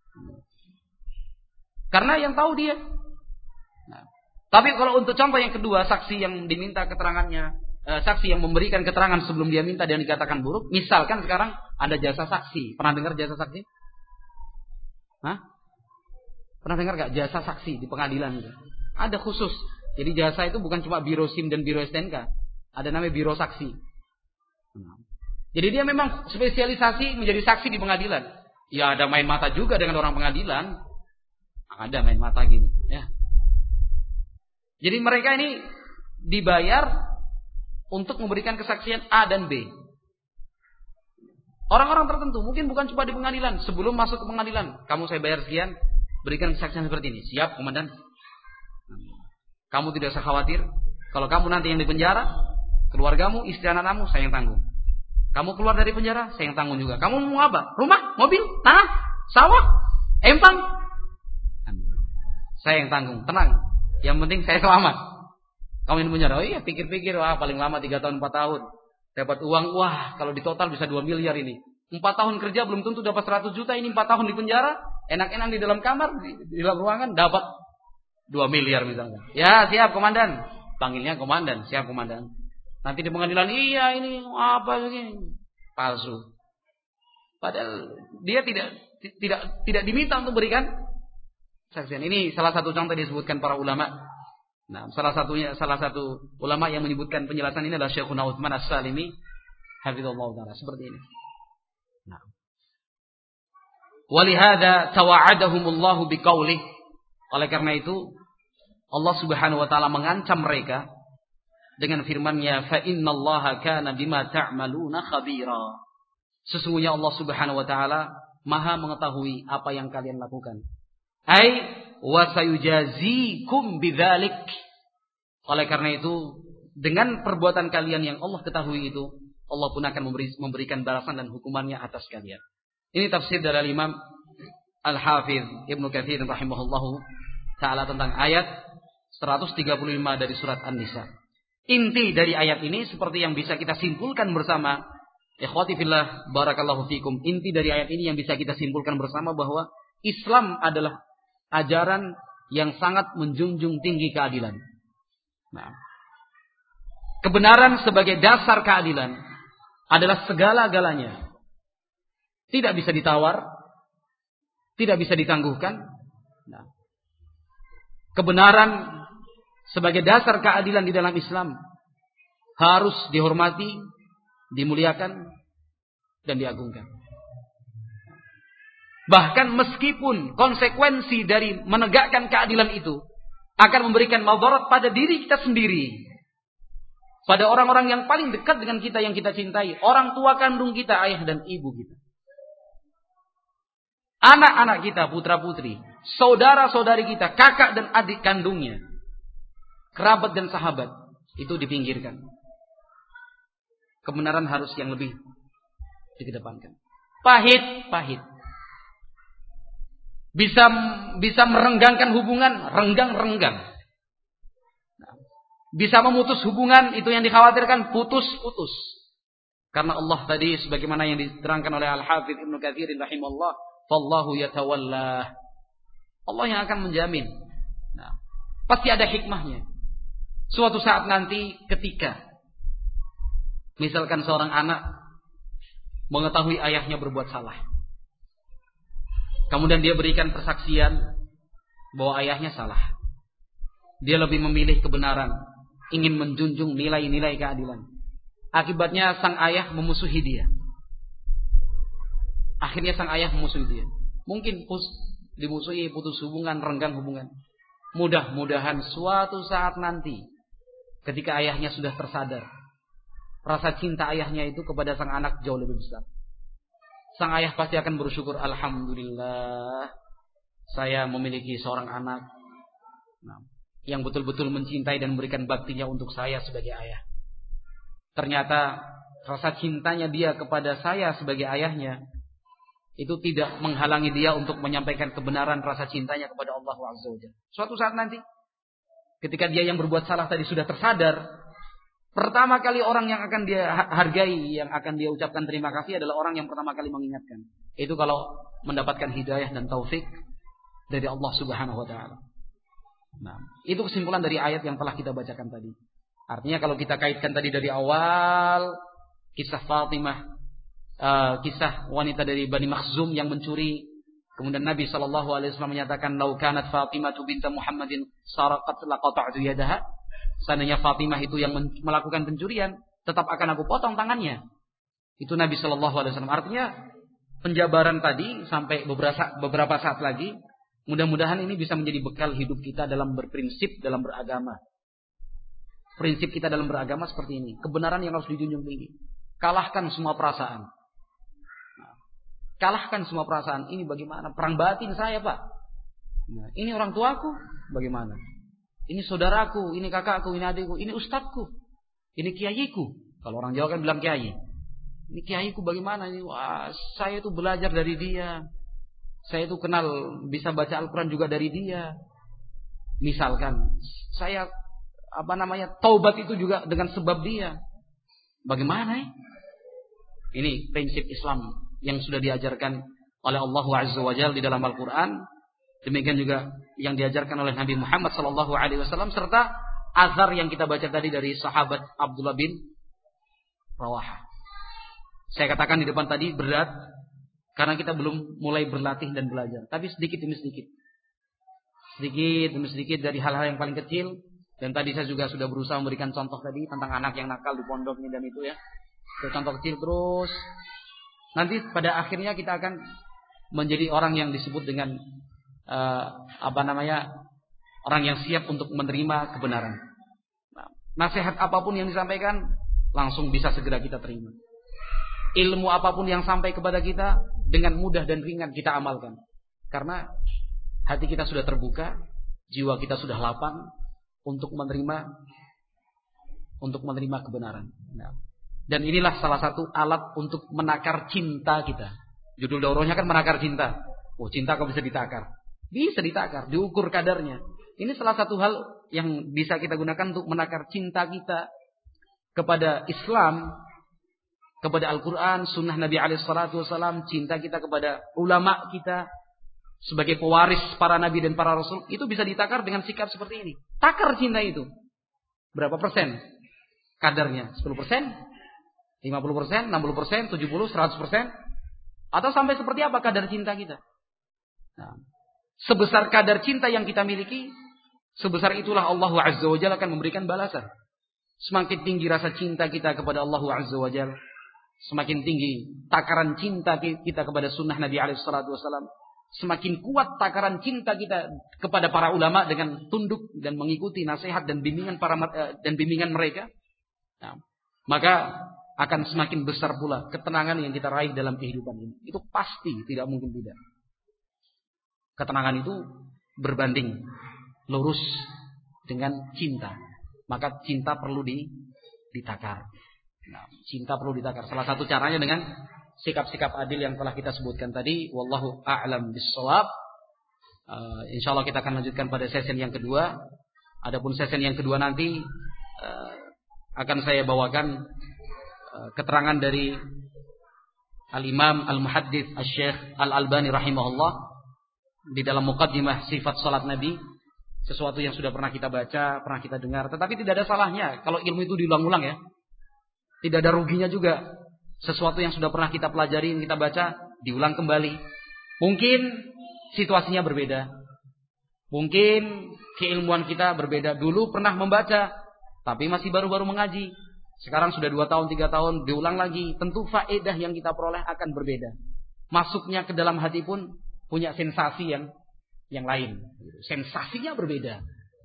Karena yang tahu dia. Nah, tapi kalau untuk contoh yang kedua, saksi yang diminta keterangannya, saksi yang memberikan keterangan sebelum dia minta dan dikatakan buruk. Misalkan sekarang ada jasa saksi. Pernah dengar jasa saksi? Hah? Pernah dengar gak jasa saksi di pengadilan itu? Ada khusus. Jadi jasa itu bukan cuma biro SIM dan biro STNK. Ada namanya biro saksi. Jadi dia memang spesialisasi menjadi saksi di pengadilan. Ya ada main mata juga dengan orang pengadilan. Ada main mata gini. Ya. Jadi mereka ini dibayar untuk memberikan kesaksian A dan B. Orang-orang tertentu mungkin bukan cuma di pengadilan. Sebelum masuk ke pengadilan, kamu saya bayar sekian, berikan kesaksian seperti ini. Siap, komandan. Kamu tidak usah khawatir. Kalau kamu nanti yang di penjara, keluargamu, istri anak-anakmu, saya yang tanggung. Kamu keluar dari penjara, saya yang tanggung juga. Kamu mau apa? Rumah, mobil, tanah, sawah, empang, saya yang tanggung. Tenang. Yang penting saya selamat. Kamu yang di penjara, oh iya, pikir-pikir, wah paling lama 3 tahun, 4 tahun. Dapat uang, wah kalau di total bisa 2 miliar ini. 4 tahun kerja belum tentu dapat 100 juta. Ini 4 tahun di penjara, enak-enak di dalam kamar, di dalam ruangan, dapat 2 miliar misalnya. Ya siap komandan. Panggilnya komandan. Siap komandan. Nanti di pengadilan, iya ini apa ini? Palsu. Padahal dia tidak diminta untuk berikan kesaksian. Ini salah satu contoh disebutkan para ulama. Nah, salah satu ulama yang menyebutkan penjelasan ini adalah Syekhuna Utsman As-Salimi, hafizallahu taala, seperti ini. Nah. Walihada tawa'adahumullahu biqaulih. Oleh karena itu Allah Subhanahu wa taala mengancam mereka dengan firman-Nya, fa innallaha kana bima ta'maluna khabira. Sesungguhnya Allah Subhanahu wa taala Maha mengetahui apa yang kalian lakukan. Ai wa sayujazikum bidzalik. Oleh karena itu, dengan perbuatan kalian yang Allah ketahui itu, Allah pun akan memberikan balasan dan hukumannya atas kalian. Ini tafsir dari Imam Al-Hafidz Ibnu Katsir rahimahullahu taala tentang ayat 135 dari surat An-Nisa. Inti dari ayat ini seperti yang bisa kita simpulkan bersama, ikhwati fillah barakallahu fikum. Inti dari ayat ini yang bisa kita simpulkan bersama bahwa Islam adalah ajaran yang sangat menjunjung tinggi keadilan. Nah, kebenaran sebagai dasar keadilan adalah segala-galanya. Tidak bisa ditawar, tidak bisa ditangguhkan. Nah, kebenaran sebagai dasar keadilan di dalam Islam harus dihormati, dimuliakan, dan diagungkan. Bahkan meskipun konsekuensi dari menegakkan keadilan itu akan memberikan madarat pada diri kita sendiri, pada orang-orang yang paling dekat dengan kita yang kita cintai, orang tua kandung kita, ayah dan ibu kita, anak-anak kita, putra-putri, saudara-saudari kita, kakak dan adik kandungnya, kerabat dan sahabat, itu dipinggirkan. Kebenaran harus yang lebih dikedepankan. Pahit. Bisa merenggangkan hubungan, renggang. Bisa memutus hubungan, itu yang dikhawatirkan, putus. Karena Allah tadi sebagaimana yang diterangkan oleh Al-Hafidz Ibnu Katsir rahimahullah, fallahu yatawalla. Allah yang akan menjamin. Nah, pasti ada hikmahnya. Suatu saat nanti ketika misalkan seorang anak mengetahui ayahnya berbuat salah, kemudian dia berikan persaksian bahwa ayahnya salah, dia lebih memilih kebenaran, ingin menjunjung nilai-nilai keadilan. Akibatnya sang ayah memusuhi dia. Akhirnya sang ayah memusuhi dia. Mungkin dimusuhi, putus hubungan, renggang hubungan. Mudah-mudahan suatu saat nanti ketika ayahnya sudah tersadar, rasa cinta ayahnya itu kepada sang anak jauh lebih besar. Sang ayah pasti akan bersyukur, alhamdulillah saya memiliki seorang anak yang betul-betul mencintai dan memberikan baktinya untuk saya sebagai ayah. Ternyata rasa cintanya dia kepada saya sebagai ayahnya itu tidak menghalangi dia untuk menyampaikan kebenaran rasa cintanya kepada Allah Azza wa Jalla. Suatu saat nanti ketika dia yang berbuat salah tadi sudah tersadar, pertama kali orang yang akan dia hargai, yang akan dia ucapkan terima kasih adalah orang yang pertama kali mengingatkan. Itu kalau mendapatkan hidayah dan taufik dari Allah Subhanahu wa taala. Nah, itu kesimpulan dari ayat yang telah kita bacakan tadi. Artinya kalau kita kaitkan tadi dari awal kisah Fatimah, kisah wanita dari Bani Makhzum yang mencuri, kemudian Nabi SAW menyatakan, "Lau kanat Fatimah binta Muhammadin saraqat laqata'tu yadaha." Seandainya Fatimah itu yang melakukan pencurian, tetap akan aku potong tangannya. Itu Nabi SAW. Artinya penjabaran tadi sampai beberapa saat lagi, mudah-mudahan ini bisa menjadi bekal hidup kita dalam berprinsip dalam beragama. Prinsip kita dalam beragama seperti ini. Kebenaran yang harus dijunjung tinggi. Kalahkan semua perasaan. Kalahkan semua perasaan. Ini bagaimana? Perang batin saya, Pak. Nah, ini orang tuaku. Bagaimana? Ini saudaraku. Ini kakakku. Ini adikku. Ini ustadku. Ini kiaiku. Kalau orang Jawa kan bilang kiai. Ini kiaiku bagaimana? Ini, wah, saya itu belajar dari dia. Saya itu kenal, bisa baca Al-Quran juga dari dia. Misalkan, saya taubat itu juga dengan sebab dia. Bagaimana ya? Ini prinsip Islam yang sudah diajarkan oleh Allah Azza wa Jalla di dalam Al-Quran. Demikian juga yang diajarkan oleh Nabi Muhammad SAW, serta azhar yang kita baca tadi dari sahabat Abdullah bin Rawaha. Saya katakan di depan tadi berat karena kita belum mulai berlatih dan belajar, tapi sedikit demi sedikit dari hal-hal yang paling kecil. Dan tadi saya juga sudah berusaha memberikan contoh tadi tentang anak yang nakal di pondok ini dan itu ya. Contoh kecil terus. Nanti pada akhirnya kita akan menjadi orang yang disebut dengan orang yang siap untuk menerima kebenaran. Nasihat apapun yang disampaikan langsung bisa segera kita terima. Ilmu apapun yang sampai kepada kita dengan mudah dan ringan kita amalkan. Karena hati kita sudah terbuka, jiwa kita sudah lapang untuk menerima kebenaran. Nah, dan inilah salah satu alat untuk menakar cinta kita. Judul daurahnya kan menakar cinta. Oh, cinta kok bisa ditakar? Bisa ditakar, diukur kadarnya. Ini salah satu hal yang bisa kita gunakan untuk menakar cinta kita kepada Islam, kepada Al-Quran, Sunnah Nabi SAW, cinta kita kepada ulama kita sebagai pewaris para nabi dan para rasul. Itu bisa ditakar dengan sikap seperti ini. Takar cinta itu berapa persen kadarnya? 10%, 50%, 60%, 70%, 100%, atau sampai seperti apa kadar cinta kita? Nah, sebesar kadar cinta yang kita miliki, sebesar itulah Allah Azza wa Jalla akan memberikan balasan. Semakin tinggi rasa cinta kita kepada Allah Azza wa Jalla, semakin tinggi takaran cinta kita kepada Sunnah Nabi SAW. Semakin kuat takaran cinta kita kepada para ulama dengan tunduk dan mengikuti nasihat dan bimbingan mereka. Nah, maka akan semakin besar pula ketenangan yang kita raih dalam kehidupan ini. Itu pasti, tidak mungkin tidak. Ketenangan itu berbanding lurus dengan cinta. Maka cinta perlu ditakar. Nah, cinta perlu ditakar. Salah satu caranya dengan sikap-sikap adil yang telah kita sebutkan tadi. Wallahu a'lam bissawab. Insyaallah kita akan lanjutkan pada sesi yang kedua. Adapun sesi yang kedua nanti akan saya bawakan keterangan dari Al-Imam Al-Muhaddits Asy-Syaikh Al-Albani rahimahullah di dalam muqaddimah sifat salat Nabi, sesuatu yang sudah pernah kita baca, pernah kita dengar, tetapi tidak ada salahnya kalau ilmu itu diulang-ulang ya. Tidak ada ruginya juga. Sesuatu yang sudah pernah kita pelajari, yang kita baca, diulang kembali. Mungkin situasinya berbeda. Mungkin keilmuan kita berbeda. Dulu pernah membaca, tapi masih baru-baru mengaji. Sekarang sudah 2 tahun, 3 tahun, diulang lagi. Tentu faedah yang kita peroleh akan berbeda. Masuknya ke dalam hati pun punya sensasi yang lain. Sensasinya berbeda.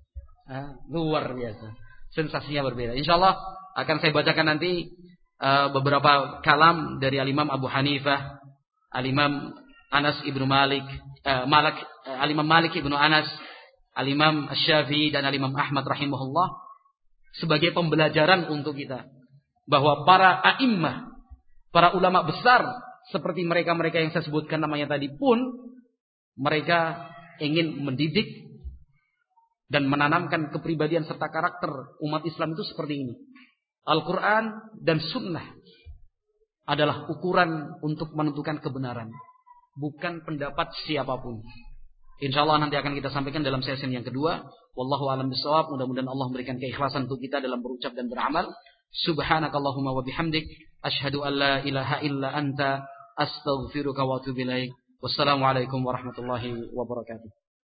Luar biasa. Sensasinya berbeda. Insyaallah akan saya bacakan nanti beberapa kalam dari Al-Imam Abu Hanifah, Al-Imam Anas ibnu Malik, Al-Imam Malik ibnu Anas, Al-Imam Asy-Syafi'i dan Al-Imam Ahmad rahimahullah sebagai pembelajaran untuk kita bahwa para a'immah, para ulama besar seperti mereka-mereka yang saya sebutkan namanya tadi pun mereka ingin mendidik dan menanamkan kepribadian serta karakter umat Islam itu seperti ini. Al-Quran dan Sunnah adalah ukuran untuk menentukan kebenaran, bukan pendapat siapapun. InsyaAllah nanti akan kita sampaikan dalam sesi yang kedua. Wallahu a'lam bishawab. Mudah-mudahan Allah memberikan keikhlasan untuk kita dalam berucap dan beramal. Subhanakallahumma wa bihamdik, asyhadu an la ilaha illa anta, astaghfiruka wa atubu ilaik. Wassalamualaikum warahmatullahi wabarakatuh.